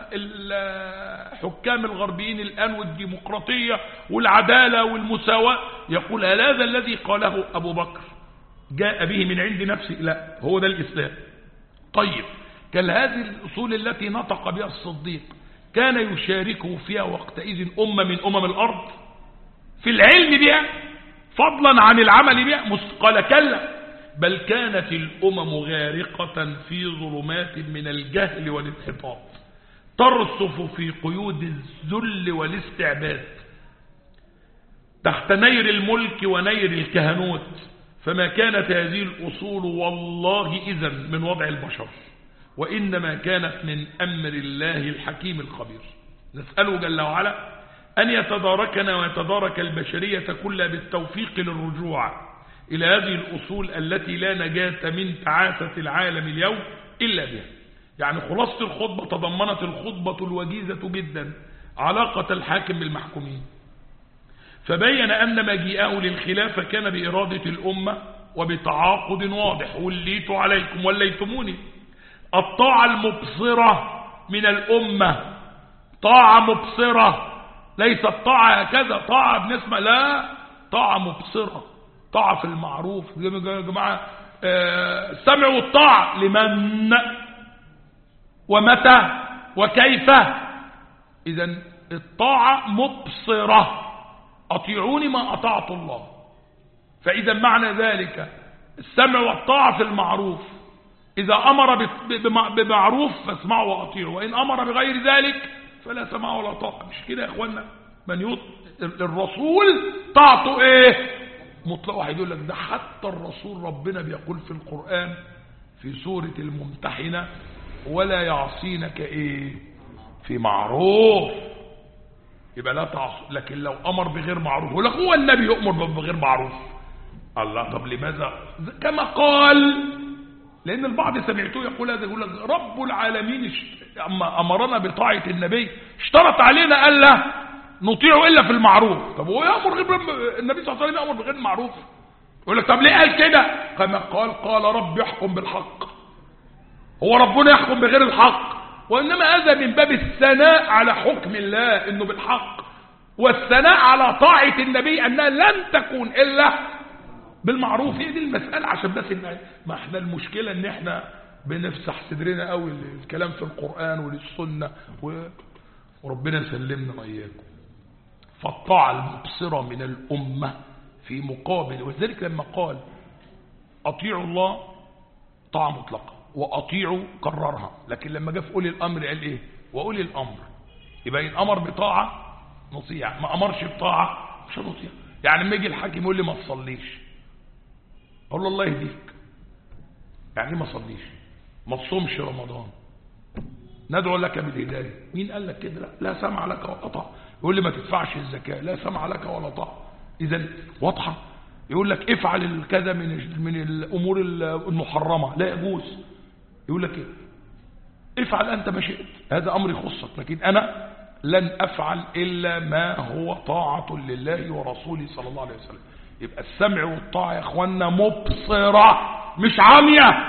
A: الحكام الغربيين الآن، والديمقراطية والعدالة والمساواة، يقول هل هذا الذي قاله أبو بكر جاء به من عند نفسه؟ لا، هو ده الإسلام. طيب، كان هذه الأصول التي نطق بها الصديق كان يشاركه فيها وقتئذ أمة من أمم الأرض في العلم بها فضلا عن العمل بها؟ قال كلا، بل كانت الأمم غارقة في ظلمات من الجهل والانحطاط، ترصف في قيود الذل والاستعباد تحت نير الملك ونير الكهنوت، فما كانت هذه الأصول والله إذن من وضع البشر، وإنما كانت من أمر الله الحكيم الخبير. نسأله جل وعلا أن يتداركنا ويتدارك البشرية كلها بالتوفيق للرجوع إلى هذه الأصول التي لا نجاة من تعاسة العالم اليوم إلا بها. يعني خلاصة الخطبة تضمنت الخطبة الوجيزة جدا علاقة الحاكم بالمحكومين، فبين أن مجيئه للخلافة كان بإرادة الأمة وبتعاقد واضح، وليت عليكم وليتموني. الطاعة المبصرة من الأمة طاعة مبصرة، ليست طاعة هكذا طاعة بنسمع، لا، طاعة مبصرة، طاعة في المعروف. يا جماعة السمع والطاعة لمن ومتى وكيف؟ إذن الطاعة مبصرة، أطيعوني ما أطعت الله. فإذا معنى ذلك السمع والطاعة في المعروف، إذا أمر بمعروف فاسمعوا وأطيعوا، وإن أمر بغير ذلك فلا سمع ولا طاعة. مش كده يا إخوانا؟ من يطع الرسول طاعته إيه؟ مطلق. واحد يقول لك ده حتى الرسول ربنا بيقول في القرآن في سورة الممتحنة ولا يعصينك إيه في معروف. يبقى لا تعصوا. لكن لو أمر بغير معروف، يقول لك هو النبي يؤمر بغير معروف؟ الله، طب لماذا؟ كما قال، لأن البعض سمعته يقول هذا، يقول لك رب العالمين أما أمرنا بطاعة النبي اشترط علينا ألا نطيعه إلا في المعروف. طب هو يأمر غير، النبي صلى الله عليه وسلم يأمر بغير المعروف؟ يقول لك طب ليه قال كده؟ كما قال قال رب يحكم بالحق. هو ربنا يحكم بغير الحق؟ وإنما هذا من باب الثناء على حكم الله إنه بالحق، والثناء على طاعة النبي أنها لن تكون إلا بالمعروف. هي دي المسألة. عشان بس إن ما احنا المشكلة ان احنا بنفسح صدرنا قوي الكلام في القرآن والسنة و... وربنا يسلمنا وإياكم. فالطاعة المبصرة من الأمة في مقابل، وذلك لما قال أطيعوا الله طاعة مطلقة وأطيعوا كررها، لكن لما جاء في أولي الأمر قال إيه؟ وأولي الأمر. يبقى إن أمر بطاعة نطيع، ما أمرش بطاعة مش هنطيع. يعني لما يجي الحاكم يقول لي ما تصليش، أقول له الله يهديك. يعني ما تصليش، ما تصومش رمضان، ندعو لك بالهداية. مين قال لك كده؟ لا, لا سمع لك ولا طاعة. يقول لي ما تدفعش الزكاة، لا سمع لك ولا طاعة. إذا واضحة. يقول لك افعل الكذا من من الأمور المحرمة، لا يجوز. يقول لك إيه؟ افعل أنت ما شئت، هذا أمر يخصك، لكن أنا لن أفعل إلا ما هو طاعة لله ورسوله صلى الله عليه وسلم. يبقى السمع والطاعة يا اخوانا مبصرة مش عمياء،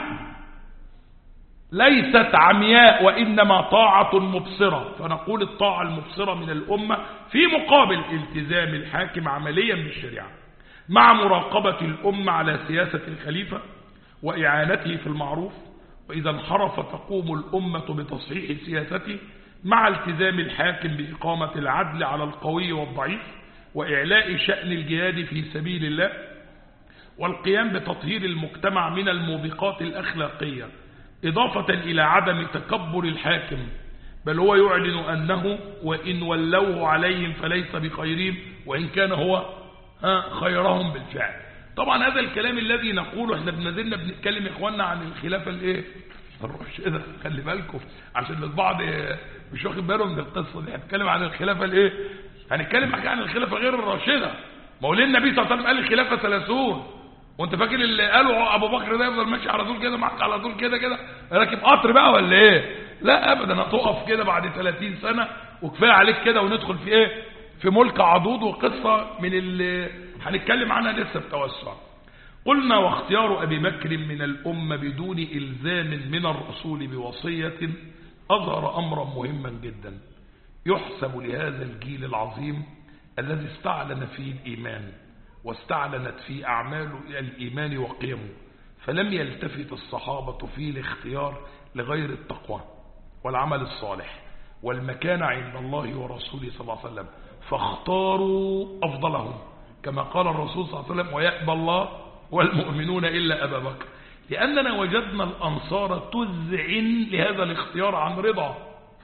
A: ليست عمياء، وإنما طاعة مبصرة. فنقول الطاعة المبصرة من الأمة في مقابل التزام الحاكم عمليا بالشريعة، مع مراقبة الأمة على سياسة الخليفة وإعانته في المعروف، وإذا انحرف تقوم الأمة بتصحيح سياسته، مع التزام الحاكم بإقامة العدل على القوي والضعيف، وإعلاء شأن الجهاد في سبيل الله، والقيام بتطهير المجتمع من الموبقات الأخلاقية، إضافة إلى عدم تكبر الحاكم، بل هو يعلن أنه وإن ولوه عليهم فليس بخيرهم، وإن كان هو خيرهم بالفعل. طبعا هذا الكلام الذي نقوله، احنا بنزلنا بنتكلم يا اخواننا عن الخلافة الايه الراشدة، خلي بالكم عشان البعض مش واخد باله من القصة دي. هنتكلم عن الخلافة الايه هنتكلم عن الخلافة غير الراشدة. مولى النبي صلى الله عليه وسلم قال الخلافة ثلاثون، وانت فاكر اللي قالوا ابو بكر ده يفضل ماشي على طول كده معك على طول كده كده راكب قطر بقى ولا ايه؟ لا ابدا، هتقف كده بعد ثلاثين سنة وكفايه عليك كده، وندخل في ايه في ملك عضوض، وقصة من اللي هنتكلم عنها لسه بتوسع. قلنا واختيار ابي بكر من الامة بدون الزام من الرسول بوصية اظهر امرا مهما جدا يحسب لهذا الجيل العظيم الذي استعلن فيه الإيمان واستعلنت فيه أعمال الإيمان وقيمه، فلم يلتفت الصحابة فيه الاختيار لغير التقوى والعمل الصالح والمكان عند الله ورسوله صلى الله عليه وسلم، فاختاروا أفضلهم كما قال الرسول صلى الله عليه وسلم: ويأبى الله والمؤمنون إلا أبا بكر. لأننا وجدنا الأنصار تذعن لهذا الاختيار عن رضا،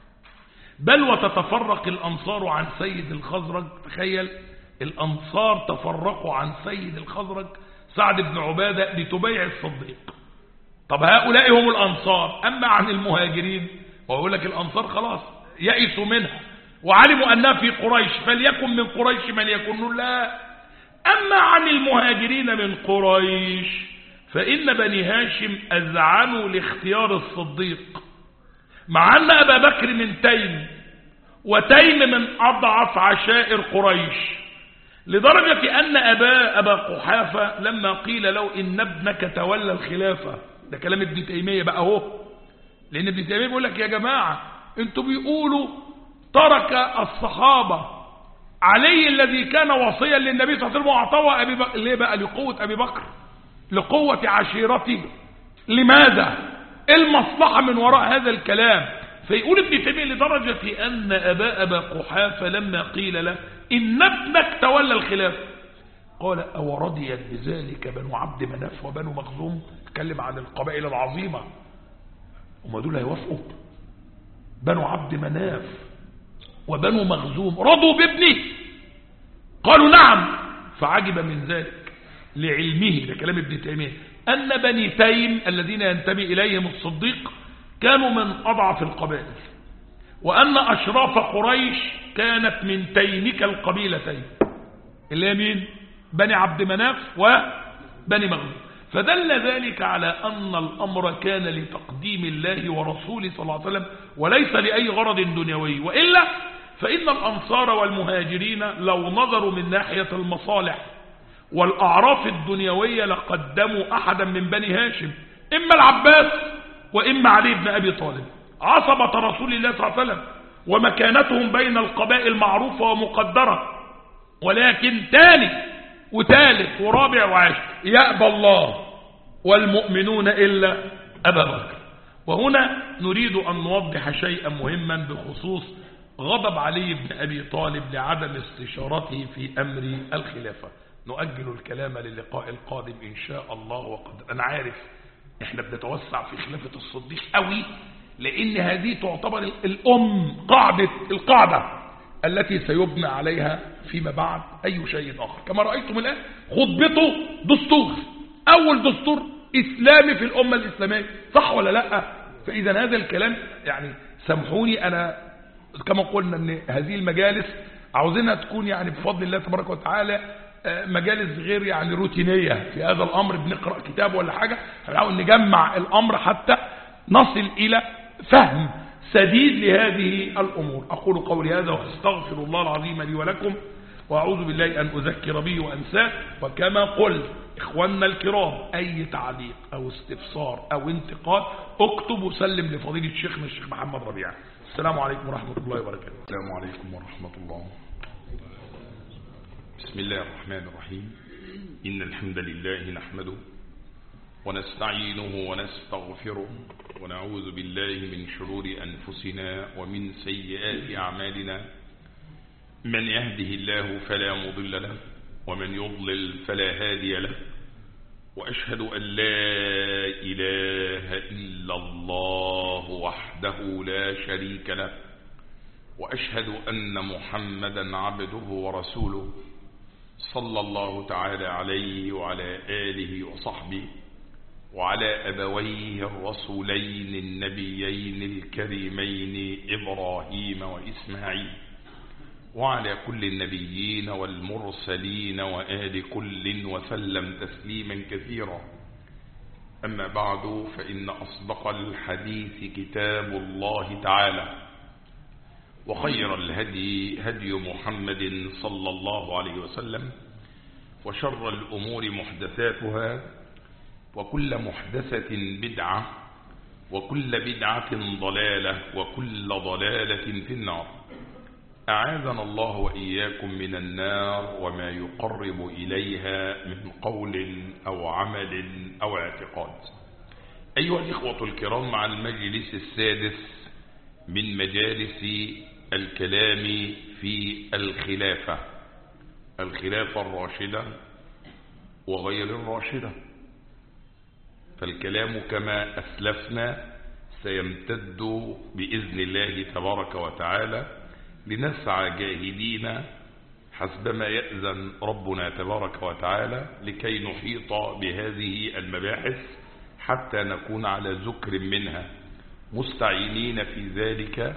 A: بل وتتفرق الأنصار عن سيد الخزرج. تخيل الأنصار تفرقوا عن سيد الخزرج سعد بن عبادة لتبايع الصديق. طب هؤلاء هم الأنصار. أما عن المهاجرين، ويقول لك الأنصار خلاص يئسوا منها وعلموا أنها في قريش فليكن من قريش من يكون. لا، أما عن المهاجرين من قريش فإن بني هاشم أذعنوا لاختيار الصديق، مع أن أبا بكر من تيم، وتيم من أضعف عشائر قريش، لدرجة أن أبا, أبا قحافة لما قيل له إن ابنك تولى الخلافة، ده كلام ابن تيمية بقى هو، لأن ابن تيمية بيقول لك يا جماعة انتوا بيقولوا ترك الصحابة علي الذي كان وصيا للنبي صلى الله عليه وسلم وأعطاه أبي بكر. ليه بقى؟ لقوة أبي بكر، لقوة عشيرته. لماذا؟ المصلحة من وراء هذا الكلام. فيقول ابن تيمية لدرجة أن أبا أبا قحافة لما قيل له إن ابنك تولى الخلافة قال: أو رضيت بذلك بنو عبد مناف وبنو مخزوم؟ تكلم عن القبائل العظيمة، وما دول هيوافقوا؟ بنو عبد مناف وبنو مخزوم رضوا بابنه؟ قالوا نعم. فعجب من ذلك لعلمه، ده كلام ابن تيمية، أن بني تيم الذين ينتمي إليهم الصديق كانوا من أضعف القبائل، وأن أشراف قريش كانت من تيمك القبيلتين اللي هي مين؟ بني عبد مناف وبني مغزوم. فدل ذلك على أن الأمر كان لتقديم الله ورسوله صلى الله عليه وسلم وليس لأي غرض دنيوي، وإلا فإن الأنصار والمهاجرين لو نظروا من ناحية المصالح والأعراف الدنيوية لقدموا أحدا من بني هاشم، إما العباس وإما علي بن أبي طالب، عصبة رسول الله صلى الله عليه وسلم، ومكانتهم بين القبائل معروفة ومقدرة. ولكن تاني وثالث ورابع وعاشر يأبى الله والمؤمنون إلا أبا بكر. وهنا نريد أن نوضح شيئا مهما بخصوص غضب علي بن أبي طالب لعدم استشارته في أمر الخلافة. نؤجل الكلام للقاء القادم إن شاء الله. وقد أنا عارف إحنا بنتوسع في خلافة الصديق قوي، لأن هذه تعتبر الأم قاعدة القاعدة التي سيبنى عليها فيما بعد أي شيء آخر. كما رأيتم الآن خطبته دستور، أول دستور إسلامي في الأمة الإسلامية، صح ولا لا؟ فإذا هذا الكلام يعني سامحوني، أنا كما قلنا أن هذه المجالس عاوزينها تكون يعني بفضل الله تبارك وتعالى مجالس غير يعني روتينية في هذا الأمر، بنقرأ كتاب ولا حاجة، هنحاول نجمع الأمر حتى نصل إلى فهم سديد لهذه الأمور. أقول قولي هذا وأستغفر الله العظيم لي ولكم، وأعوذ بالله أن أذكر به وأنساه. وكما قلت إخواننا الكرام، أي تعليق أو استفسار أو انتقاد اكتب وسلم لفضيلة شيخنا الشيخ محمد ربيع. السلام عليكم ورحمة الله وبركاته.
B: السلام عليكم ورحمة الله. بسم الله الرحمن الرحيم. إن الحمد لله نحمده ونستعينه ونستغفره ونعوذ بالله من شرور أنفسنا ومن سيئات أعمالنا. من يهده الله فلا مضل له ومن يضلل فلا هادي له، وأشهد أن لا إله إلا الله وحده لا شريك له، وأشهد أن محمدا عبده ورسوله صلى الله تعالى عليه وعلى آله وصحبه وعلى أبويه الرسولين النبيين الكريمين إبراهيم وإسماعيل، وعلى كل النبيين والمرسلين وآل كل وسلم تسليما كثيرا. أما بعد، فإن أصدق الحديث كتاب الله تعالى، وخير الهدي هدي محمد صلى الله عليه وسلم، وشر الأمور محدثاتها، وكل محدثة بدعة، وكل بدعة ضلالة، وكل ضلالة في النار. أعاذنا الله وإياكم من النار وما يقرب إليها من قول أو عمل أو اعتقاد. أيها الإخوة الكرام، مع المجلس السادس من مجالس الكلام في الخلافة، الخلافة الراشدة وغير الراشدة. فالكلام كما أسلفنا سيمتد بإذن الله تبارك وتعالى، لنسعى جاهدين حسبما يأذن ربنا تبارك وتعالى لكي نحيط بهذه المباحث حتى نكون على ذكر منها، مستعينين في ذلك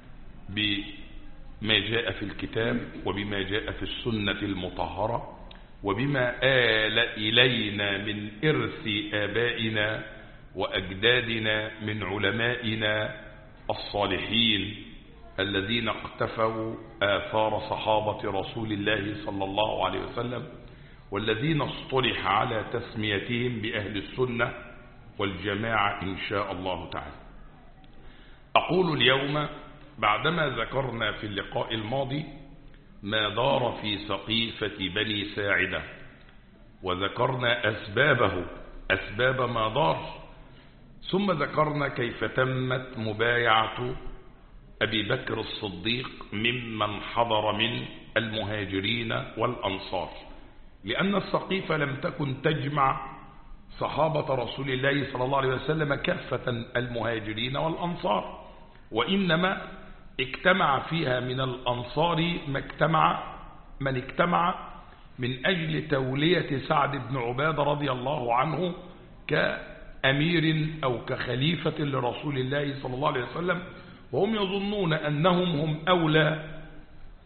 B: بما جاء في الكتاب وبما جاء في السنة المطهرة وبما آل إلينا من إرث آبائنا وأجدادنا من علمائنا الصالحين الذين اقتفوا آثار صحابة رسول الله صلى الله عليه وسلم، والذين اصطلح على تسميتهم بأهل السنة والجماعة إن شاء الله تعالى. أقول اليوم بعدما ذكرنا في اللقاء الماضي ما دار في سقيفة بني ساعدة، وذكرنا أسبابه أسباب ما دار، ثم ذكرنا كيف تمت مبايعة أبي بكر الصديق ممن حضر من المهاجرين والأنصار، لأن السقيفة لم تكن تجمع صحابة رسول الله صلى الله عليه وسلم كافة المهاجرين والأنصار، وإنما اجتمع فيها من الأنصار ما اجتمع من اجتمع من أجل تولية سعد بن عبادة رضي الله عنه كأمير أو كخليفة لرسول الله صلى الله عليه وسلم، وهم يظنون أنهم هم أولى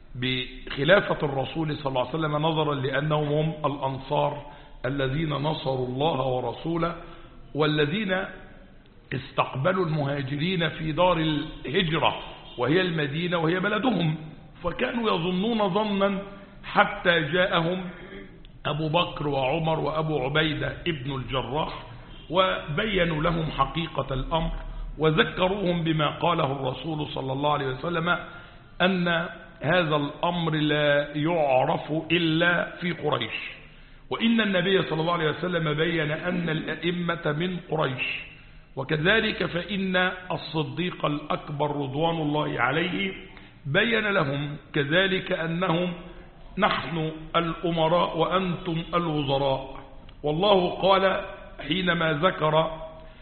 A: بخلافة الرسول صلى الله عليه وسلم نظرا لأنهم هم الأنصار الذين نصروا الله ورسوله والذين استقبلوا المهاجرين في دار الهجرة وهي المدينة وهي بلدهم، فكانوا يظنون ظنا حتى جاءهم أبو بكر وعمر وأبو عبيدة ابن الجراح وبينوا لهم حقيقة الأمر وذكروهم بما قاله الرسول صلى الله عليه وسلم أن هذا الأمر لا يعرف إلا في قريش، وإن النبي صلى الله عليه وسلم بين أن الأئمة من قريش، وكذلك فإن الصديق الأكبر رضوان الله عليه بين لهم كذلك أنهم نحن الأمراء وأنتم الوزراء. والله قال حينما ذكر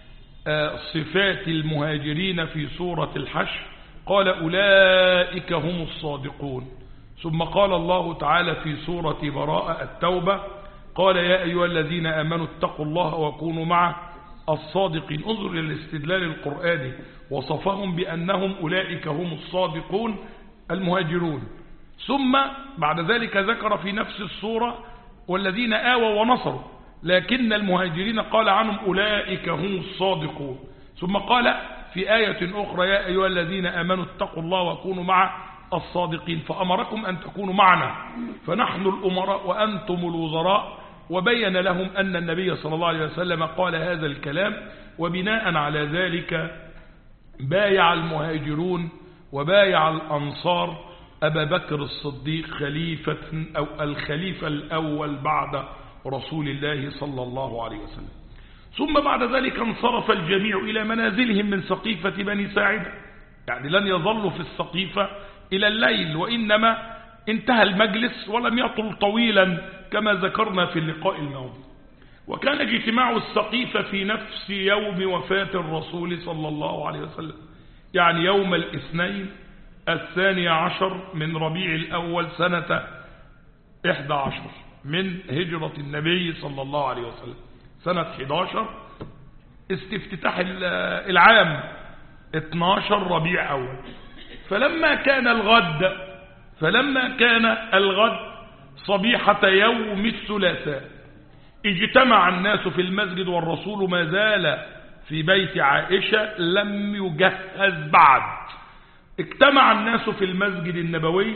A: صفات المهاجرين في سورة الحشر قال أولئك هم الصادقون، ثم قال الله تعالى في سورة براءة التوبة قال يا أيها الذين آمنوا اتقوا الله وكونوا مع الصادقين. انظر إلى الاستدلال القرآني، وصفهم بأنهم أولئك هم الصادقون المهاجرون، ثم بعد ذلك ذكر في نفس السورة والذين آووا ونصروا، لكن المهاجرين قال عنهم أولئك هم الصادقون، ثم قال في آية أخرى يا أيها الذين آمنوا اتقوا الله وكونوا مع الصادقين، فأمركم أن تكونوا معنا فنحن الأمراء وأنتم الوزراء، وبين لهم أن النبي صلى الله عليه وسلم قال هذا الكلام، وبناء على ذلك بايع المهاجرون وبايع الأنصار أبا بكر الصديق خليفة أو الخليفة الأول بعد رسول الله صلى الله عليه وسلم. ثم بعد ذلك انصرف الجميع إلى منازلهم من سقيفة بني ساعدة، يعني لن يظلوا في السقيفة إلى الليل، وإنما انتهى المجلس ولم يطل طويلا كما ذكرنا في اللقاء الماضي. وكان اجتماع السقيفة في نفس يوم وفاة الرسول صلى الله عليه وسلم، يعني يوم الاثنين الثاني عشر من ربيع الأول سنة إحدى عشر من هجرة النبي صلى الله عليه وسلم، سنة إحدى عشر استفتتاح العام اثناشر ربيع أول. فلما كان الغد فلما كان الغد صبيحة يوم الثلاثاء اجتمع الناس في المسجد والرسول ما زال في بيت عائشة لم يجهز بعد. اجتمع الناس في المسجد النبوي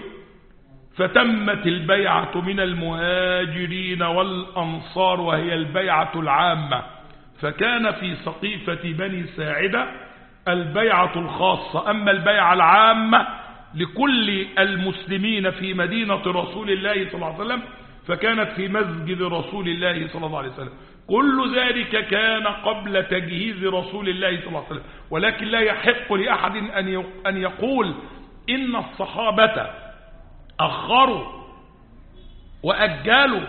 A: فتمت البيعة من المهاجرين والأنصار وهي البيعة العامة، فكان في سقيفة بني ساعدة البيعة الخاصة، أما البيعة العامة لكل المسلمين في مدينة رسول الله صلى الله عليه وسلم فكانت في مسجد رسول الله صلى الله عليه وسلم. كل ذلك كان قبل تجهيز رسول الله صلى الله عليه وسلم، ولكن لا يحق لأحد أن يقول إن الصحابة أخروا وأجلوا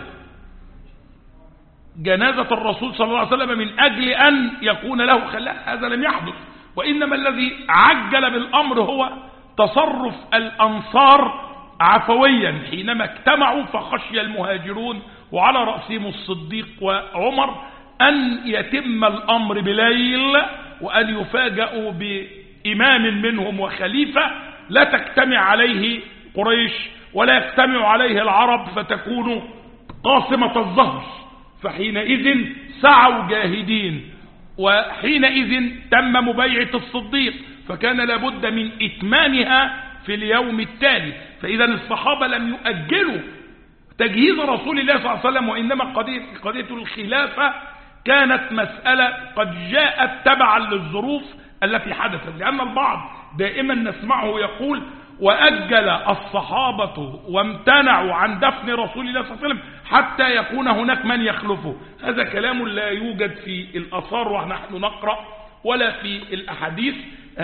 A: جنازة الرسول صلى الله عليه وسلم من أجل أن يكون له خلاء، هذا لم يحدث، وإنما الذي عجل بالأمر هو تصرف الأنصار عفويا حينما اجتمعوا، فخشي المهاجرون وعلى رأسهم الصديق وعمر أن يتم الأمر بليل وأن يفاجئوا بإمام منهم وخليفة لا تجتمع عليه قريش ولا يجتمع عليه العرب فتكون قاصمة الظهر، فحينئذ سعوا جاهدين، وحينئذ تم مبايعة الصديق، فكان لابد من إتمامها في اليوم التالي. فإذا الصحابة لم يؤجلوا تجهيز رسول الله صلى الله عليه وسلم، وإنما قضية, قضية الخلافة كانت مسألة قد جاءت تبعا للظروف التي حدثت، لأن البعض دائما نسمعه يقول وأجل الصحابة وامتنعوا عن دفن رسول الله صلى الله عليه وسلم حتى يكون هناك من يخلفه. هذا كلام لا يوجد في الآثار ونحن نقرأ ولا في الأحاديث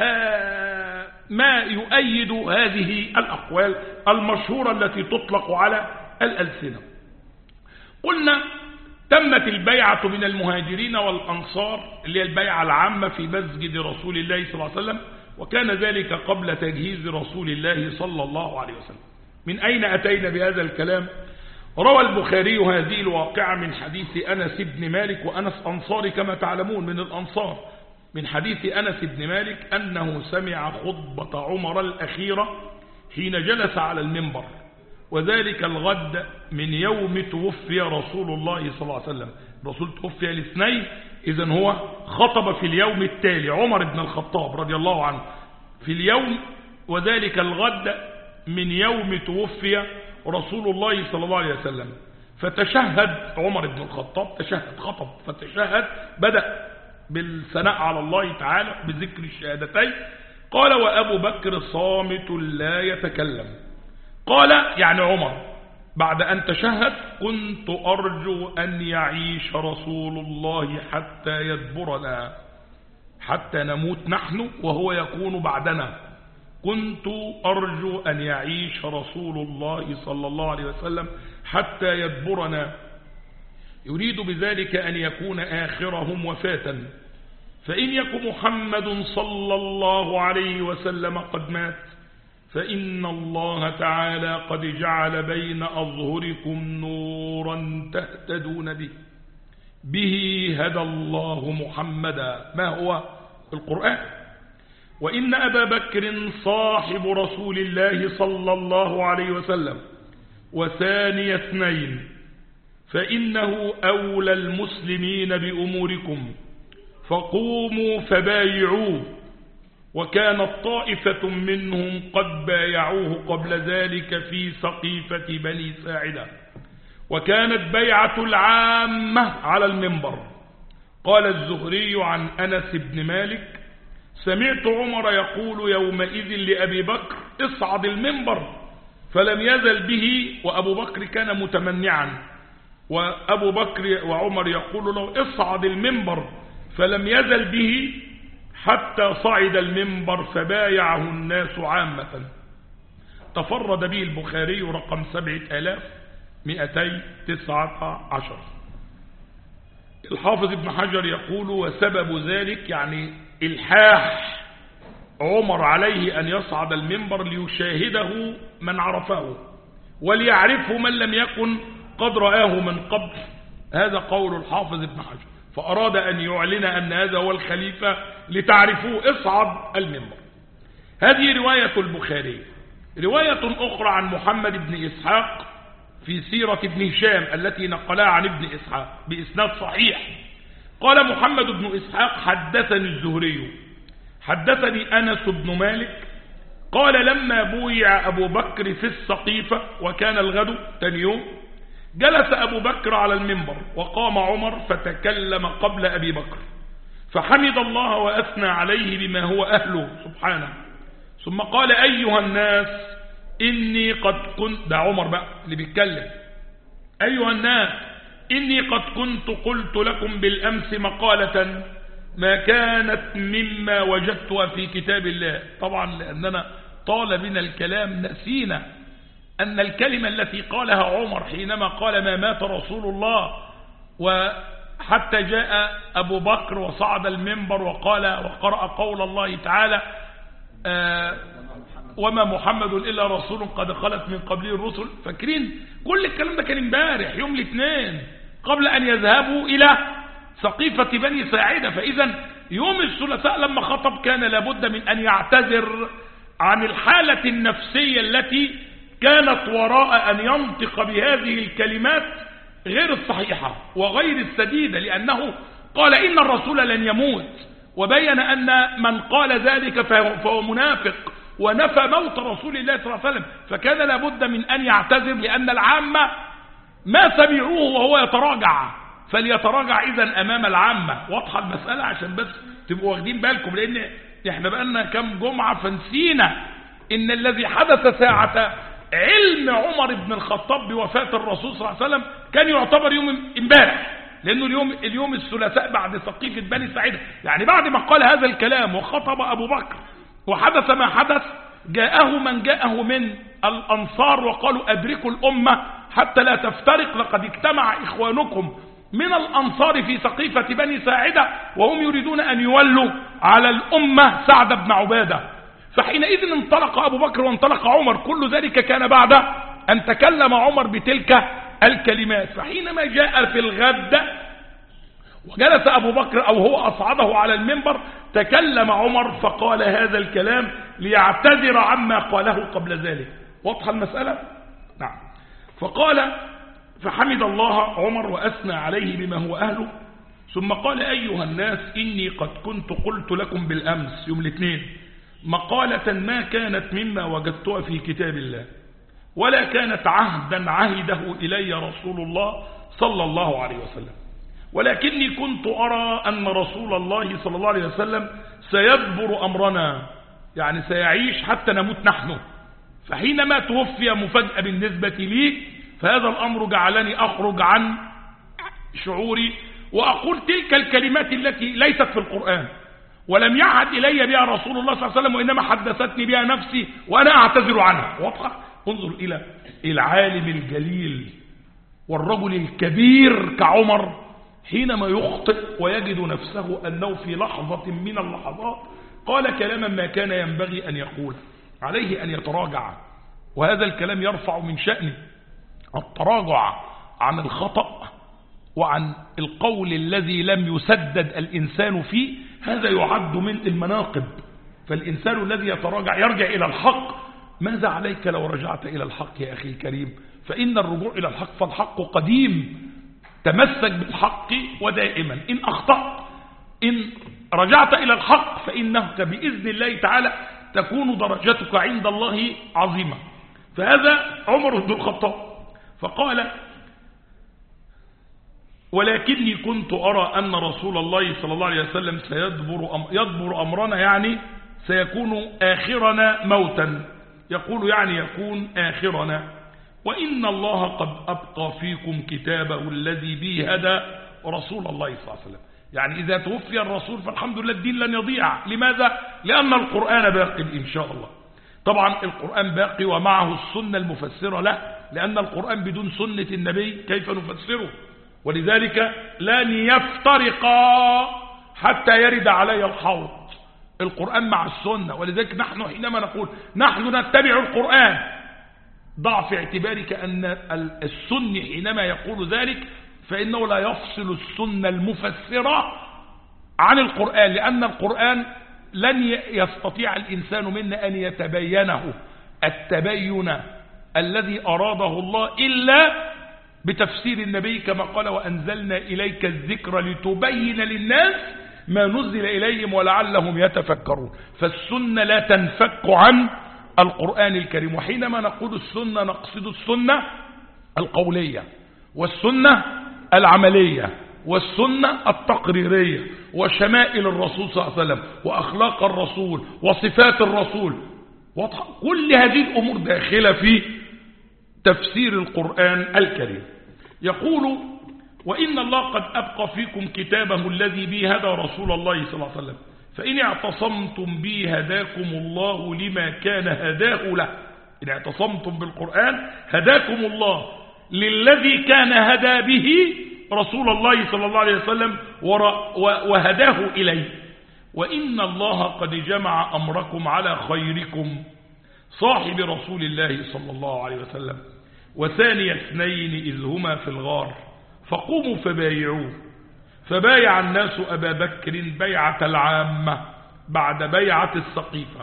A: ما يؤيد هذه الأقوال المشهورة التي تطلق على الألسنة. قلنا تمت البيعة من المهاجرين والأنصار اللي هي البيعة العامة في مسجد رسول الله صلى الله عليه وسلم، وكان ذلك قبل تجهيز رسول الله صلى الله عليه وسلم. من أين أتينا بهذا الكلام؟ روى البخاري هذه الواقعة من حديث أنس بن مالك، وأنس أنصاري كما تعلمون من الأنصار، من حديث أنس بن مالك أنه سمع خطبة عمر الأخيرة حين جلس على المنبر، وذلك الغد من يوم توفي رسول الله صلى الله عليه وسلم. الرسول توفي الاثنين، إذن هو خطب في اليوم التالي عمر بن الخطاب رضي الله عنه في اليوم وذلك الغد من يوم توفي رسول الله صلى الله عليه وسلم. فتشهد عمر بن الخطاب، تشهد خطب فتشهد، بدأ بالثناء على الله تعالى بذكر الشهادتين. قال: وأبو بكر صامت لا يتكلم. قال يعني عمر بعد أن تشهد: كنت أرجو أن يعيش رسول الله حتى يدبرنا، حتى نموت نحن وهو يكون بعدنا. كنت أرجو أن يعيش رسول الله صلى الله عليه وسلم حتى يدبرنا، يريد بذلك أن يكون آخرهم وفاة. فإن يكن محمد صلى الله عليه وسلم قد مات، فإن الله تعالى قد جعل بين أظهركم نورا تهتدون به، به هدى الله محمدا، ما هو القرآن. وإن أبا بكر صاحب رسول الله صلى الله عليه وسلم وثاني اثنين، فإنه أولى المسلمين بأموركم، فقوموا فبايعوه. وكانت طائفة منهم قد بايعوه قبل ذلك في سقيفة بني ساعدة، وكانت بيعة العامة على المنبر. قال الزهري عن أنس بن مالك: سمعت عمر يقول يومئذ لأبي بكر: اصعد المنبر، فلم يزل به، وأبو بكر كان متمنعا، وأبو بكر وعمر يقول له: اصعد المنبر، فلم يزل به حتى صعد المنبر فبايعه الناس عامة. تفرد به البخاري رقم سبعة آلاف مئتي تسعة عشر. الحافظ ابن حجر يقول: وسبب ذلك يعني إلحاح عمر عليه أن يصعد المنبر ليشاهده من عرفه وليعرفه من لم يكن قد رآه من قبل. هذا قول الحافظ ابن حجر، فأراد أن يعلن أن هذا هو الخليفة لتعرفوه، اصعد المنبر. هذه رواية البخاري. رواية أخرى عن محمد بن إسحاق في سيرة ابن هشام التي نقلها عن ابن إسحاق بإسناد صحيح. قال محمد بن إسحاق: حدثني الزهري حدثني أنس بن مالك قال: لما بويع أبو بكر في السقيفة وكان الغد تاني يوم، جلس أبو بكر على المنبر، وقام عمر فتكلم قبل أبي بكر، فحمد الله وأثنى عليه بما هو أهله سبحانه، ثم قال: أيها الناس إني قد كنت، ده عمر بقى اللي بيتكلم، أيها الناس إني قد كنت قلت لكم بالأمس مقالة ما كانت مما وجدتها في كتاب الله. طبعا لأننا طال بنا الكلام نسينا أن الكلمة التي قالها عمر حينما قال ما مات رسول الله وحتى جاء أبو بكر وصعد المنبر وقال وقرأ قول الله تعالى: آه وما محمد إلا رسول قد خلت من قبله الرسل. فاكرين كل الكلام ده كان امبارح يوم الاثنين قبل أن يذهبوا إلى سقيفة بني ساعدة. فإذا يوم الثلاثاء لما خطب كان لابد من أن يعتذر عن الحالة النفسية التي كانت وراء أن ينطق بهذه الكلمات غير الصحيحة وغير السديدة، لأنه قال إن الرسول لن يموت، وبين أن من قال ذلك فهو منافق ونفى موت رسول الله صلى الله عليه وسلم. فكان لابد من أن يعتذر، لأن العامة ما سمعوه وهو يتراجع، فليتراجع إذن أمام العامة. واضحة المسألة عشان بس تبقوا واخدين بالكم، لأن احنا بقالنا كم جمعة فنسينا إن الذي حدث ساعة علم عمر بن الخطاب بوفاة الرسول صلى الله عليه وسلم كان يعتبر يوم امبارح، لأنه اليوم اليوم الثلاثاء بعد سقيفة بني ساعدة، يعني بعد ما قال هذا الكلام وخطب أبو بكر وحدث ما حدث، جاءه من جاءه من الأنصار وقالوا أدركوا الأمة حتى لا تفترق، لقد اجتمع إخوانكم من الأنصار في سقيفة بني ساعدة وهم يريدون أن يولوا على الأمة سعد بن عبادة. فحينئذ انطلق أبو بكر وانطلق عمر، كل ذلك كان بعد أن تكلم عمر بتلك الكلمات. فحينما جاء في الغد وجلس أبو بكر أو هو أصعده على المنبر، تكلم عمر فقال هذا الكلام ليعتذر عما قاله قبل ذلك. واضحة المسألة؟ نعم. فقال فحمد الله عمر وأثنى عليه بما هو أهله، ثم قال أيها الناس إني قد كنت قلت لكم بالأمس يوم الاثنين مقالة ما كانت مما وجدتها في كتاب الله، ولا كانت عهدا عهده إلي رسول الله صلى الله عليه وسلم، ولكني كنت أرى أن رسول الله صلى الله عليه وسلم سيدبر أمرنا، يعني سيعيش حتى نموت نحن. فحينما توفي مفاجأة بالنسبة لي، فهذا الأمر جعلني أخرج عن شعوري وأقول تلك الكلمات التي ليست في القرآن ولم يعهد إلي بها رسول الله صلى الله عليه وسلم، وإنما حدثتني بها نفسي وأنا أعتذر عنها. واضحة؟ انظر إلى العالم الجليل والرجل الكبير كعمر حينما يخطئ ويجد نفسه أنه في لحظة من اللحظات قال كلاما ما كان ينبغي أن يقول، عليه أن يتراجع. وهذا الكلام يرفع من شأنه التراجع عن الخطأ وعن القول الذي لم يسدد الإنسان فيه، هذا يعد من المناقب. فالإنسان الذي يتراجع يرجع إلى الحق. ماذا عليك لو رجعت إلى الحق يا أخي الكريم؟ فإن الرجوع إلى الحق فالحق قديم، تمسك بالحق ودائما. إن أخطأت إن رجعت إلى الحق فإنك بإذن الله تعالى تكون درجتك عند الله عظيمة. فهذا عمر بن الخطاب فقال ولكني كنت أرى أن رسول الله صلى الله عليه وسلم سيدبر أم يدبر أمرنا، يعني سيكون آخرنا موتا، يقول يعني يكون آخرنا، وإن الله قد أبقى فيكم كتابه الذي به هدى رسول الله صلى الله عليه وسلم. يعني إذا توفي الرسول فالحمد لله الدين لن يضيع. لماذا؟ لأن القرآن باقي إن شاء الله. طبعا القرآن باقي ومعه السنة المفسرة له، لأن القرآن بدون سنة النبي كيف نفسره؟ ولذلك لن يفترقا حتى يرد علي الحوض، القرآن مع السنة. ولذلك نحن حينما نقول نحن نتبع القرآن، ضع في اعتبارك أن السني حينما يقول ذلك فإنه لا يفصل السنة المفسرة عن القرآن، لأن القرآن لن يستطيع الإنسان منا أن يتبينه التبين الذي أراده الله إلا بتفسير النبي، كما قال وأنزلنا إليك الذكر لتبين للناس ما نزل إليهم ولعلهم يتفكرون. فالسنة لا تنفك عن القرآن الكريم. وحينما نقول السنة نقصد السنة القولية والسنة العملية والسنة التقريرية وشمائل الرسول صلى الله عليه وسلم وأخلاق الرسول وصفات الرسول. كل هذه الأمور داخلة في تفسير القرآن الكريم. يقول وإن الله قد أبقى فيكم كتابه الذي به هدى رسول الله صلى الله عليه وسلم، فإن اعتصمتم به هداكم الله لما كان هداه له. إن اعتصمتم بالقرآن هداكم الله للذي كان هدى به رسول الله صلى الله عليه وسلم وهداه إليه. وإن الله قد جمع أمركم على خيركم صاحب رسول الله صلى الله عليه وسلم، وثاني اثنين إذ هما في الغار فقوموا فبايعوه. فبايع الناس أبا بكر بيعة العامة بعد بيعة السقيفة.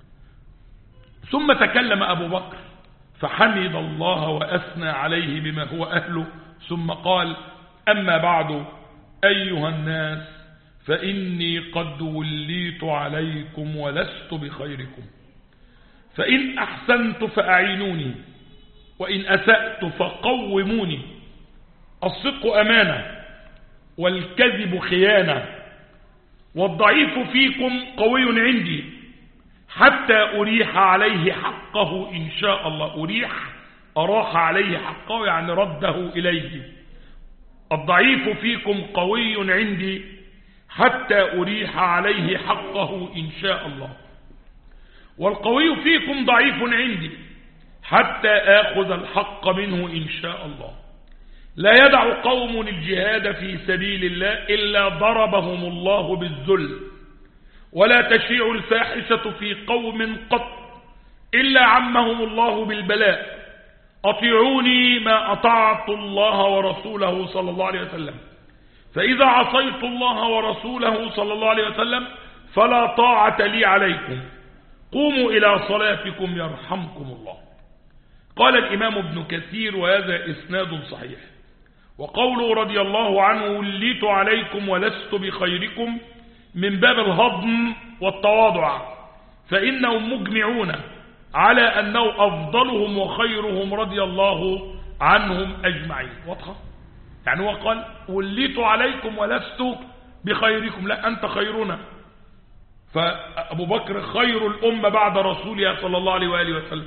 A: ثم تكلم أبو بكر فحمد الله وأثنى عليه بما هو أهله، ثم قال أما بعد أيها الناس فإني قد وليت عليكم ولست بخيركم، فإن أحسنت فأعينوني وإن أسأت فقوموني. الصدق أمانة والكذب خيانة، والضعيف فيكم قوي عندي حتى أريح عليه حقه إن شاء الله. أريح أراح عليه حقه يعني رده إليه. الضعيف فيكم قوي عندي حتى أريح عليه حقه إن شاء الله، والقوي فيكم ضعيف عندي حتى آخذ الحق منه إن شاء الله. لا يدع قوم الجهاد في سبيل الله إلا ضربهم الله بالذل، ولا تشيع الفاحشة في قوم قط إلا عمهم الله بالبلاء. أطيعوني ما أطعت الله ورسوله صلى الله عليه وسلم، فإذا عصيت الله ورسوله صلى الله عليه وسلم فلا طاعة لي عليكم، قوموا إلى صلاتكم يرحمكم الله. قال الإمام ابن كثير وهذا إسناد صحيح. وقوله رضي الله عنه وليت عليكم ولست بخيركم من باب الهضم والتواضع، فإنهم مجمعون على أنه أفضلهم وخيرهم رضي الله عنهم أجمعين. واضحة؟ يعني هو قال وليت عليكم ولست بخيركم، لا أنت خيرنا. فأبو بكر خير الأمة بعد رسولها صلى الله عليه وآله وسلم.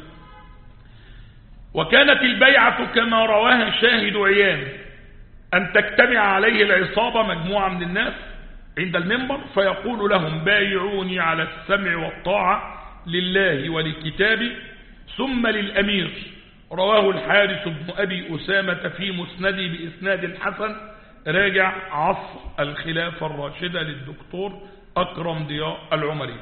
A: وكانت البيعة كما رواها شاهد عيان أن تجتمع عليه العصابة مجموعة من الناس عند المنبر فيقول لهم بايعوني على السمع والطاعة لله ولكتابه ثم للأمير. رواه الحارث بن أبي أسامة في مسنده بإسناد حسن، راجع عصر الخلافة الراشدة للدكتور أكرم ضياء العمري.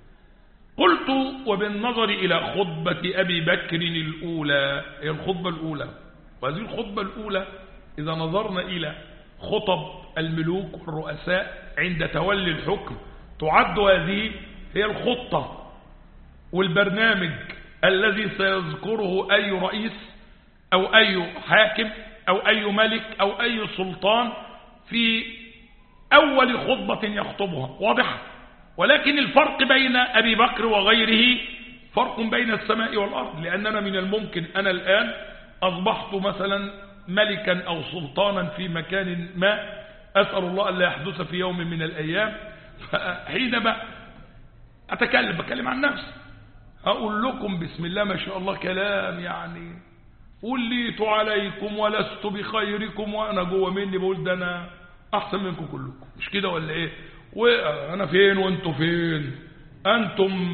A: قلت وبالنظر إلى خطبة أبي بكر الأولى، هي الخطبة الأولى، وهذه الخطبة الأولى إذا نظرنا إلى خطب الملوك والرؤساء عند تولي الحكم تعد هذه هي الخطة والبرنامج الذي سيذكره أي رئيس أو أي حاكم أو أي ملك أو أي سلطان في أول خطبة يخطبها. واضح؟ ولكن الفرق بين أبي بكر وغيره فرق بين السماء والأرض، لأننا من الممكن أنا الآن أصبحت مثلا ملكا أو سلطانا في مكان ما، أسأل الله أن لا يحدث في يوم من الأيام، حينما أتكلم بكلم عن نفسي أقول لكم بسم الله ما شاء الله كلام يعني وليت عليكم ولست بخيركم، وأنا جوه مني بقول ده أنا أحسن منكم كلكم، مش كده ولا إيه؟ وأنا فين وأنتم فين؟ أنتم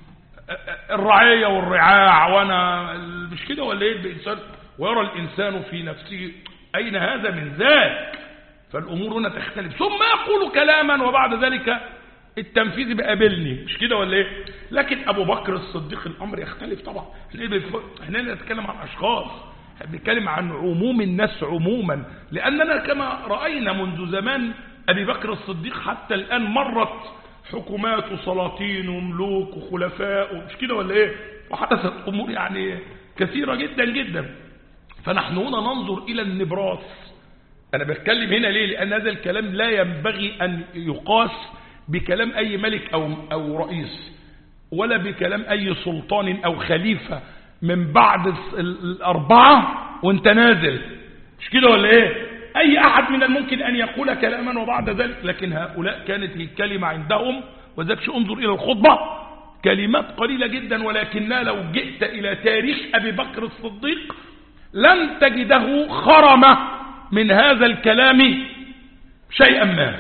A: الرعية والرعاع وأنا مش كده ولا إيه؟ الإنسان ويرى الإنسان في نفسه أين هذا من ذاك؟ فالأمور هنا تختلف، ثم يقول كلاما وبعد ذلك التنفيذ بقابلني، مش كده ولا ايه؟ لكن ابو بكر الصديق الامر يختلف طبعا. احنا نتكلم عن اشخاص، بنتكلم عن عموم الناس عموما، لاننا كما راينا منذ زمان ابي بكر الصديق حتى الان مرت حكومات وسلاطين وملوك وخلفاء، مش كده ولا ايه؟ وحدثت امور يعني كثيره جدا جدا. فنحن هنا ننظر الى النبراس. انا بتكلم هنا ليه؟ لان هذا الكلام لا ينبغي ان يقاس بكلام أي ملك أو, أو رئيس، ولا بكلام أي سلطان أو خليفة من بعد الأربعة وانت نازل، مش كده ولا إيه؟ أي أحد من الممكن أن يقول كلاما وبعد ذلك، لكن هؤلاء كانت الكلمة عندهم، وذلك انظر إلى الخطبة كلمات قليلة جدا، ولكنها لو جئت إلى تاريخ أبي بكر الصديق لن تجده خرم من هذا الكلام شيئا ما.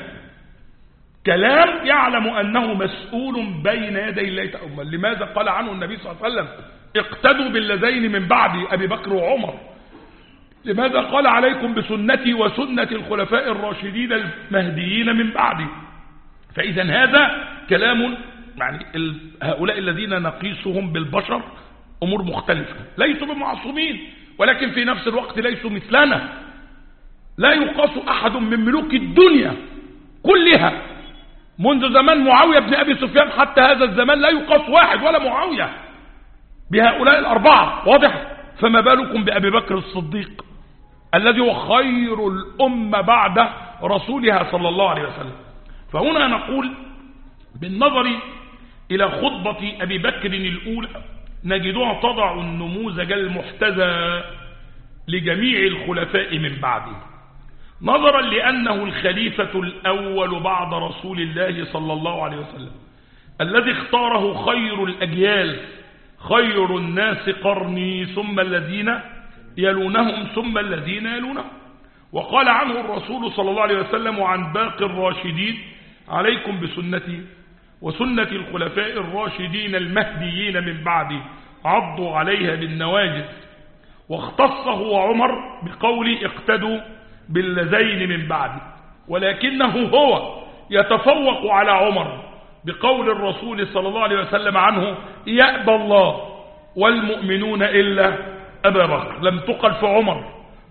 A: كلام يعلم أنه مسؤول بين يدي الله تعالى. لماذا قال عنه النبي صلى الله عليه وسلم اقتدوا باللذين من بعد أبي بكر وعمر؟ لماذا قال عليكم بسنتي وسنة الخلفاء الراشدين المهديين من بعدي؟ فإذا هذا كلام يعني هؤلاء الذين نقيسهم بالبشر أمور مختلفة، ليسوا بمعصومين، ولكن في نفس الوقت ليسوا مثلنا. لا يقاس أحد من ملوك الدنيا كلها منذ زمان معاوية بن أبي سفيان حتى هذا الزمان لا يقاس واحد ولا معاوية بهؤلاء الأربعة. واضح؟ فما بالكم بأبي بكر الصديق الذي هو خير الأمة بعد رسولها صلى الله عليه وسلم. فهنا نقول بالنظر إلى خطبة أبي بكر الأولى نجدها تضع النموذج المحتذى لجميع الخلفاء من بعده، نظرا لأنه الخليفة الأول بعد رسول الله صلى الله عليه وسلم الذي اختاره خير الأجيال، خير الناس قرني ثم الذين يلونهم ثم الذين يلونهم. وقال عنه الرسول صلى الله عليه وسلم وعن باقي الراشدين عليكم بسنتي وسنة الخلفاء الراشدين المهديين من بعدي عضوا عليها بالنواجذ. واختصه عمر بقول اقتدوا باللذين من بعدي، ولكنه هو يتفوق على عمر بقول الرسول صلى الله عليه وسلم عنه يأبى الله والمؤمنون إلا أبا بكر. لم تقل في عمر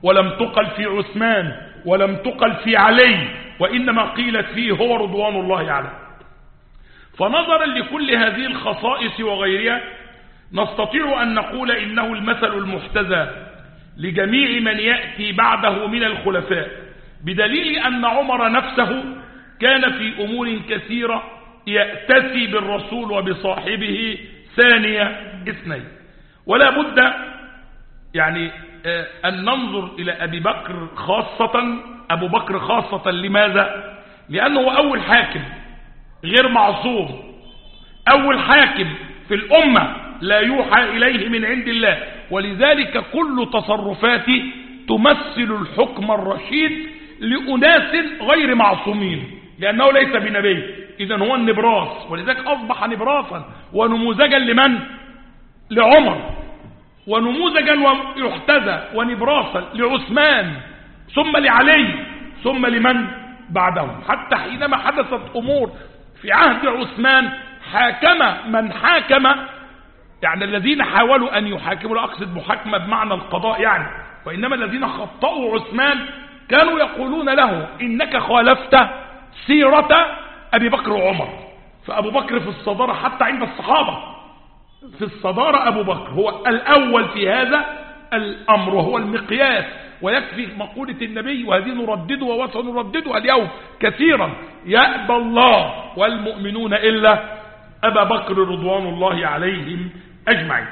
A: ولم تقل في عثمان ولم تقل في علي، وإنما قيلت فيه هو رضوان الله عليه. فنظرا لكل هذه الخصائص وغيرها نستطيع أن نقول إنه المثل المحتذى لجميع من يأتي بعده من الخلفاء، بدليل أن عمر نفسه كان في أمور كثيرة يأتسي بالرسول وبصاحبه ثانية اثنين. ولا بد يعني أن ننظر إلى أبي بكر خاصة، أبو بكر خاصة. لماذا؟ لأنه أول حاكم غير معصوم، أول حاكم في الأمة لا يوحى إليه من عند الله، ولذلك كل تصرفاته تمثل الحكم الرشيد لأناس غير معصومين، لأنه ليس بنبي، إذن هو النبراس، ولذلك أصبح نبراسا ونموذجا لمن؟ لعمر، ونموذجا ويحتذى ونبراسا لعثمان، ثم لعلي، ثم لمن بعدهم. حتى حينما حدثت أمور في عهد عثمان حاكم من حاكم، يعني الذين حاولوا أن يحاكموا، لا أقصد محاكمة بمعنى القضاء يعني، وإنما الذين خطأوا عثمان كانوا يقولون له إنك خالفت سيرة أبي بكر وعمر. فأبو بكر في الصدارة حتى عند الصحابة، في الصدارة أبو بكر هو الأول في هذا الأمر، وهو المقياس. ويكفي مقولة النبي، وهذه نرددها وسنرددها اليوم كثيرا: يأبى الله والمؤمنون إلا أبا بكر رضوان الله عليهم أجمعين.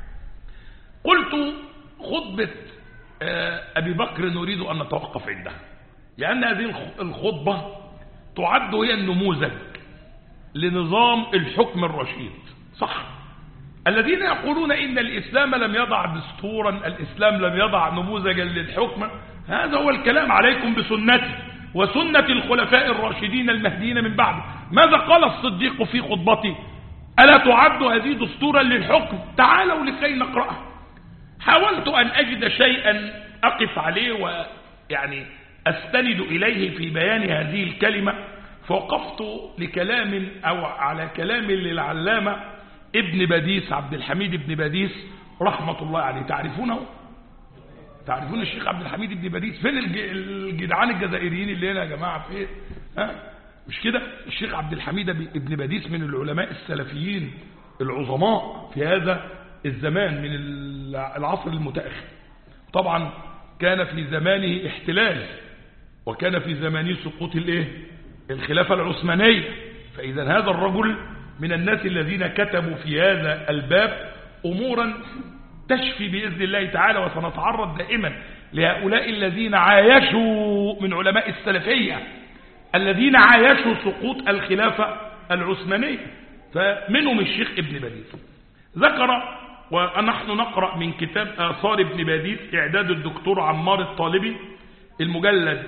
A: قلت خطبة أبي بكر نريد أن نتوقف عندها، لأن هذه الخطبة تعد هي النموذج لنظام الحكم الرشيد. صح، الذين يقولون إن الإسلام لم يضع دستورا، الإسلام لم يضع نموذجا للحكم، هذا هو الكلام. عليكم بسنتي وسنة الخلفاء الراشدين المهديين من بعد. ماذا قال الصديق في خطبته؟ ألا تعد هذه دستورا للحكم؟ تعالوا لكي نقرأها. حاولت أن أجد شيئا أقف عليه ويعني أستند إليه في بيان هذه الكلمة، فوقفت لكلام أو على كلام للعلامة ابن باديس، عبد الحميد ابن باديس رحمة الله عليه. تعرفونه؟ تعرفون الشيخ عبد الحميد ابن باديس؟ فين الجدعان الجزائريين اللي هنا يا جماعة؟ فين؟ ها؟ مش كده؟ الشيخ عبد الحميد ابن باديس من العلماء السلفيين العظماء في هذا الزمان من العصر المتأخر. طبعا كان في زمانه احتلال، وكان في زمانه سقوط الايه؟ الخلافة العثمانية. فإذا هذا الرجل من الناس الذين كتبوا في هذا الباب أمورا تشفي بإذن الله تعالى. وسنتعرض دائما لهؤلاء الذين عايشوا من علماء السلفية، الذين عايشوا سقوط الخلافة العثمانية، فمنهم الشيخ ابن باديس. ذكر، ونحن نقرأ من كتاب آثار ابن باديس إعداد الدكتور عمار الطالبي، المجلد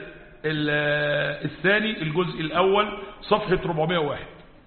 A: الثاني الجزء الأول صفحة أربعمائة وواحد.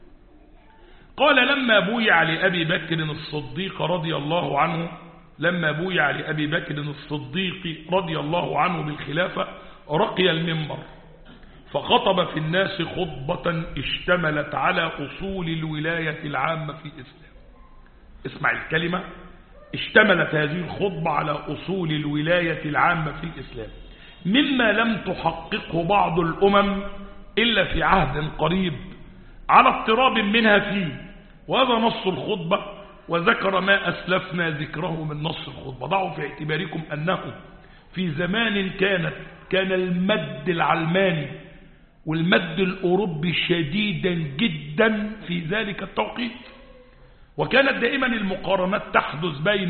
A: قال: لما بويع لأبي بكر الصديق رضي الله عنه لما بويع لأبي بكر الصديق رضي الله عنه بالخلافة رقي المنبر فخطب في الناس خطبة اشتملت على أصول الولاية العامة في الإسلام. اسمع الكلمة: اشتملت هذه الخطبة على أصول الولاية العامة في الإسلام، مما لم تحققه بعض الأمم إلا في عهد قريب، على اضطراب منها فيه. وهذا نص الخطبة، وذكر ما أسلفنا ذكره من نص الخطبة. ضعوا في اعتباركم أنه في زمان كانت كان المد العلماني والمد الأوروبي شديدا جدا في ذلك التوقيت، وكانت دائما المقارنات تحدث بين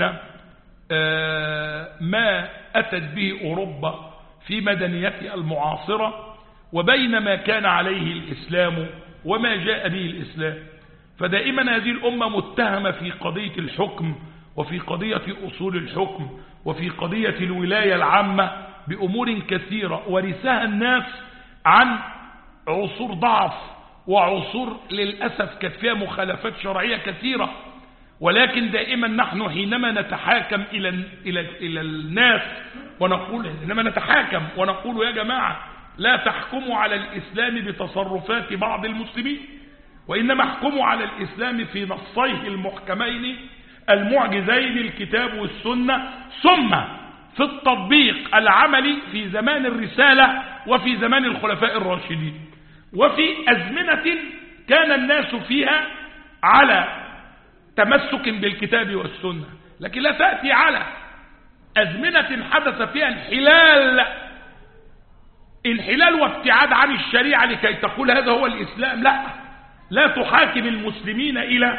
A: ما أتت به أوروبا في مدنيتها المعاصرة وبين ما كان عليه الإسلام وما جاء به الإسلام. فدائما هذه الأمة متهمة في قضية الحكم، وفي قضية أصول الحكم، وفي قضية الولاية العامة بأمور كثيرة ورثها الناس عن عصور ضعف وعصور للأسف كانت فيها مخالفات شرعية كثيرة. ولكن دائما نحن حينما نتحاكم إلى إلى إلى الناس ونقول حينما نتحاكم ونقول يا جماعة لا تحكموا على الإسلام بتصرفات بعض المسلمين، وإنما احكموا على الإسلام في نصيه المحكمين المعجزين الكتاب والسنة، ثم في التطبيق العملي في زمان الرسالة وفي زمان الخلفاء الراشدين، وفي أزمنة كان الناس فيها على تمسك بالكتاب والسنة، لكن لا تأتي على أزمنة حدث فيها انحلال انحلال وابتعاد عن الشريعة لكي تقول هذا هو الإسلام. لا لا تحاكم المسلمين إلى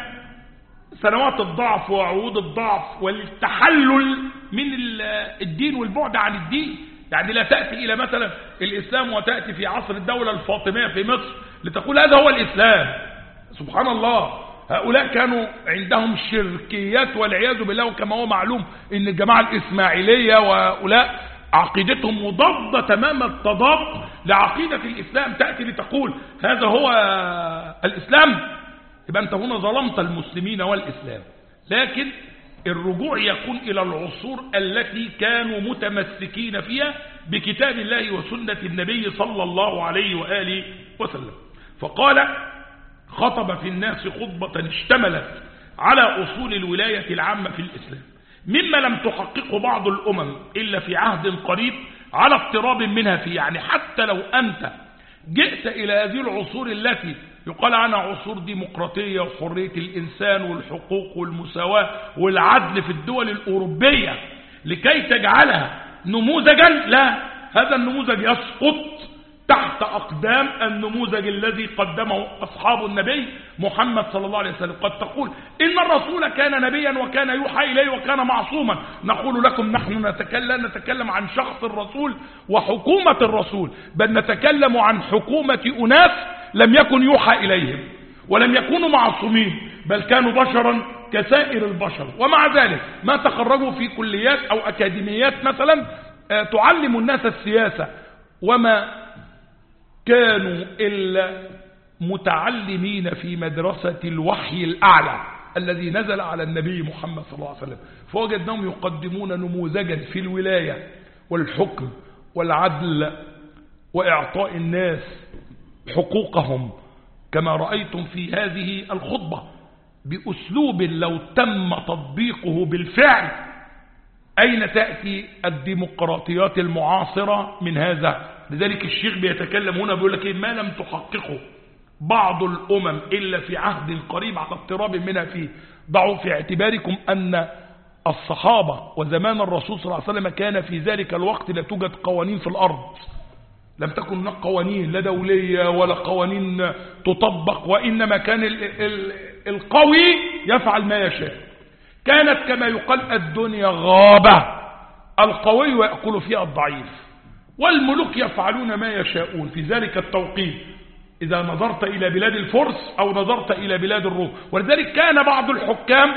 A: سنوات الضعف وعهود الضعف والتحلل من الدين والبعد عن الدين. يعني لا تأتي إلى مثلا الإسلام وتأتي في عصر الدولة الفاطمية في مصر لتقول هذا هو الإسلام. سبحان الله، هؤلاء كانوا عندهم شركيات والعياذ بالله، وكما هو معلوم ان الجماعة الإسماعيلية وهؤلاء عقيدتهم مضادة تمام التضاد لعقيدة الإسلام. تأتي لتقول هذا هو الإسلام، يبقى أنت هنا ظلمت المسلمين والإسلام. لكن الرجوع يكون إلى العصور التي كانوا متمسكين فيها بكتاب الله وسنة النبي صلى الله عليه وآله وسلم. فقال خطب في الناس خطبة اشتملت على أصول الولاية العامة في الإسلام مما لم تحققه بعض الأمم إلا في عهد قريب على اضطراب منها فيه. يعني حتى لو أنت جئت إلى هذه العصور التي يقال عنها عصور ديمقراطية وحرية الإنسان والحقوق والمساواة والعدل في الدول الأوروبية لكي تجعلها نموذجا، لا، هذا النموذج يسقط تحت أقدام النموذج الذي قدمه أصحاب النبي محمد صلى الله عليه وسلم. قد تقول إن الرسول كان نبيا وكان يوحى إليه وكان معصوما، نقول لكم نحن نتكلم, نتكلم عن شخص الرسول وحكومة الرسول، بل نتكلم عن حكومة أناس لم يكن يوحى إليهم ولم يكونوا معصومين، بل كانوا بشرا كسائر البشر، ومع ذلك ما تخرجوا في كليات أو أكاديميات مثلا تعلم الناس السياسة، وما كانوا إلا متعلمين في مدرسة الوحي الأعلى الذي نزل على النبي محمد صلى الله عليه وسلم. فوجدناهم يقدمون نموذجا في الولاية والحكم والعدل وإعطاء الناس حقوقهم كما رأيتم في هذه الخطبة بأسلوب لو تم تطبيقه بالفعل. أين تأتي الديمقراطيات المعاصرة من هذا؟ لذلك الشيخ بيتكلم هنا بيقول لك ما لم تحققه بعض الأمم إلا في عهد قريب على اضطراب منها فيه. ضعوا في اعتباركم أن الصحابة وزمان الرسول صلى الله عليه وسلم كان في ذلك الوقت لا توجد قوانين في الأرض، لم تكن هناك قوانين لا دولية ولا قوانين تطبق، وإنما كان ال ال القوي يفعل ما يشاء. كانت كما يقال الدنيا غابة، القوي يأكل فيها الضعيف، والملوك يفعلون ما يشاءون في ذلك التوقيت إذا نظرت إلى بلاد الفرس أو نظرت إلى بلاد الروم. ولذلك كان بعض الحكام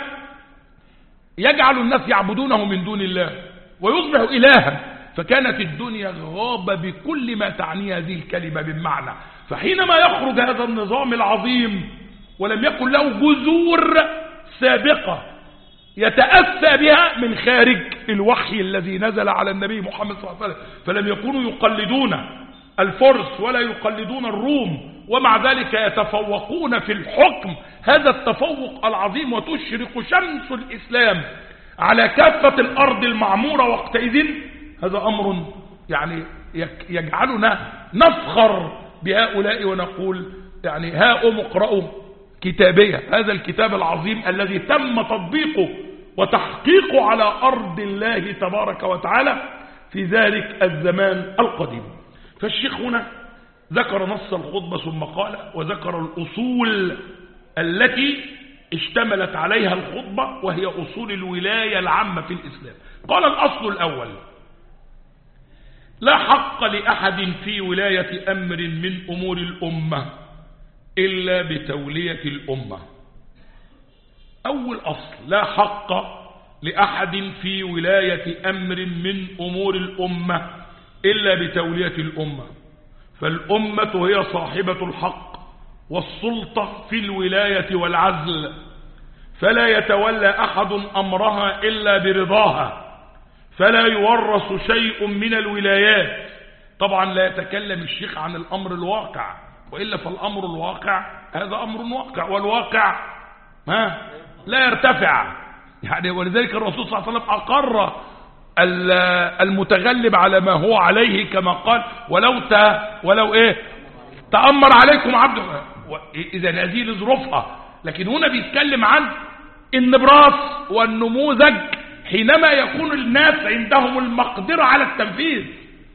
A: يجعل الناس يعبدونه من دون الله ويصبح إلها، فكانت الدنيا غابة بكل ما تعني هذه الكلمة بالمعنى. فحينما يخرج هذا النظام العظيم ولم يكن له جذور سابقة يتأسى بها من خارج الوحي الذي نزل على النبي محمد صلى الله عليه وسلم، فلم يكونوا يقلدون الفرس ولا يقلدون الروم، ومع ذلك يتفوقون في الحكم هذا التفوق العظيم، وتشرق شمس الإسلام على كافة الأرض المعمورة وقتئذ. هذا أمر يعني يجعلنا نفخر بهؤلاء ونقول يعني هاؤم اقرأوا كتابية، هذا الكتاب العظيم الذي تم تطبيقه وتحقيقه على أرض الله تبارك وتعالى في ذلك الزمان القديم. فالشيخ هنا ذكر نص الخطبة ثم قال وذكر الأصول التي اشتملت عليها الخطبة وهي أصول الولاية العامة في الإسلام. قال الأصل الأول: لا حق لأحد في ولاية أمر من أمور الأمة إلا بتولية الأمة. أول أصل: لا حق لأحد في ولاية أمر من أمور الأمة إلا بتولية الأمة، فالأمة هي صاحبة الحق والسلطة في الولاية والعزل، فلا يتولى أحد أمرها إلا برضاها، فلا يورث شيء من الولايات. طبعا لا يتكلم الشيخ عن الأمر الواقع، وإلا فالأمر الواقع هذا أمر واقع، والواقع ما لا يرتفع يعني. ولذلك الرسول صلى الله عليه وسلم أقر المتغلب على ما هو عليه، كما قال ولو ت ولو ايه تأمر عليكم عبد. اذا هذه لظروفها، لكن هنا بيتكلم عن النبراس والنموذج حينما يكون الناس عندهم المقدرة على التنفيذ.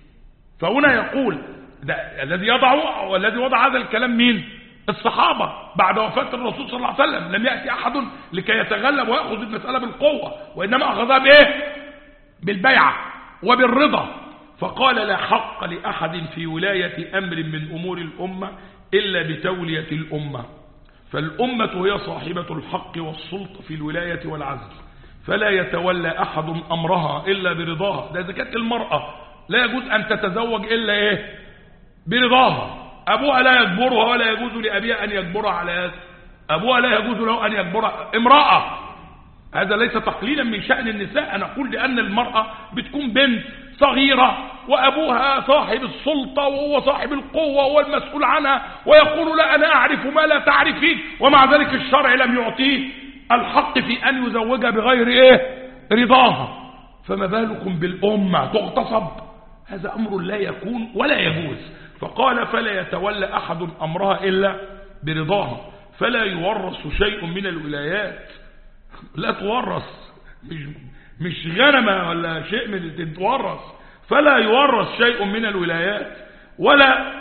A: فهنا يقول ده الذي يضع والذي وضع هذا الكلام مين؟ الصحابة بعد وفاة الرسول صلى الله عليه وسلم. لم يأتي أحد لكي يتغلب ويأخذ المسألة بالقوة، وإنما أخذها بإيه؟ بالبيعة وبالرضا. فقال لا حق لأحد في ولاية أمر من أمور الأمة إلا بتولية الأمة، فالأمة هي صاحبة الحق والسلطة في الولاية والعزل، فلا يتولى أحد أمرها إلا برضاها. ده زكاة المرأة، لا يجوز أن تتزوج إلا إيه؟ برضاها. أبوها لا يجبرها ولا يجوز لأبيها أن يجبرها على هذا. أبوها لا يجوز له أن يجبرها. امرأة، هذا ليس تقليلا من شأن النساء، أنا أقول لأن المرأة بتكون بنت صغيرة وأبوها صاحب السلطة وهو صاحب القوة وهو المسؤول عنها، ويقول لا أنا أعرف ما لا تعرفين، ومع ذلك الشرع لم يعطيه الحق في أن يزوجها بغير إيه؟ رضاها. فما بالكم بالأمة تغتصب؟ هذا أمر لا يكون ولا يجوز. فقال فلا يتولى أحد أمرها إلا برضاها، فلا يورث شيء من الولايات. لا تورث، مش, مش غنمة ولا شيء من تورث. فلا يورث شيء من الولايات، ولا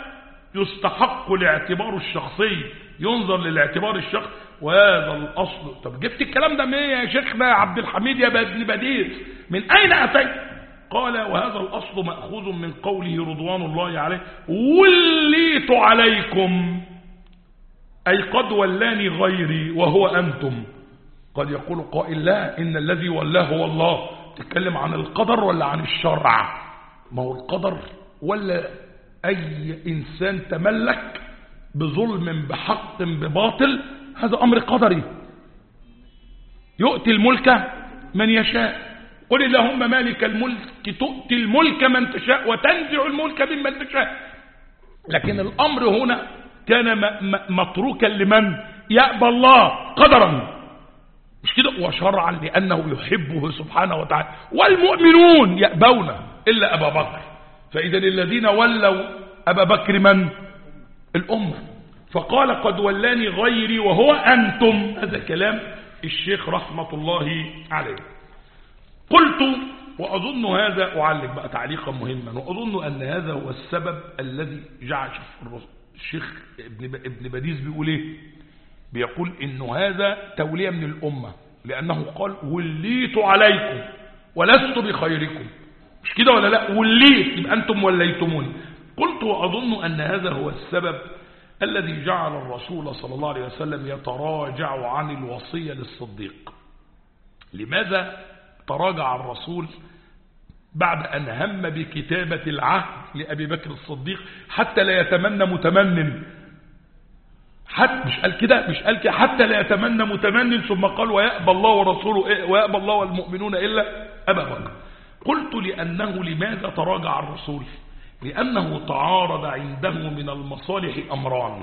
A: يستحق الاعتبار الشخصي، ينظر للاعتبار الشخصي. وهذا الأصل. طب جبت الكلام ده منين يا شيخنا يا عبد الحميد يا ابن بدير؟ من أين أتيت؟ قال وهذا الأصل مأخوذ من قوله رضوان الله عليه وليت عليكم، أي قد ولاني غيري وهو أنتم. قد يقول قائل لا، إن الذي ولاه هو الله. تتكلم عن القدر ولا عن الشرع؟ ما هو القدر، ولا أي إنسان تملك بظلم بحق بباطل، هذا أمر قدري. يؤتي الملك من يشاء، قل اللهم مالك الملك تؤتي الملك من تشاء وتنزع الملك ممن تشاء. لكن الأمر هنا كان متروكا لمن؟ يأبى الله قدرا، مش كده، وشرعا لأنه يحبه سبحانه وتعالى. والمؤمنون يأبون إلا أبا بكر. فإذا الذين ولوا أبا بكر من؟ الأمة. فقال قد ولاني غيري وهو أنتم. هذا كلام الشيخ رحمة الله عليه. قلت وأظن هذا، أعلق بقى تعليقا مهما، وأظن أن هذا هو السبب الذي جعل الشيخ ابن بديس بيقول إيه؟ بيقول إنه هذا تولية من الأمة، لأنه قال وليت عليكم ولست بخيركم، مش كده ولا لا؟ وليت يبقى أنتم وليتموني. قلت وأظن أن هذا هو السبب الذي جعل الرسول صلى الله عليه وسلم يتراجع عن الوصية للصديق. لماذا تراجع الرسول بعد أن هم بكتابة العهد لأبي بكر الصديق حتى لا يتمنى متمن؟ حتى مش قال كده، مش قال كده حتى لا يتمنى متمن، ثم قال ويأبى الله ورسوله ويأبى الله والمؤمنون إلا أبا بكر. قلت لأنه لماذا تراجع الرسول؟ لأنه تعارض عنده من المصالح أمران.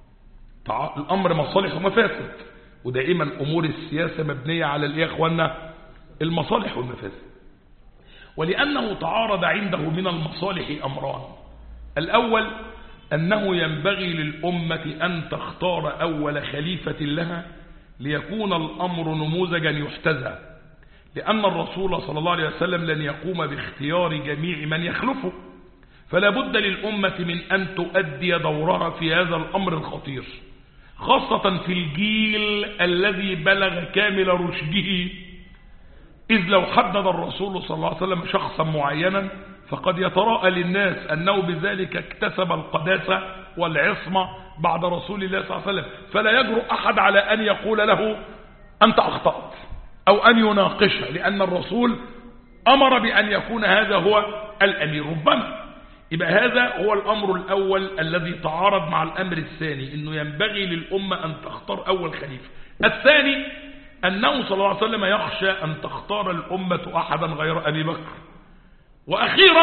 A: الأمر مصالح ومفاسد، ودائما أمور السياسة مبنية على الإيه يا أخوانا؟ المصالح والمفاسد. ولأنه تعارض عنده من المصالح أمران. الأول أنه ينبغي للأمة أن تختار أول خليفة لها ليكون الأمر نموذجا يحتذى، لأن الرسول صلى الله عليه وسلم لن يقوم باختيار جميع من يخلفه، فلا بد للأمة من أن تؤدي دورها في هذا الأمر الخطير، خاصة في الجيل الذي بلغ كامل رشده. إذ لو حدد الرسول صلى الله عليه وسلم شخصا معينا فقد يتراءى للناس أنه بذلك اكتسب القداسة والعصمة بعد رسول الله صلى الله عليه وسلم، فلا يجرؤ أحد على أن يقول له أنت أخطأت أو أن يناقشه، لأن الرسول أمر بأن يكون هذا هو الأمير. ربما يبقى هذا هو الأمر الأول الذي تعارض مع الأمر الثاني، أنه ينبغي للأمة أن تختار أول خليفة. الثاني أنه صلى الله عليه وسلم يخشى أن تختار الأمة أحدا غير أبي بكر. وأخيرا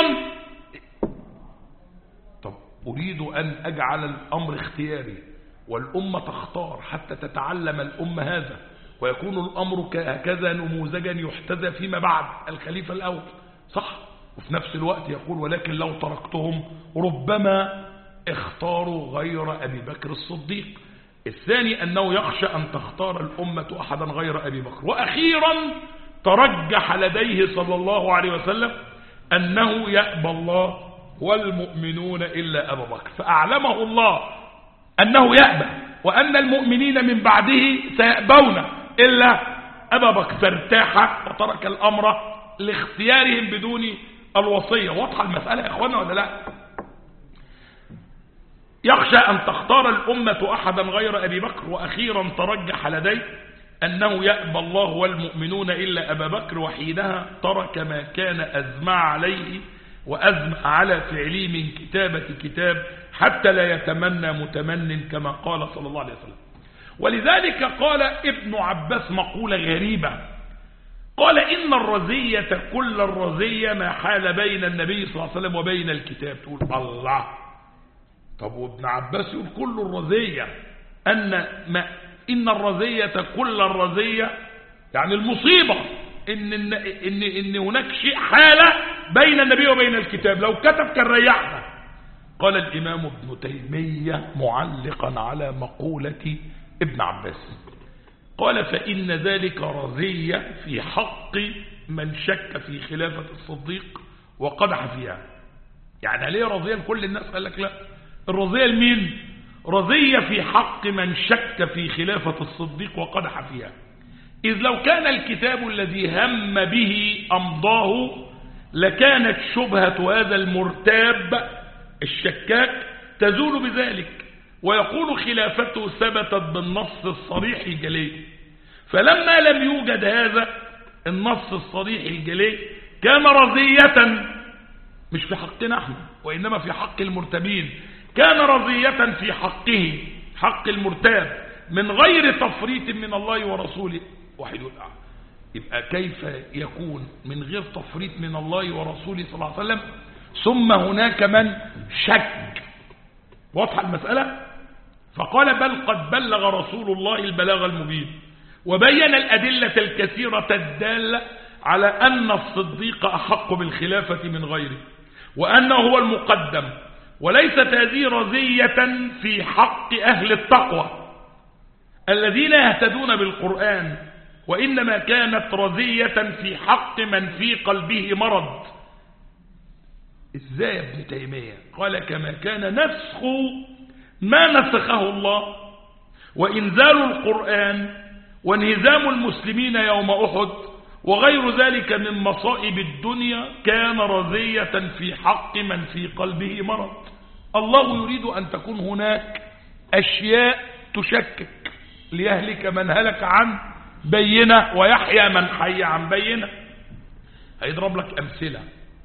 A: طب أريد أن أجعل الأمر اختياري والأمة تختار حتى تتعلم الأمة هذا، ويكون الأمر هكذا نموذجا يحتذى فيما بعد الخليفة الأول. صح. وفي نفس الوقت يقول ولكن لو تركتهم ربما اختاروا غير أبي بكر الصديق. الثاني أنه يخشى أن تختار الأمة أحدا غير أبي بكر. وأخيرا ترجح لديه صلى الله عليه وسلم أنه يأبى الله والمؤمنون إلا أبا بكر، فأعلمه الله أنه يأبى وأن المؤمنين من بعده سيأبون إلا أبا بكر، فارتاح وترك الأمر لاختيارهم بدون الوصية. واضحة المسألة يا إخوانا ولا لا؟ يخشى أن تختار الأمة أحدا غير أبي بكر. وأخيرا ترجح لديه أنه يأبى الله والمؤمنون إلا أبا بكر، وحينها ترك ما كان أزمع عليه وأزمع على فعله من كتابة كتاب حتى لا يتمنى متمن كما قال صلى الله عليه وسلم. ولذلك قال ابن عباس مقولة غريبة، قال إن الرزية كل الرزية ما حال بين النبي صلى الله عليه وسلم وبين الكتاب. تقول الله، طب وابن عباس يقول كل الرزية، أن ما إن الرزية كل الرزية يعني المصيبة إن, إن, إن, إن هناك شيء حالة بين النبي وبين الكتاب، لو كتب كان ريحنا. قال الإمام ابن تيمية معلقا على مقولة ابن عباس، قال فإن ذلك رزية في حق من شك في خلافة الصديق وقدح فيها. يعني ليه رزية لكل الناس؟ قال لك لا، الرزية لمين؟ رزية في حق من شك في خلافة الصديق وقدح فيها. إذ لو كان الكتاب الذي هم به أمضاه لكانت شبهة هذا المرتاب الشكاك تزول بذلك، ويقول خلافته ثبتت بالنص الصريح الجلي. فلما لم يوجد هذا النص الصريح الجلي كان رزية مش في حقنا احنا وإنما في حق المرتبين، كان رزية في حقه حق المرتاب من غير تفريط من الله ورسوله. واحد يقول يبقى كيف يكون من غير تفريط من الله ورسوله صلى الله عليه وسلم ثم هناك من شك؟ واضحة المسألة؟ فقال بل قد بلغ رسول الله البلاغ المبين وبين الأدلة الكثيرة الدالة على أن الصديق أحق بالخلافة من غيره وأنه هو المقدم، وليست هذه رزية في حق أهل التقوى الذين يهتدون بالقرآن، وإنما كانت رزية في حق من في قلبه مرض. إزاي يا ابن تيمية؟ قال كما كان نسخ ما نسخه الله وإنزال القرآن وانهزام المسلمين يوم أحد وغير ذلك من مصائب الدنيا كان رزية في حق من في قلبه مرض. الله يريد أن تكون هناك أشياء تشكك ليهلك من هلك عن بينة ويحيى من حي عن بينة. هيضرب لك أمثلة.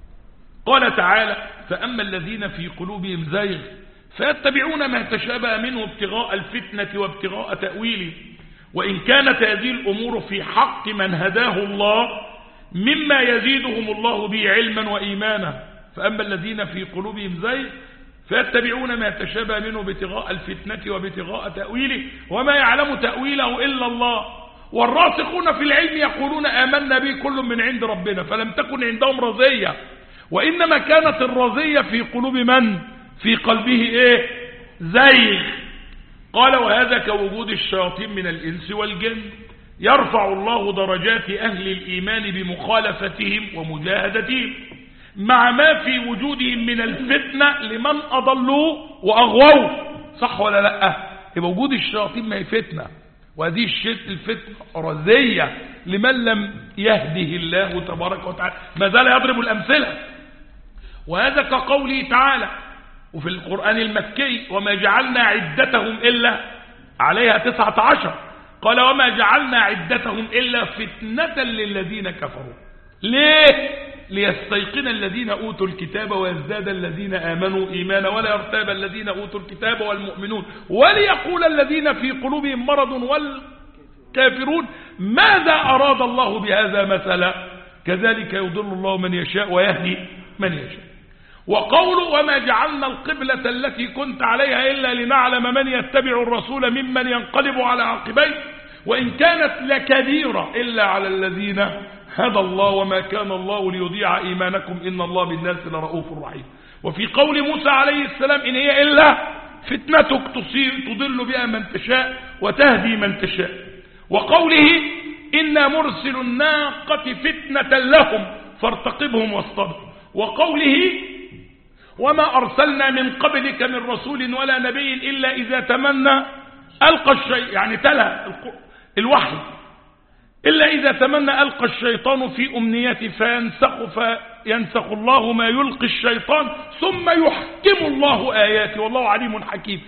A: قال تعالى فأما الذين في قلوبهم زيغ فيتبعون ما تشابه منه ابتغاء الفتنة وابتغاء تأويله، وإن كانت هذه الأمور في حق من هداه الله مما يزيدهم الله به علما وإيمانا. فأما الذين في قلوبهم زيغ فيتبعون ما تشابه منه ابتغاء الفتنة وابتغاء تأويله وما يعلم تأويله إلا الله، والراسخون في العلم يقولون آمنا به كل من عند ربنا. فلم تكن عندهم رزية، وإنما كانت الرزية في قلوب من في قلبه إيه؟ زيغ. قال وهذا كوجود الشياطين من الإنس والجن، يرفع الله درجات أهل الإيمان بمخالفتهم ومجاهدتهم مع ما في وجودهم من الفتنة لمن أضلوا وأغووا. صح ولا لا؟ يبقى وجود الشياطين ما هي فتنة، وهذه الفتنة رزية لمن لم يهده الله تبارك وتعالى. ما زال يضرب الأمثلة. وهذا كقوله تعالى وفي القرآن المكي وما جعلنا عدتهم إلا عليها تسعة عشر، قال وما جعلنا عدتهم إلا فتنة للذين كفروا. ليه؟ ليستيقن الذين أوتوا الكتاب ويزداد الذين آمنوا إيمانا ولا يرتاب الذين أوتوا الكتاب والمؤمنون وليقول الذين في قلوبهم مرض والكافرون ماذا أراد الله بهذا مثلا كذلك يضل الله من يشاء ويهدي من يشاء. وقوله وما جعلنا القبلة التي كنت عليها إلا لنعلم من يتبع الرسول ممن ينقلب على عقبيه وإن كانت لكبيرة إلا على الذين هدى الله وما كان الله ليضيع إيمانكم إن الله بالناس لرؤوف رحيم. وفي قول موسى عليه السلام إن هي إلا فتنتك تصير تضل بها من تشاء وتهدي من تشاء. وقوله إنا مرسل الناقة فتنة لهم فارتقبهم واصطبر. وقوله وما أرسلنا من قبلك من رسول ولا نبي إلا إذا تمنى ألقى الشيء يعني تلا الوحي إلا إذا تمنى ألقى الشيطان في أمنيته فينسخ, فينسخ الله ما يلقي الشيطان ثم يحكم الله آياته والله عليم حكيم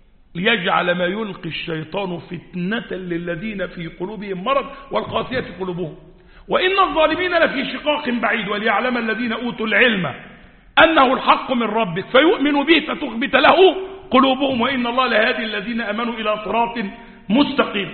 A: ليجعل ما يلقي الشيطان فتنة للذين في قلوبهم مرض والقاسية قلوبهم وإن الظالمين لفي شقاق بعيد وليعلم الذين أوتوا العلم أنه الحق من ربك فيؤمن به فتخبت له قلوبهم وإن الله لهادي الذين أمنوا إلى صراط مستقيم.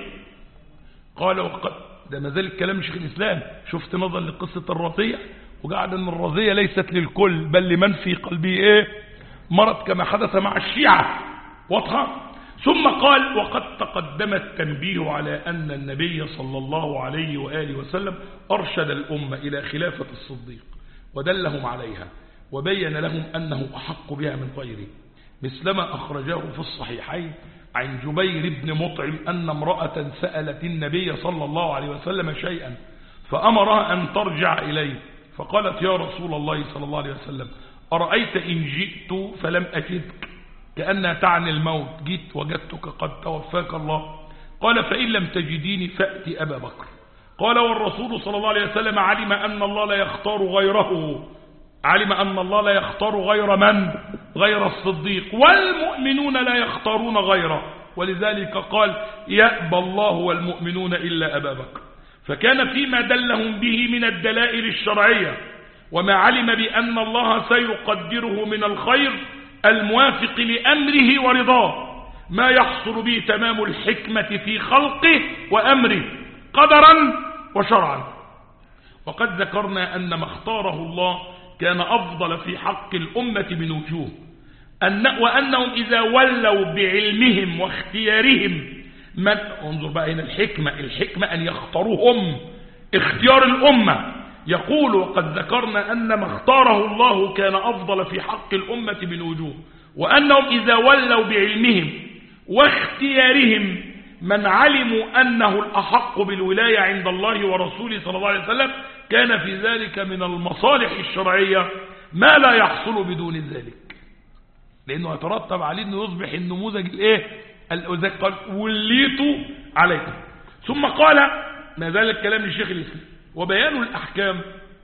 A: قال وقد ده ما زال الكلام شيخ الإسلام. شفت نظر لقصة الرضية وقعد أن الرضية ليست للكل بل لمن في قلبه إيه مرض كما حدث مع الشيعة واضحة. ثم قال وقد تقدم التنبيه على أن النبي صلى الله عليه وآله وسلم أرشد الأمة إلى خلافة الصديق ودلهم عليها وبين لهم أنه أحق بها من غيره مثلما أخرجاه في الصحيحين عن جبير بن مطعم أن امرأة سألت النبي صلى الله عليه وسلم شيئا فأمرها أن ترجع إليه فقالت يا رسول الله صلى الله عليه وسلم أرأيت إن جئت فلم أجدك كأنها تعني الموت جئت وجدتك قد توفاك الله قال فإن لم تجديني فأتي أبا بكر قال والرسول صلى الله عليه وسلم علم أن الله لا يختار غيره علم أن الله لا يختار غير من غير الصديق والمؤمنون لا يختارون غيره ولذلك قال يأبى الله والمؤمنون إلا أبا بكر فكان فيما دلهم به من الدلائل الشرعية وما علم بأن الله سيقدره من الخير الموافق لأمره ورضاه ما يحصل به تمام الحكمة في خلقه وأمره قدرا وشرعا. وقد ذكرنا أن ما اختاره الله كان أفضل في حق الأمة من وجوه أن وأنهم إذا ولوا بعلمهم واختيارهم من انظر بقى هنا الحكمة الحكمة أن يختاروهم اختيار الأمة. يقول وقد ذكرنا أن ما اختاره الله كان أفضل في حق الأمة من وجوه وأنهم إذا ولوا بعلمهم واختيارهم من علموا أنه الأحق بالولاية عند الله ورسوله صلى الله عليه وسلم كان في ذلك من المصالح الشرعية ما لا يحصل بدون ذلك لأنه يترتب عليه أنه يصبح النموذج الايه الأذاك قال وليتوا عليكم. ثم قال ما زال الكلام للشيخ الإسلام وبيان الأحكام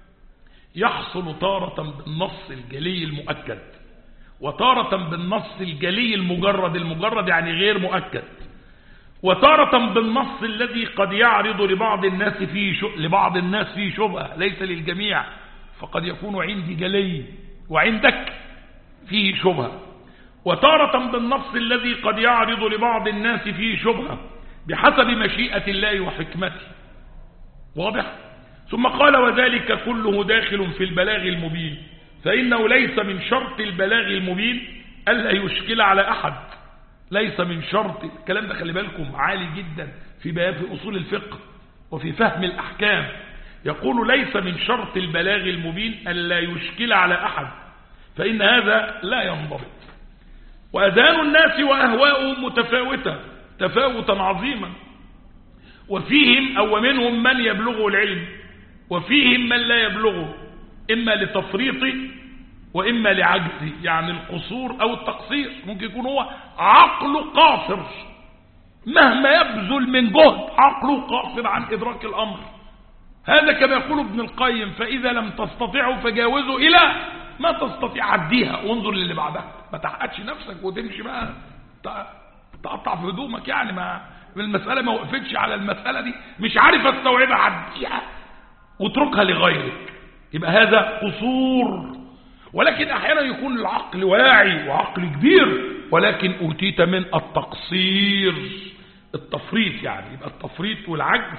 A: يحصل تارة بالنص الجلي المؤكد وتارة بالنص الجلي المجرد المجرد يعني غير مؤكد وتارة بالنص الذي قد يعرض لبعض الناس فيه شو... لبعض الناس فيه شبهة ليس للجميع فقد يكون عندي جلي وعندك فيه شبهة وتارة بالنص الذي قد يعرض لبعض الناس فيه شبهة بحسب مشيئة الله وحكمته واضح. ثم قال وذلك كله داخل في البلاغ المبين فإنه ليس من شرط البلاغ المبين ألا يشكل على أحد ليس من شرط الكلام ده خلي بالكم عالي جدا في بيان في أصول الفقه وفي فهم الأحكام. يقول ليس من شرط البلاغ المبين ألا يشكل على أحد فإن هذا لا ينضبط. وأذان الناس وأهواؤهم متفاوتة تفاوتا عظيما وفيهم أو منهم من يبلغه العلم وفيهم من لا يبلغه إما لتفريطه وإما لعجزه يعني القصور أو التقصير ممكن يكون هو عقله قاصر مهما يبذل من جهد عقله قاصر عن إدراك الأمر. هذا كما يقول ابن القيم فإذا لم تستطيعوا فجاوزوا إلى ما تستطيع عديها وانظر للي بعدها ما تحققش نفسك وتمشي بقى تقطع في هدومك يعني ما المسألة ما وقفتش على المسألة دي مش عارف استوعبها عديها واتركها لغيرك يبقى هذا قصور. ولكن احيانا يكون العقل واعي وعقل كبير ولكن اوتيت من التقصير التفريط يعني يبقى التفريط والعجز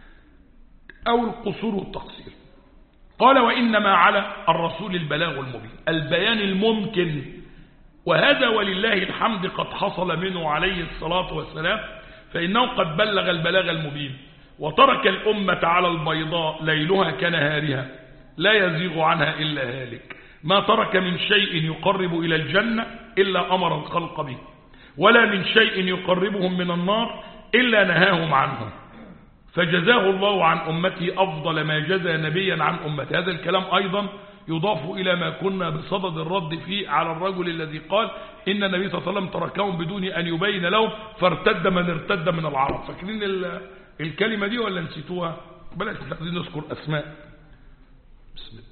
A: او القصور والتقصير. قال وإنما على الرسول البلاغ المبين البيان الممكن وهذا ولله الحمد قد حصل منه عليه الصلاة والسلام فإنه قد بلغ البلاغ المبين وترك الأمة على البيضاء ليلها كنهارها لا يزيغ عنها إلا هالك، ما ترك من شيء يقرب إلى الجنة إلا أمر الخلق به، ولا من شيء يقربهم من النار إلا نهاهم عنه، فجزاه الله عن أمته أفضل ما جزى نبيا عن أمته. هذا الكلام أيضا يضاف إلى ما كنا بصدد الرد فيه على الرجل الذي قال إن النبي صلى الله عليه وسلم تركهم بدون أن يبين لهم فارتد من ارتد من العرب. فاكرين الكلمة دي ولا نسيتوها؟ بلاش عايزين نذكر أسماء. بسم الله.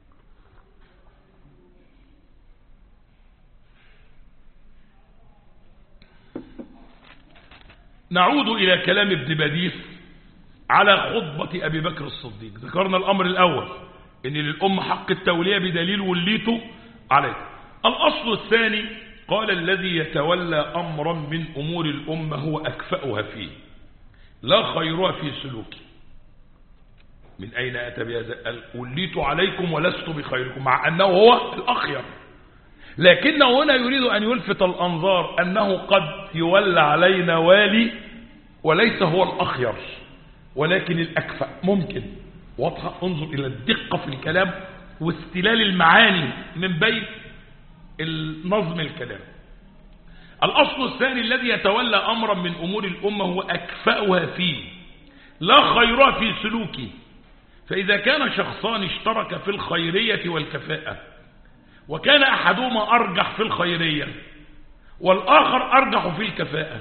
A: نعود إلى كلام ابن بديس على خطبة أبي بكر الصديق. ذكرنا الأمر الأول إن للأمة حق التولية بدليل وليته عليه. الأصل الثاني قال الذي يتولى أمرا من أمور الأمة هو أكفأها فيه لا خيرها في سلوكه. من أين أتى بهذا؟ قال وليت عليكم ولست بخيركم، مع أنه هو الأخير، لكنه هنا يريد أن يلفت الأنظار أنه قد يولى علينا والي وليس هو الأخير ولكن الأكفأ. ممكن واضحة. انظر إلى الدقة في الكلام واستلال المعاني من بين النظم الكلام. الأصل الثاني الذي يتولى أمرا من أمور الأمة هو أكفأها فيه لا خيرها في سلوكه. فإذا كان شخصان اشترك في الخيرية والكفاءة وكان أحدهما أرجح في الخيرية والآخر أرجح في الكفاءة،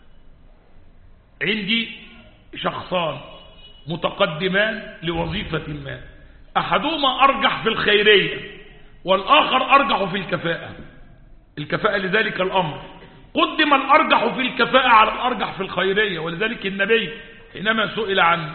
A: عندي شخصان متقدمان لوظيفة ما، أحدهما أرجح في الخيرية والآخر أرجح في الكفاءة، الكفاءة لذلك الأمر قدم الأرجح في الكفاءة على الأرجح في الخيرية. ولذلك النبي حينما سئل عن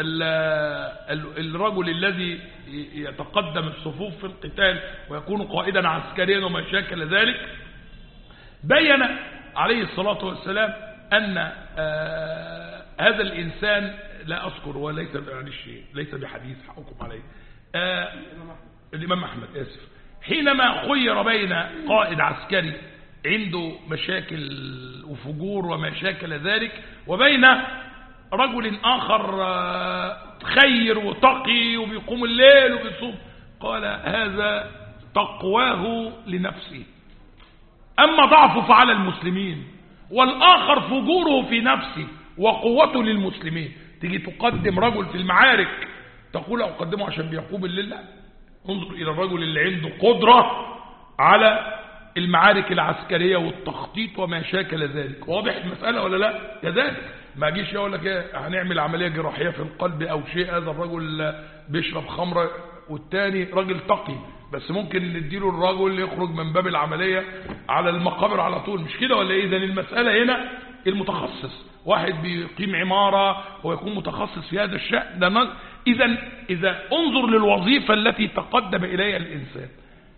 A: الرجل الذي يتقدم الصفوف في القتال ويكون قائدا عسكريا وما شاكل ذلك، بين عليه الصلاة والسلام أن هذا الإنسان لا أذكر وليس يعني ليس بحديث حقكم عليه آه الإمام أحمد آسف حينما خير بين قائد عسكري عنده مشاكل وفجور وما شاكل ذلك وبين رجل آخر آه خير وتقي وبيقوم الليل وبيصوم، قال هذا تقواه لنفسه أما ضعفه فعلى المسلمين، والآخر فجوره في نفسه وقوته للمسلمين. تيجي تقدم رجل في المعارك تقول أقدمه عشان بيقوم الليل؟ لا، انظر إلى الرجل اللي عنده قدرة على المعارك العسكرية والتخطيط وما شاكل ذلك. واضح المسألة ولا لا؟ كذلك ما جيش يقول لك ايه هنعمل عملية جراحية في القلب أو شيء، هذا الرجل بيشرب خمرة والتاني راجل تقي، بس ممكن نديله الرجل يخرج من باب العملية على المقابر على طول، مش كده ولا ايه؟ إذن المسألة هنا المتخصص، واحد بيقيم عمارة ويكون متخصص في هذا الشأن ده. إذن إذا انظر للوظيفة التي تقدم إليها الإنسان،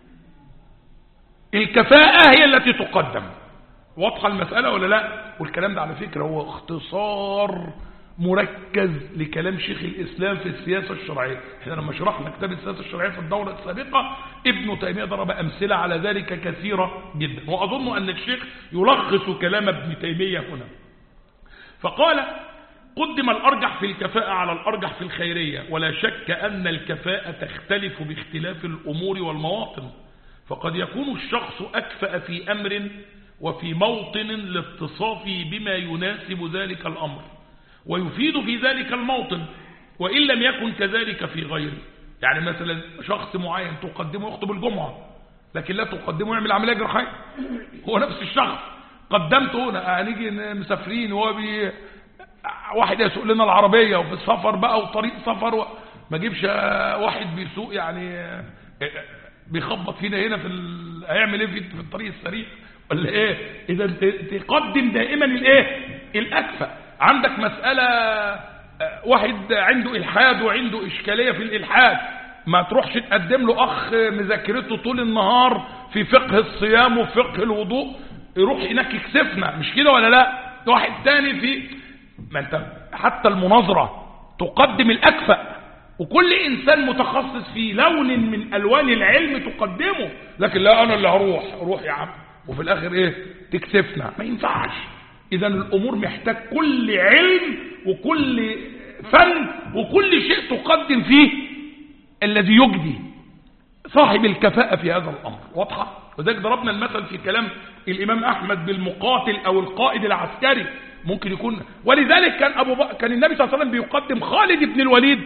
A: الكفاءة هي التي تقدم. واضحة المسألة ولا لا؟ والكلام ده على فكرة هو اختصار مركز لكلام شيخ الإسلام في السياسة الشرعية. احنا لما شرحنا كتاب السياسة الشرعية في الدورة السابقة ابن تيمية ضرب أمثلة على ذلك كثيرة جدا، وأظن أن الشيخ يلخص كلام ابن تيمية هنا. فقال قدم الأرجح في الكفاءة على الأرجح في الخيرية، ولا شك أن الكفاءة تختلف باختلاف الأمور والمواطن، فقد يكون الشخص أكفأ في أمر وفي موطن لاتصافه بما يناسب ذلك الأمر ويفيد في ذلك الموطن، وإن لم يكن كذلك في غيره. يعني مثلا شخص معين تقدمه يخطب الجمعة لكن لا تقدمه يعمل عملية جراحية، هو نفس الشخص قدمته هنا هنيجي مسافرين وهو بي واحد يسوق لنا العربية وفي السفر بقى وطريق سفر و... ما جيبش واحد بيسوق يعني بيخبط فينا هنا في ال... هيعمل ايه في الطريق السريع ولا ايه؟ اذا تقدم دائما الايه الاكفأ. عندك مسألة واحد عنده الحاد وعنده اشكالية في الالحاد، ما تروحش تقدم له اخ مذاكرته طول النهار في فقه الصيام وفقه الوضوء يروح هناك يكسفنا، مش كده ولا لا؟ واحد تاني في ما انت حتى المناظرة تقدم الأكفأ، وكل إنسان متخصص في لون من ألوان العلم تقدمه، لكن لا أنا اللي هروح روح يا عم وفي الآخر إيه تكسفنا، ما ينفعش. إذا الأمور محتاج كل علم وكل فن وكل شيء تقدم فيه الذي يجدي صاحب الكفاءة في هذا الأمر. واضحة؟ وذلك ضربنا المثل في كلام الإمام أحمد بالمقاتل أو القائد العسكري، ممكن يكون. ولذلك كان أبو بكر كان النبي صلى الله عليه وسلم بيقدم خالد بن الوليد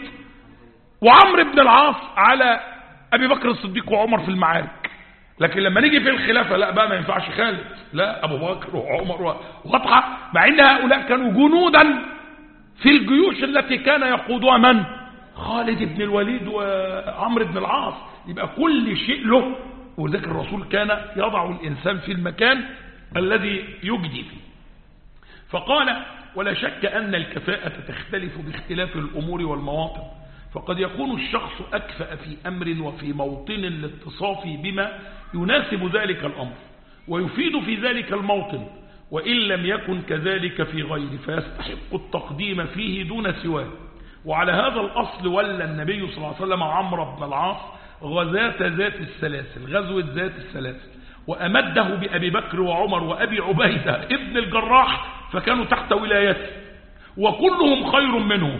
A: وعمرو بن العاص على أبي بكر الصديق وعمر في المعارك. لكن لما نيجي في الخلافة لا بقى ما ينفعش خالد، لا أبو بكر وعمر. واضحة؟ مع أن هؤلاء كانوا جنودا في الجيوش التي كان يقودها من؟ خالد بن الوليد وعمرو بن العاص. يبقى كل شيء له. وذلك الرسول كان يضع الإنسان في المكان الذي يجدي فيه. فقال: ولا شك أن الكفاءة تختلف باختلاف الأمور والمواطن، فقد يكون الشخص أكفأ في أمر وفي موطن الاتصاف بما يناسب ذلك الأمر ويفيد في ذلك الموطن، وإن لم يكن كذلك في غيره فيستحق التقديم فيه دون سواه. وعلى هذا الأصل ولى النبي صلى الله عليه وسلم عمرو بن العاص غزاة ذات السلاسل، غزوة ذات السلاسل، وأمده بأبي بكر وعمر وأبي عبيدة ابن الجراح، فكانوا تحت ولايته وكلهم خير منه.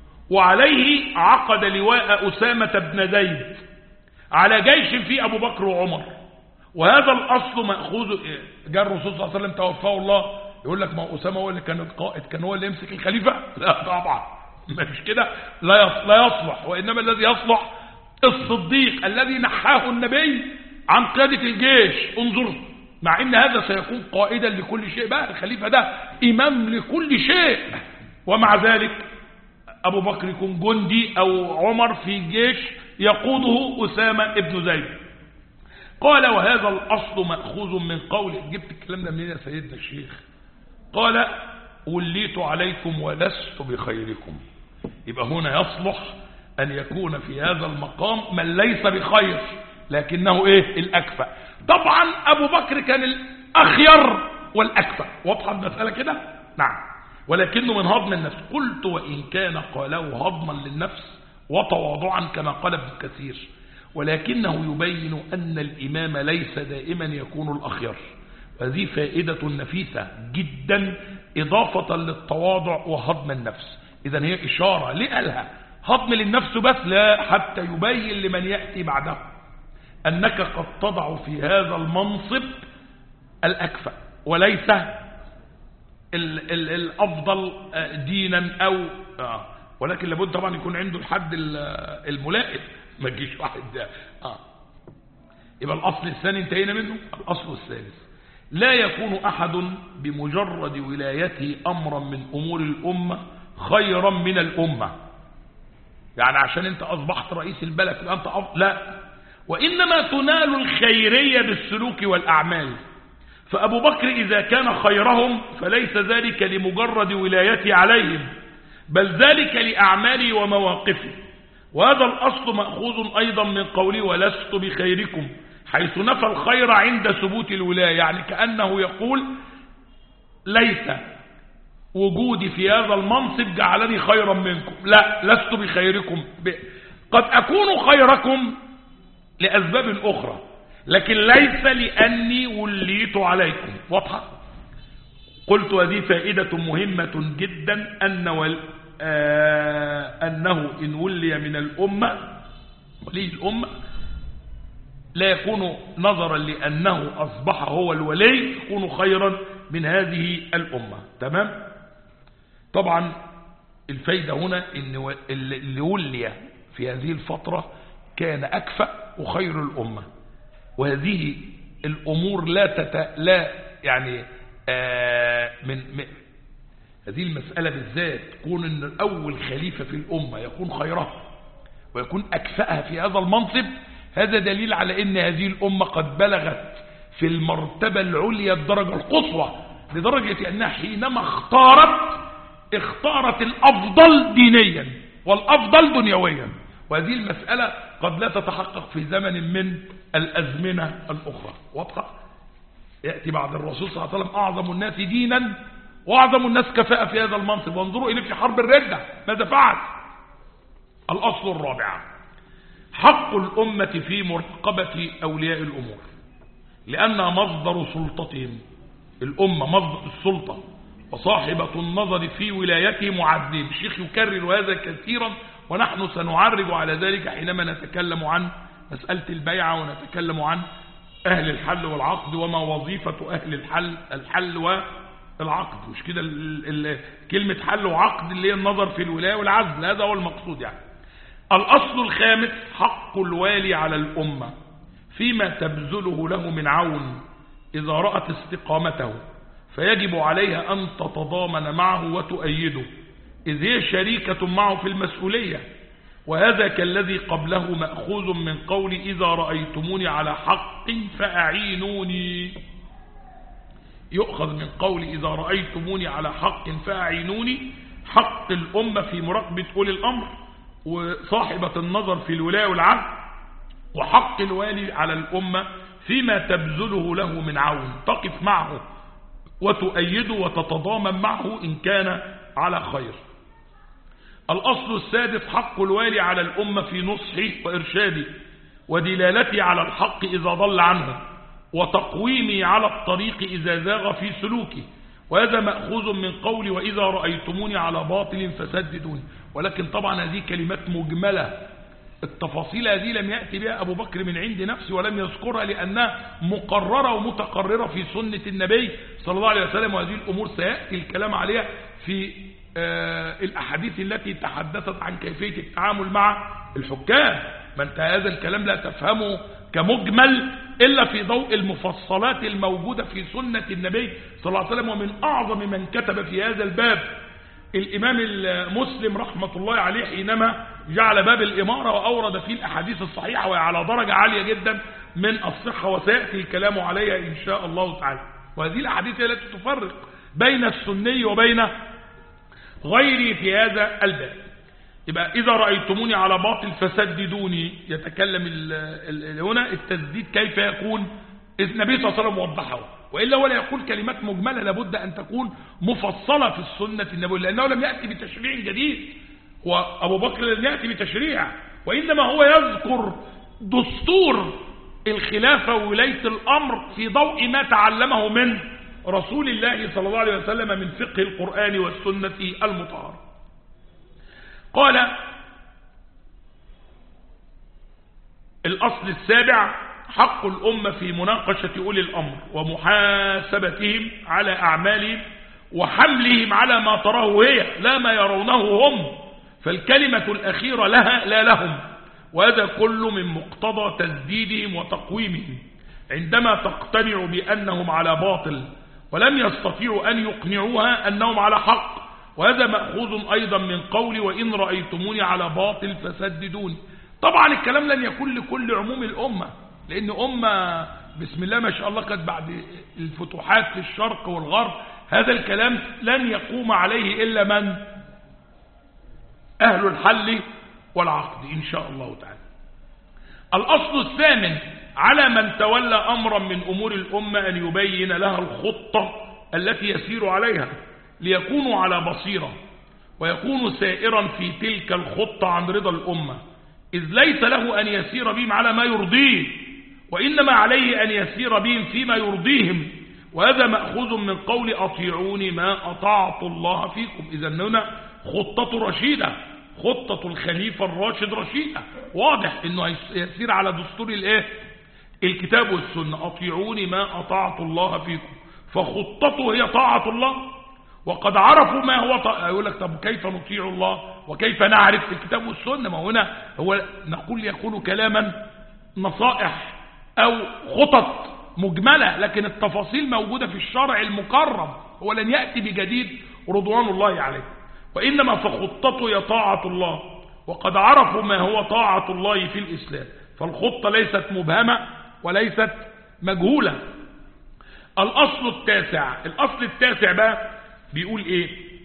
A: وعليه عقد لواء أسامة بن زيد على جيش فيه أبو بكر وعمر. وهذا الأصل مأخوذ. جاء الرسول صلى الله عليه وسلم توفاه الله يقول لك ما أسامة هو اللي كان القائد، كان هو اللي يمسك الخليفة؟ لا طبعا، مش كده، لا يصلح. وإنما الذي يصلح الصديق الذي نحاه النبي عن قيادة الجيش. انظر، مع ان هذا سيكون قائدا لكل شيء، بقى الخليفة ده امام لكل شيء، ومع ذلك ابو بكر يكون جندي او عمر في الجيش يقوده اسامة ابن زيد. قال: وهذا الاصل مأخوذ من قوله. جبت الكلام ده منين يا سيدنا الشيخ؟ قال: وليت عليكم ولست بخيركم. يبقى هنا يصلح أن يكون في هذا المقام من ليس بخير لكنه إيه؟ الأكفأ. طبعا أبو بكر كان الأخير والأكفأ. واضحة المسألة كده؟ نعم. ولكنه من هضم النفس. قلت: وإن كان قاله هضما للنفس وتواضعا كما قال ابن كثير، ولكنه يبين أن الإمام ليس دائما يكون الأخير. هذه فائدة نفيسة جدا إضافة للتواضع وهضم النفس. إذن هي إشارة لألها هضم للنفس بس، لا، حتى يبين لمن يأتي بعده أنك قد تضع في هذا المنصب الأكفأ وليس ال ال الأفضل دينا أو آه. ولكن لابد طبعا يكون عنده الحد الملائم، ما تجيش واحد آه. يبقى الأصل الثاني انتهينا منه. الأصل الثالث: لا يكون أحد بمجرد ولايته أمرا من أمور الأمة خيرا من الأمة. يعني عشان انت أصبحت رئيس البلد يبقى انت أفضل، لا، وإنما تنال الخيرية بالسلوك والأعمال. فأبو بكر إذا كان خيرهم فليس ذلك لمجرد ولايته عليهم، بل ذلك لأعماله ومواقفه. وهذا الأصل مأخوذ أيضا من قوله: ولست بخيركم، حيث نفى الخير عند ثبوت الولاية. يعني كأنه يقول: ليس وجودي في هذا المنصب جعلني خيرا منكم، لا، لست بخيركم. قد أكون خيركم لأسباب أخرى، لكن ليس لأني وليت عليكم. واضحة؟ قلت: هذه فائدة مهمة جدا، أن ول... آه... أنه إن ولي من الأمة ولي الأمة لا يكون نظرا لأنه أصبح هو الولي، يكون خيرا من هذه الأمة. تمام؟ طبعا الفايدة هنا إن اللي ولي في هذه الفترة كان أكفأ وخير الأمة. وهذه الأمور لا تت... لا يعني آه من... من هذه المسألة بالذات، تكون إن أول خليفة في الأمة يكون خيرها ويكون أكفأها في هذا المنصب. هذا دليل على أن هذه الأمة قد بلغت في المرتبة العليا الدرجة القصوى، لدرجة أنها حينما اختارت اختارت الأفضل دينيا والأفضل دنيويا. وهذه المسألة قد لا تتحقق في زمن من الأزمنة الأخرى. واضحة؟ يأتي بعد الرسول صلى الله عليه وسلم أعظم الناس دينا وأعظم الناس كفاءة في هذا المنصب. وانظروا إليه في حرب الردة ماذا فعل. الأصل الرابع: حق الأمة في مراقبة أولياء الأمور، لأنها مصدر سلطتهم. الأمة مصدر السلطة وصاحبة النظر في ولايتهم وعدلهم. الشيخ يكرر هذا كثيرا، ونحن سنعرج على ذلك حينما نتكلم عن مسألة البيعة ونتكلم عن أهل الحل والعقد وما وظيفة أهل الحل الحل والعقد. مش كده كلمة حل وعقد اللي هي النظر في الولاية والعزل، هذا هو المقصود يعني. الأصل الخامس حق الوالي على الأمة فيما تبذله له من عون إذا رأت استقامته، فيجب عليها أن تتضامن معه وتؤيده، إذ هي شريكة معه في المسؤولية. وهذا كالذي قبله مأخوذ من قول إذا رأيتموني على حق فأعينوني، يؤخذ من قول إذا رأيتموني على حق فأعينوني، حق الأمة في مراقبة أولي الأمر وصاحبة النظر في الولاية والعدل، وحق الوالي على الأمة فيما تبذله له من عون، تقف معه وتؤيده وتتضامن معه إن كان على خير. الأصل السادس حق الوالي على الأمة في نصحه وإرشاده ودلالته على الحق إذا ضل عنه، وتقويمه على الطريق إذا زاغ في سلوكه. وهذا مأخوذ من قول وإذا رأيتموني على باطل فسددوني. ولكن طبعا هذه كلمات مجملة، التفاصيل هذه لم يأتي بها أبو بكر من عند نفسه ولم يذكرها لأنها مقررة ومتقررة في سنة النبي صلى الله عليه وسلم، وهذه الأمور سيأتي الكلام عليها في آه الأحاديث التي تحدثت عن كيفية التعامل مع الحكام. ما انت هذا الكلام لا تفهمه كمجمل إلا في ضوء المفصلات الموجودة في سنة النبي صلى الله عليه وسلم. ومن أعظم من كتب في هذا الباب الإمام المسلم رحمة الله عليه، حينما جعل باب الإمارة وأورد فيه الأحاديث الصحيحة وهي على درجة عالية جدا من الصحة، وسيأتي الكلام عليها إن شاء الله تعالى. وهذه الأحاديث التي تفرق بين السني وبين غيره في هذا الباب. يبقى إذا رأيتموني على باطل فسددوني، يتكلم هنا التسديد كيف يكون، النبي صلى الله عليه وسلم وضحه، وإلا ولا يقول كلمات مجملة، لابد أن تكون مفصلة في السنة النبوية، لأنه لم يأتي بتشريع جديد، وأبو بكر لم يأتي بتشريع، وإنما هو يذكر دستور الخلافة وولاية الأمر في ضوء ما تعلمه من رسول الله صلى الله عليه وسلم من فقه القرآن والسنة المطهرة. قال الأصل السابع حق الأمة في مناقشة أولي الأمر ومحاسبتهم على أعمالهم وحملهم على ما تراه هي لا ما يرونه هم، فالكلمة الأخيرة لها لا لهم. وهذا كل من مقتضى تسديدهم وتقويمهم عندما تقتنع بأنهم على باطل ولم يستطيعوا أن يقنعوها أنهم على حق. وهذا مأخوذ أيضا من قول وإن رأيتموني على باطل فسددوني. طبعا الكلام لن يكون لكل عموم الأمة، لأن أمة بسم الله ما شاء الله قد بعد الفتوحات في الشرق والغرب هذا الكلام لن يقوم عليه إلا من أهل الحل والعقد إن شاء الله تعالى. الأصل الثامن على من تولى أمرا من أمور الأمة أن يبين لها الخطة التي يسير عليها ليكونوا على بصيرة ويكونوا سائرا في تلك الخطة عن رضا الأمة، إذ ليس له أن يسير بهم على ما يرضيه، وإنما عليه أن يسير بهم فيما يرضيهم. وهذا مأخوذ من قول أطيعوني ما أطاعت الله فيكم. إذا هنا خطة رشيدة، خطة الخليفة الراشد رشيدة، واضح أنه يسير على دستور الايه الكتاب والسنة. أطيعوني ما أطاعت الله فيكم، فخطته هي طاعة الله، وقد عرفوا ما هو طاعة. يقول لك طب كيف نطيع الله وكيف نعرف الكتاب والسنة؟ ما هنا هو نقول يقول كلاما نصائح أو خطط مجملة، لكن التفاصيل موجودة في الشرع المكرم، هو لن يأتي بجديد رضوان الله عليه. وإنما فخطته هي طاعة الله، وقد عرفوا ما هو طاعة الله في الإسلام، فالخطة ليست مبهمة وليست مجهولة. الأصل التاسع، الأصل التاسع بقى بيقول إيه؟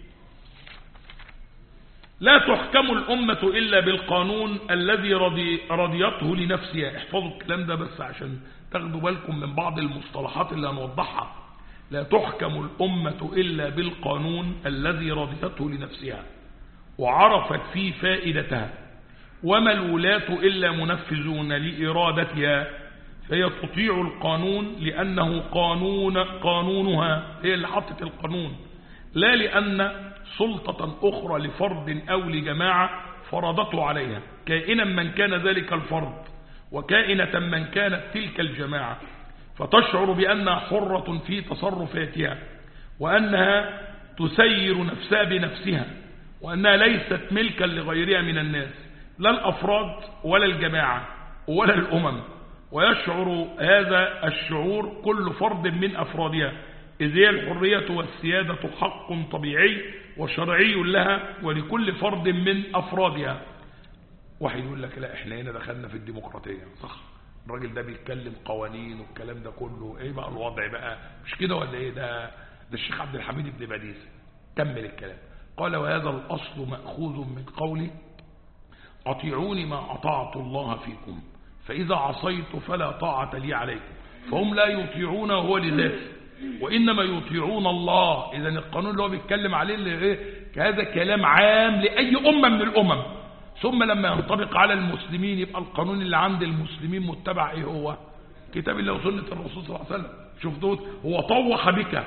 A: لا تحكم الأمة إلا بالقانون الذي رضي رضيته لنفسها. احفظوا الكلام ده بس عشان تاخدوا بالكم من بعض المصطلحات اللي هنوضحها. لا تحكم الأمة إلا بالقانون الذي رضيته لنفسها وعرفت فيه فائدتها، وما الولاة إلا منفذون لإرادتها، فهي تطيع القانون لأنه قانون قانونها، هي اللي حطت القانون، لا لأن سلطة أخرى لفرد أو لجماعة فرضته عليها، كائنا من كان ذلك الفرد وكائنة من كانت تلك الجماعة، فتشعر بأنها حرة في تصرفاتها، وأنها تسير نفسها بنفسها، وأنها ليست ملكا لغيرها من الناس، لا الأفراد ولا الجماعة ولا الأمم. ويشعر هذا الشعور كل فرد من أفرادها، إذ هي الحرية والسيادة حق طبيعي وشرعي لها ولكل فرد من أفرادها. واحد يقول لك لا احنا هنا دخلنا في الديمقراطية، صح، الراجل ده بيتكلم قوانين والكلام ده كله، ايه بقى الوضع بقى مش كده ولا ايه؟ ده ده الشيخ عبد الحميد بن باديس كمل الكلام، قال وهذا الأصل مأخوذ من قولي أطيعوني ما أطعت الله فيكم، فإذا عصيت فلا طاعة لي عليكم. فهم لا يطيعون هو لذاته، وإنما يطيعون الله. إذا القانون اللي هو بيتكلم عليه اللي إيه؟ هذا كلام عام لأي أمة من الأمم، ثم لما ينطبق على المسلمين يبقى القانون اللي عند المسلمين متبع إيه هو؟ كتاب الله وسنة الرسول صلى الله عليه وسلم. شوف دوت، هو طوخ بك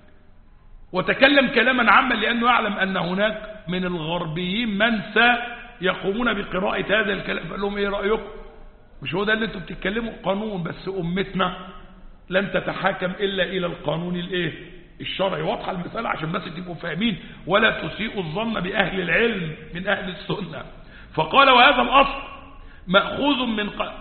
A: وتكلم كلاما عاما لأنه يعلم أن هناك من الغربيين من سيقومون بقراءة هذا الكلام، فقال لهم إيه رأيكم؟ مش هو ده اللي انتوا بتتكلموا قانون، بس أمتنا لن تتحاكم إلا إلى القانون الإيه؟ الشرعي. واضحة المسألة عشان بس تبقوا فاهمين، ولا تسيئوا الظن بأهل العلم من أهل السنة. فقال وهذا الأصل مأخوذ من ق...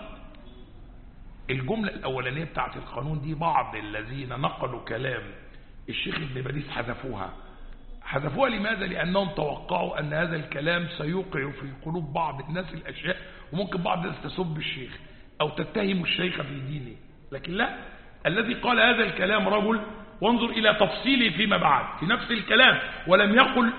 A: الجملة الأولانية بتاعت القانون دي بعض الذين نقلوا كلام الشيخ ابن باديس حذفوها. حذفوها لماذا؟ لأنهم توقعوا أن هذا الكلام سيوقع في قلوب بعض الناس الأشياء، وممكن بعض الناس تسب الشيخ أو تتهم الشيخ في دينه. لكن لا، الذي قال هذا الكلام رجل، وانظر إلى تفصيله فيما بعد في نفس الكلام، ولم يقل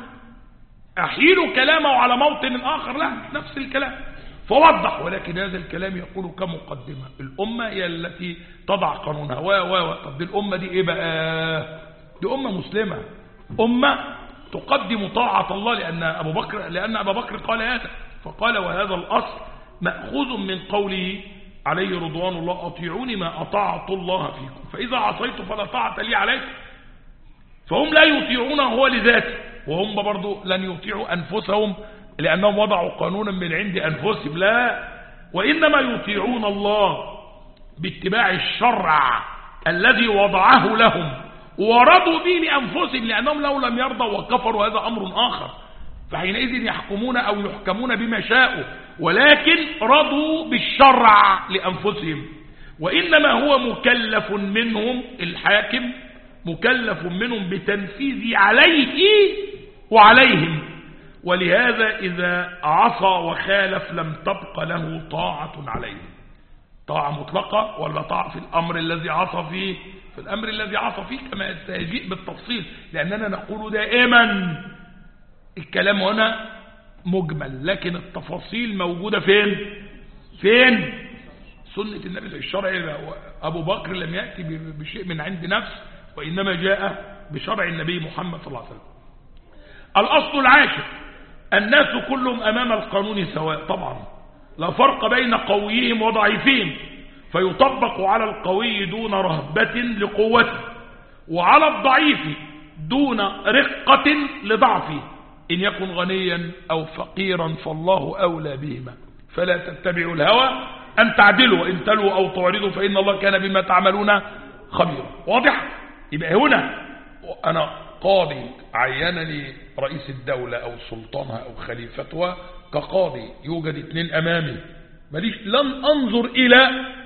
A: أحيل كلامه على موطن آخر، لا، نفس الكلام فوضح. ولكن هذا الكلام يقول كمقدمة، الأمة هي التي تضع قانونها و و طب دي الأمة دي إيه بقى؟ دي أمة مسلمة، أمة تقدم طاعة الله، لأن أبو بكر لأن أبا بكر قال هذا. فقال وهذا الأصل مأخوذ من قوله عليه رضوان الله أطيعوني ما أطاعت الله فيكم، فإذا عصيت فلا طاعة لي عليكم. فهم لا يطيعونه هو لذاته، وهم برضو لن يطيعوا أنفسهم لأنهم وضعوا قانونا من عند أنفسهم، لا، وإنما يطيعون الله باتباع الشرع الذي وضعه لهم، ورضوا به لأنفسهم، لأنهم لو لم يرضوا وكفروا هذا أمر آخر، فحينئذ يحكمون أو يحكمون بما شاءوا، ولكن رضوا بالشرع لأنفسهم. وإنما هو مكلف منهم، الحاكم مكلف منهم بتنفيذ عليه وعليهم، ولهذا إذا عصى وخالف لم تبق له طاعة عليه. طاعة مطلقة ولا طاعة في الأمر الذي عصى فيه؟ في الأمر الذي عصى فيه كما سيجيء بالتفصيل، لأننا نقول دائما الكلام هنا مجمل، لكن التفاصيل موجودة فين؟ فين؟ سنة النبي الشرعي. أبو بكر لم يأتي بشيء من عند نفس، وإنما جاء بشرع النبي محمد صلى الله عليه وسلم. الأصل العاشر الناس كلهم أمام القانون سواء، طبعا لا فرق بين قويهم وضعيفهم، فيطبق على القوي دون رهبة لقوته، وعلى الضعيف دون رقة لضعفه، إن يكن غنيا أو فقيرا فالله أولى بهما، فلا تتبعوا الهوى أن تعدلوا، وإن تلوا أو تعرضوا فإن الله كان بما تعملون خبيرا. واضح؟ يبقى هنا أنا قاضي عينني رئيس الدولة أو سلطانها أو خليفتها كقاضي، يوجد اثنين أمامي، ماليش لن أنظر إلى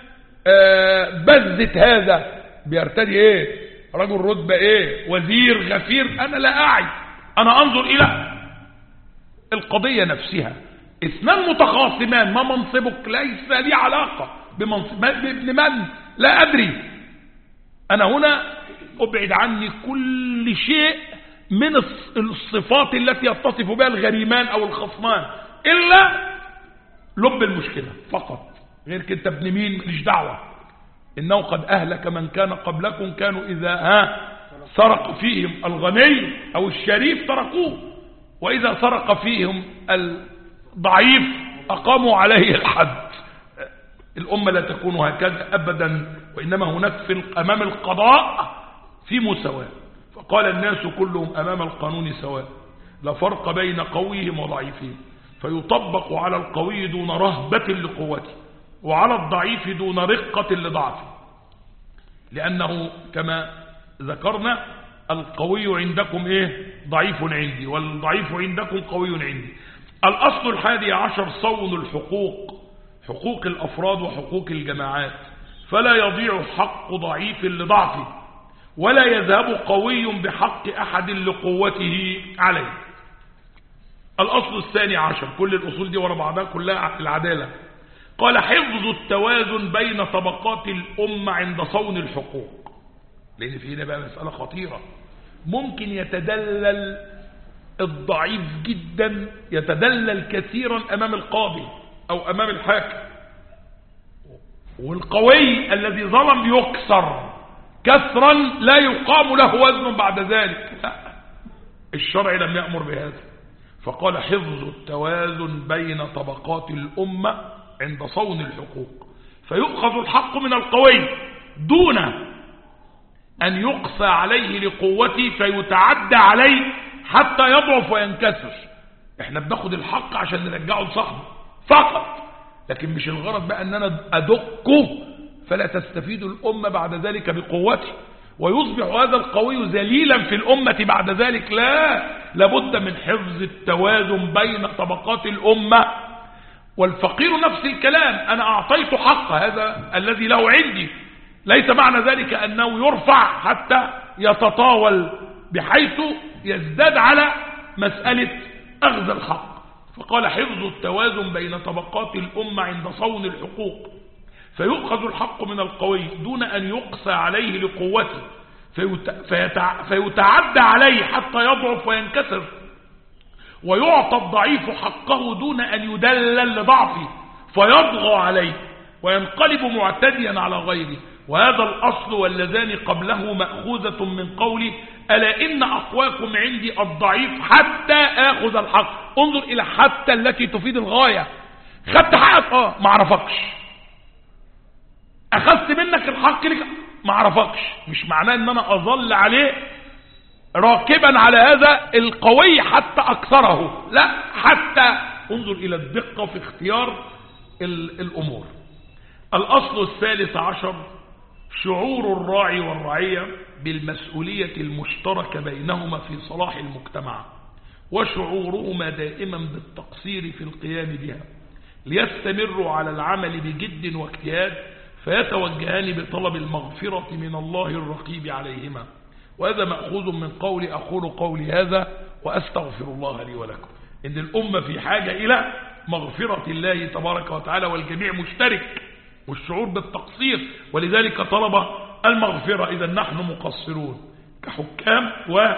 A: بذة هذا بيرتدي إيه، رجل رتبة إيه، وزير غفير، أنا لا أعي، أنا أنظر إلى القضية نفسها. اثنان متخاصمان، ما منصبك؟ ليس لي علاقة بمنصب ابن من لا أدري. أنا هنا أبعد عني كل شيء من الصفات التي يتصف بها الغريمان أو الخصمان، إلا لب المشكلة فقط. غير كنت ابن مين مش دعوة. إنه قد أهلك من كان قبلكم، كانوا إذا ها سرق فيهم الغني أو الشريف تركوه، وإذا سرق فيهم الضعيف أقاموا عليه الحد. الأمة لا تكون هكذا أبدا، وإنما هناك في أمام القضاء في مساواة. فقال الناس كلهم أمام القانون سواء، لا فرق بين قويهم وضعيفهم، فيطبق على القوي دون رهبة لقوته، وعلى الضعيف دون رقة لضعفه، لأنه كما ذكرنا القوي عندكم إيه؟ ضعيف عندي، والضعيف عندكم قوي عندي. الأصل الحادي عشر صون الحقوق، حقوق الأفراد وحقوق الجماعات، فلا يضيع حق ضعيف لضعفه، ولا يذهب قوي بحق أحد لقوته عليه. الأصل الثاني عشر، كل الأصول دي ورا بعضها كلها العدالة. قال حفظ التوازن بين طبقات الأمة عند صون الحقوق، لأن في هنا بقى مسألة خطيرة. ممكن يتدلل الضعيف جدا، يتدلل كثيرا أمام القاضي أو أمام الحاكم، والقوي الذي ظلم يكسر كسرا لا يقام له وزن بعد ذلك. لا، الشرع لم يأمر بهذا، فقال حفظ التوازن بين طبقات الأمة عند صون الحقوق، فيؤخذ الحق من القوي دون أن يقسى عليه لقوته فيتعدى عليه حتى يضعف وينكسر. احنا بناخد الحق عشان نرجعه لصاحبه فقط، لكن مش الغرض بقى ان انا ادقه فلا تستفيد الأمة بعد ذلك بقوته ويصبح هذا القوي ذليلا في الأمة بعد ذلك. لا، لابد من حفظ التوازن بين طبقات الأمة. والفقير نفس الكلام، أنا أعطيت حق هذا الذي له عندي، ليس معنى ذلك أنه يرفع حتى يتطاول بحيث يزداد على مسألة أخذ الحق. فقال حفظ التوازن بين طبقات الأمة عند صون الحقوق، فيؤخذ الحق من القوي دون أن يقسى عليه لقوته فيتعدى عليه حتى يضعف وينكسر، ويعطى الضعيف حقه دون أن يدلل لضعفه فيضغى عليه وينقلب معتديا على غيره. وهذا الأصل واللذان قبله مأخوذة من قوله ألا إن أقواكم عندي الضعيف حتى آخذ الحق. انظر إلى حتى التي تفيد الغاية. خدت حقك اه ما عرفكش، أخذت منك الحق لك ما عرفكش، مش معناه ان انا اظل عليه راكبا على هذا القوي حتى اكسره، لا، حتى انظر الى الدقة في اختيار الامور. الاصل الثالث عشر شعور الراعي والرعية بالمسؤولية المشتركة بينهما في صلاح المجتمع، وشعورهما دائما بالتقصير في القيام بها، ليستمروا على العمل بجد واجتهاد، فيتوجهان بطلب المغفرة من الله الرقيب عليهما. وهذا مأخوذ من قول أقول قولي هذا وأستغفر الله لي ولكم، إن الأمة في حاجة إلى مغفرة الله تبارك وتعالى، والجميع مشترك والشعور بالتقصير، ولذلك طلب المغفرة. إذا نحن مقصرون كحكام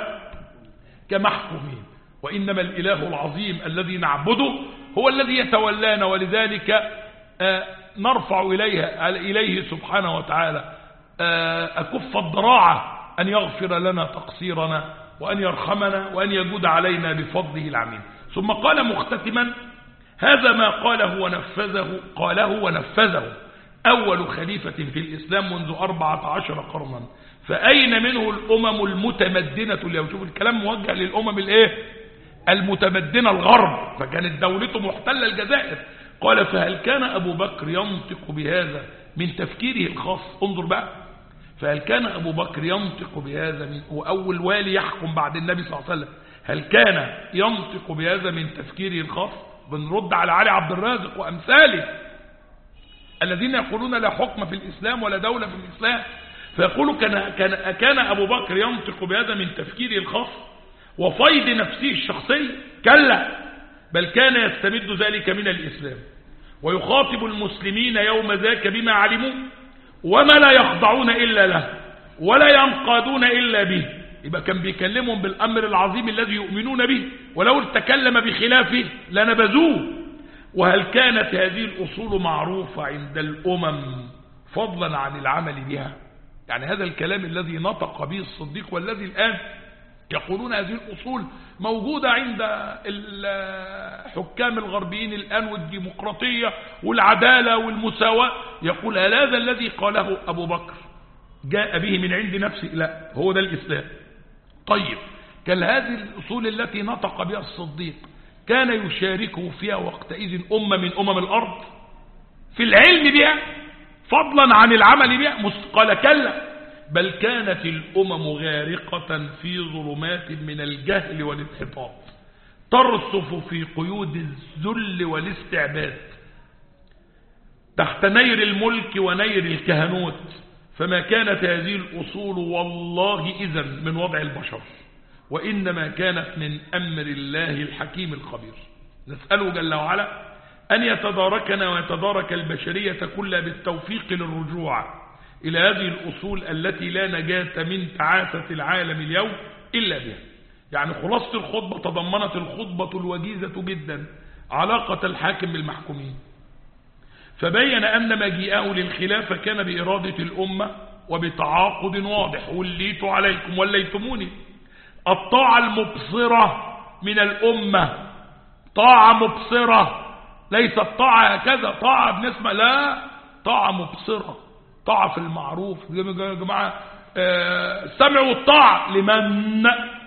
A: وكمحكومين، وإنما الإله العظيم الذي نعبده هو الذي يتولانا، ولذلك آه نرفع إليها إليه سبحانه وتعالى أكف الضراعة أن يغفر لنا تقصيرنا وأن يرحمنا وأن يجود علينا بفضله العميم. ثم قال مختتما هذا ما قاله ونفذه قاله ونفذه أول خليفة في الإسلام منذ أربعة عشر قرنا، فأين منه الأمم المتمدنة اليوم؟ شوف الكلام موجه للأمم الإيه؟ المتمدنة الغرب، فكانت دولته محتلة الجزائر. قال فهل كان أبو بكر ينطق بهذا من تفكيره الخاص؟ انظر بقى، فهل كان أبو بكر ينطق بهذا من وأول والي يحكم بعد النبي صلى الله عليه وسلم، هل كان ينطق بهذا من تفكيره الخاص؟ بنرد على علي عبد الرازق وأمثاله الذين يقولون لا حكم في الإسلام ولا دولة في الإسلام، فيقول كان, كان, كان أبو بكر ينطق بهذا من تفكيره الخاص وفيض نفسه الشخصي؟ كلا، بل كان يستمد ذلك من الإسلام ويخاطب المسلمين يوم ذاك بما علموا، وما لا يخضعون إلا له ولا ينقادون إلا به. يبقى كان بيكلمهم بالأمر العظيم الذي يؤمنون به، ولو تكلم بخلافه لنبذوه. وهل كانت هذه الأصول معروفة عند الأمم فضلا عن العمل بها؟ يعني هذا الكلام الذي نطق به الصديق والذي الآن يقولون هذه الأصول موجودة عند الحكام الغربيين الآن، والديمقراطية والعدالة والمساواة، يقول هل هذا الذي قاله أبو بكر جاء به من عند نفسه؟ لا، هو ده الإسلام. طيب كان هذه الأصول التي نطق بها الصديق كان يشاركه فيها وقتئذ أمة من أمم الأرض في العلم بها فضلا عن العمل بها؟ قال كلا، بل كانت الأمم غارقة في ظلمات من الجهل والانحطاط ترصف في قيود الذل والاستعباد تحت نير الملك ونير الكهنوت، فما كانت هذه الأصول والله إذن من وضع البشر، وإنما كانت من أمر الله الحكيم الخبير. نسأله جل وعلا أن يتداركنا ويتدارك البشرية كلها بالتوفيق للرجوع إلى هذه الأصول التي لا نجاة من تعاسة العالم اليوم إلا بها. يعني خلاصة الخطبة تضمنت الخطبة الوجيزة جدا علاقة الحاكم بالمحكومين، فبين أن مجيئه للخلافة كان بإرادة الأمة وبتعاقد واضح، وليت عليكم وليتموني. الطاعة المبصرة من الأمة طاعة مبصرة، ليست طاعة هكذا طاعة بنسمة، لا، طاعة مبصرة، طاعة في المعروف. يا جماعة السمع والطاعة لمن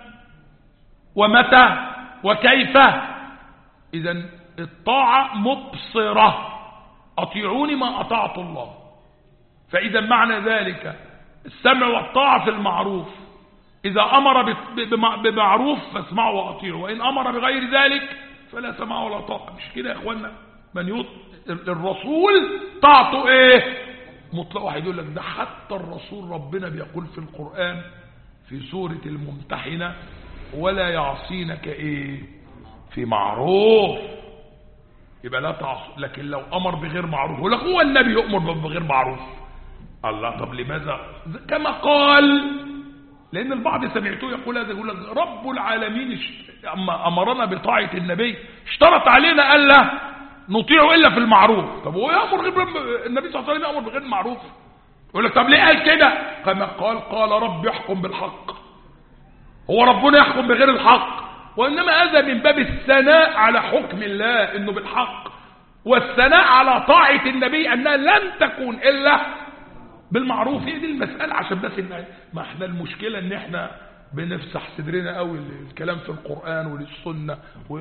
A: ومتى وكيف؟ إذن الطاعة مبصرة، أطيعوني ما أطعت الله. فإذا معنى ذلك السمع والطاعة في المعروف، إذا أمر بمعروف فاسمعوا وأطيعوا، وإن أمر بغير ذلك فلا سمع ولا طاعة. مش كده يا إخوانا؟ من يط... الرسول طاعته إيه؟ مطلق. واحد يقول لك ده حتى الرسول ربنا بيقول في القرآن في سورة الممتحنة ولا يعصينك إيه في معروف، يبقى لا تعصي. لكن لو أمر بغير معروف يقول لك هو النبي يؤمر بغير معروف. الله، طب لماذا؟ كما قال، لأن البعض سمعته يقول هذا، يقول لك رب العالمين أما أمرنا بطاعة النبي اشترط علينا ألا نطيعه إلا في المعروف. طب هو يأمر غير النبي صلى الله عليه وسلم يأمر بغير معروف؟ يقول لك طب ليه قال كده؟ كما قال قال رب يحكم بالحق. هو ربنا يحكم بغير الحق؟ وإنما هذا من باب الثناء على حكم الله إنه بالحق، والثناء على طاعة النبي أنها لن تكون إلا بالمعروف. هي دي المسألة. عشان بس إن ما احنا المشكلة ان احنا بنفسح صدرنا قوي الكلام في القرآن والسنة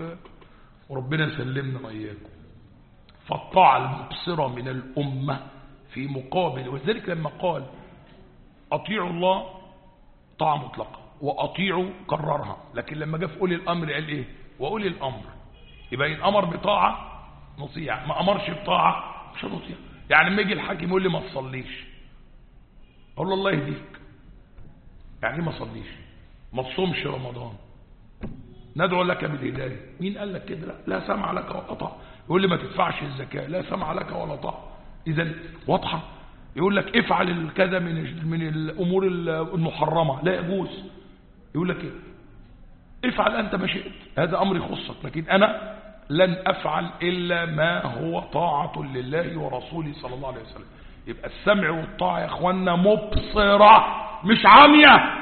A: وربنا يسلمنا وإياكم. فالطاعة المبصرة من الأمة في مقابل، وذلك لما قال أطيعوا الله طاعة مطلقة وأطيعوا كررها، لكن لما جاء في أولي الأمر قال إيه؟ وأولي الأمر. يبقى إن أمر بطاعة نطيع، ما أمرش بطاعة مش هنطيع. يعني لما يجي الحاكم يقول لي ما تصليش، أقول له الله يهديك. يعني ما صليش، ما تصومش رمضان، ندعو لك بالهداية. مين قال لك كده؟ لا, لا سمع لك ولا طاعة. يقول لي ما تدفعش الزكاة، لا سمع لك ولا طاعة. إذا واضحة. يقول لك افعل الكذا من من الأمور المحرمة، لا يجوز. يقول لك ايه؟ افعل أنت ما شئت، هذا أمر يخصك، لكن أنا لن أفعل إلا ما هو طاعة لله ورسوله صلى الله عليه وسلم. يبقى السمع والطاعة يا اخوانا مبصرة مش عمياء،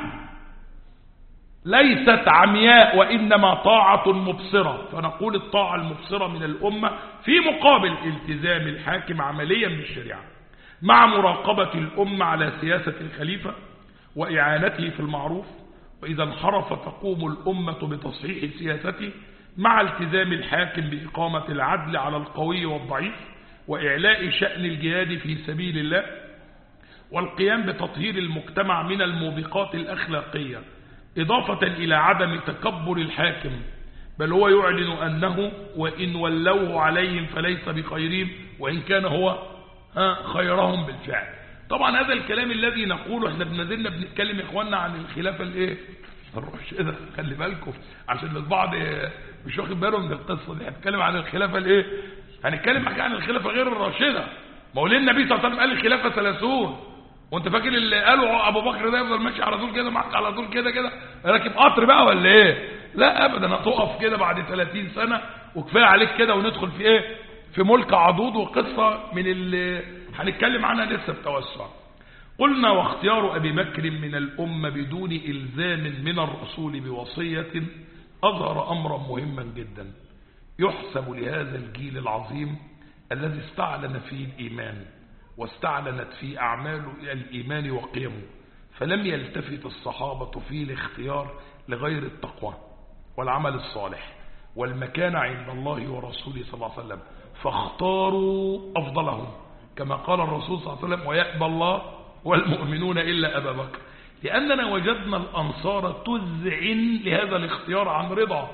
A: ليست عمياء وإنما طاعة مبصرة. فنقول الطاعة المبصرة من الأمة في مقابل التزام الحاكم عمليا بالشريعة، مع مراقبة الأمة على سياسة الخليفة وإعانته في المعروف، وإذا انحرف تقوم الأمة بتصحيح سياسته مع التزام الحاكم بإقامة العدل على القوي والضعيف، وإعلاء شأن الجهاد في سبيل الله، والقيام بتطهير المجتمع من الموبقات الأخلاقية، إضافة إلى عدم تكبر الحاكم، بل هو يعلن أنه وإن ولوه عليهم فليس بخيرين وإن كان هو خيرهم بالفعل. طبعا هذا الكلام الذي نقوله احنا بنزلنا بنتكلم يا اخواننا عن الخلافة الايه الراشدة، خلي بالكم عشان البعض مش واخد باله من القصة دي. هنتكلم عن الخلافة الايه هنتكلم عن الخلافة غير الراشدة. مولى النبي صلى الله عليه وسلم قال الخلافة ثلاثون، وانت فاكر اللي قالوا ابو بكر ده يفضل ماشي على طول كده معك على طول كده كده راكب قطر بقى ولا ايه؟ لا ابدا، هتقف كده بعد ثلاثين سنة وكفايه عليك كده، وندخل في ايه في ملك عضوض وقصة من اللي هنتكلم عنها لسه بتوسع. قلنا واختيار ابي بكر من الامة بدون الزام من الرسول بوصية اظهر امرا مهما جدا يحسب لهذا الجيل العظيم الذي استعلن فيه الايمان واستعلنت فيه أعمال الإيمان وقيمه، فلم يلتفت الصحابة فيه لاختيار لغير التقوى والعمل الصالح والمكانة عند الله ورسوله صلى الله عليه وسلم، فاختاروا أفضلهم كما قال الرسول صلى الله عليه وسلم: ويأبى الله والمؤمنون إلا أبا بكر. لأننا وجدنا الأنصار تذعن لهذا الاختيار عن رضا،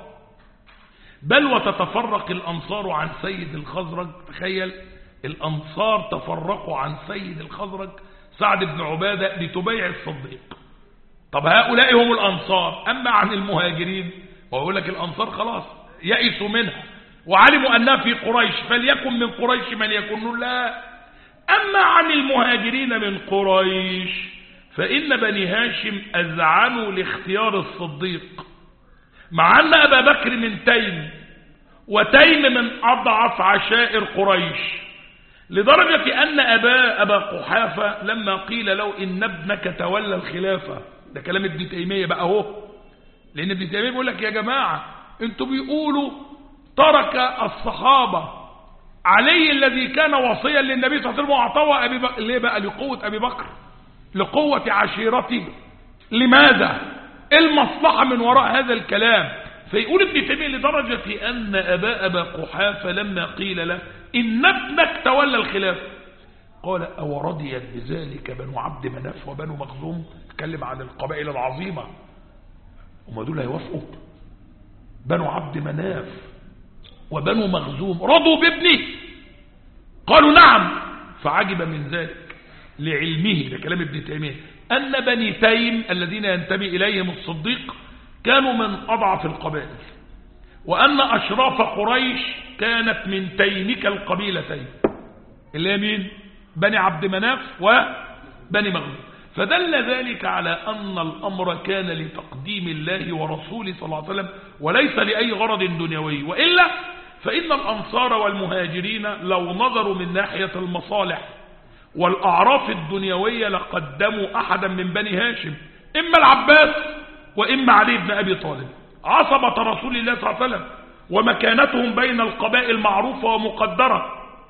A: بل وتتفرق الأنصار عن سيد الخزرج. تخيل الأنصار تفرقوا عن سيد الخزرج سعد بن عبادة لتبايع الصديق. طب هؤلاء هم الأنصار. أما عن المهاجرين وأقول لك الأنصار خلاص يئسوا منها وعلموا أنها في قريش، فليكن من قريش من يكون. لا، أما عن المهاجرين من قريش فإن بني هاشم أذعنوا لاختيار الصديق، مع أن أبا بكر من تيم، وتيم من أضعف عشائر قريش، لدرجة أن أبا, أبا قحافة لما قيل له إن ابنك تولى الخلافة، ده كلام ابن تيمية بقى هو، لأن ابن تيمية بيقول لك يا جماعة انتوا بيقولوا ترك الصحابة علي الذي كان وصيا للنبي صلى الله عليه وسلم وأعطاه أبي بكر. ليه بقى؟ لقوة أبي بكر، لقوة عشيرته. لماذا؟ المصلحة من وراء هذا الكلام. فيقول ابن تيمية لدرجة أن أبا أبا قحافة لما قيل له إن ابنك تولى الخلافة قال: أو رضيت بذلك بنو عبد مناف وبنو مخزوم؟ تكلم عن القبائل العظيمة، وما دول هيوافقوا؟ بنو عبد مناف وبنو مخزوم رضوا بابني؟ قالوا نعم. فعجب من ذلك لعلمه، ده كلام ابن تيمية، أن بني تيم الذين ينتمي إليهم الصديق كانوا من أضعف القبائل، وأن أشراف قريش كانت من تيمك القبيلتين اللي هي مين؟ بني عبد مناف وبني مخزوم. فدل ذلك على أن الأمر كان لتقديم الله ورسوله صلى الله عليه وسلم وليس لأي غرض دنيوي. وإلا فإن الأنصار والمهاجرين لو نظروا من ناحية المصالح والأعراف الدنيوية لقدموا أحدا من بني هاشم، إما العباس وإما علي بن أبي طالب، عصبة رسول الله صلى الله عليه وسلم، ومكانتهم بين القبائل معروفة ومقدرة.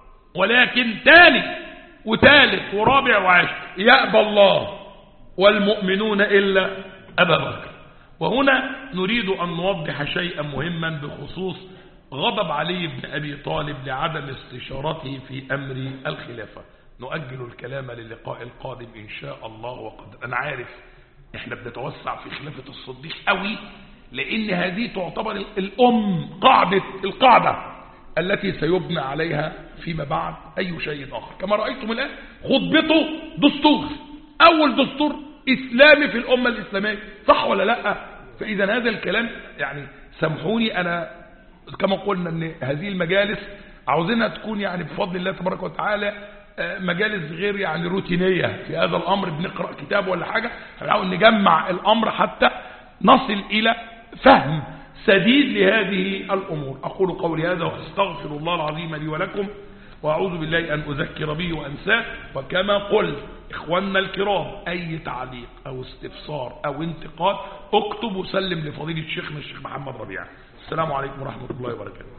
A: ولكن تاني وثالث ورابع وعاشر يأبى الله والمؤمنون إلا أبا بكر. وهنا نريد أن نوضح شيئا مهما بخصوص غضب علي بن أبي طالب لعدم استشارته في أمر الخلافة. نؤجل الكلام للقاء القادم إن شاء الله. وقد أنا عارف إحنا بنتوسع في خلافة الصديق قوي، لأن هذه تعتبر الأم، قاعدة القاعدة التي سيبنى عليها فيما بعد أي شيء آخر. كما رأيتم الآن خطبته دستور، أول دستور إسلامي في الأمة الإسلامية، صح ولا لا؟ فإذا هذا الكلام يعني سامحوني، أنا كما قلنا أن هذه المجالس عاوزينها تكون يعني بفضل الله تبارك وتعالى مجالس غير يعني روتينية في هذا الأمر، بنقرأ كتاب ولا حاجة، هنحاول نجمع الأمر حتى نصل إلى فهم سديد لهذه الأمور. أقول قولي هذا وأستغفر الله العظيم لي ولكم، وأعوذ بالله أن أذكر به وأنساه. وكما قلت إخواننا الكرام، أي تعليق أو استفسار أو انتقاد اكتب وسلم لفضيلة شيخنا الشيخ محمد ربيع. السلام عليكم ورحمة الله وبركاته.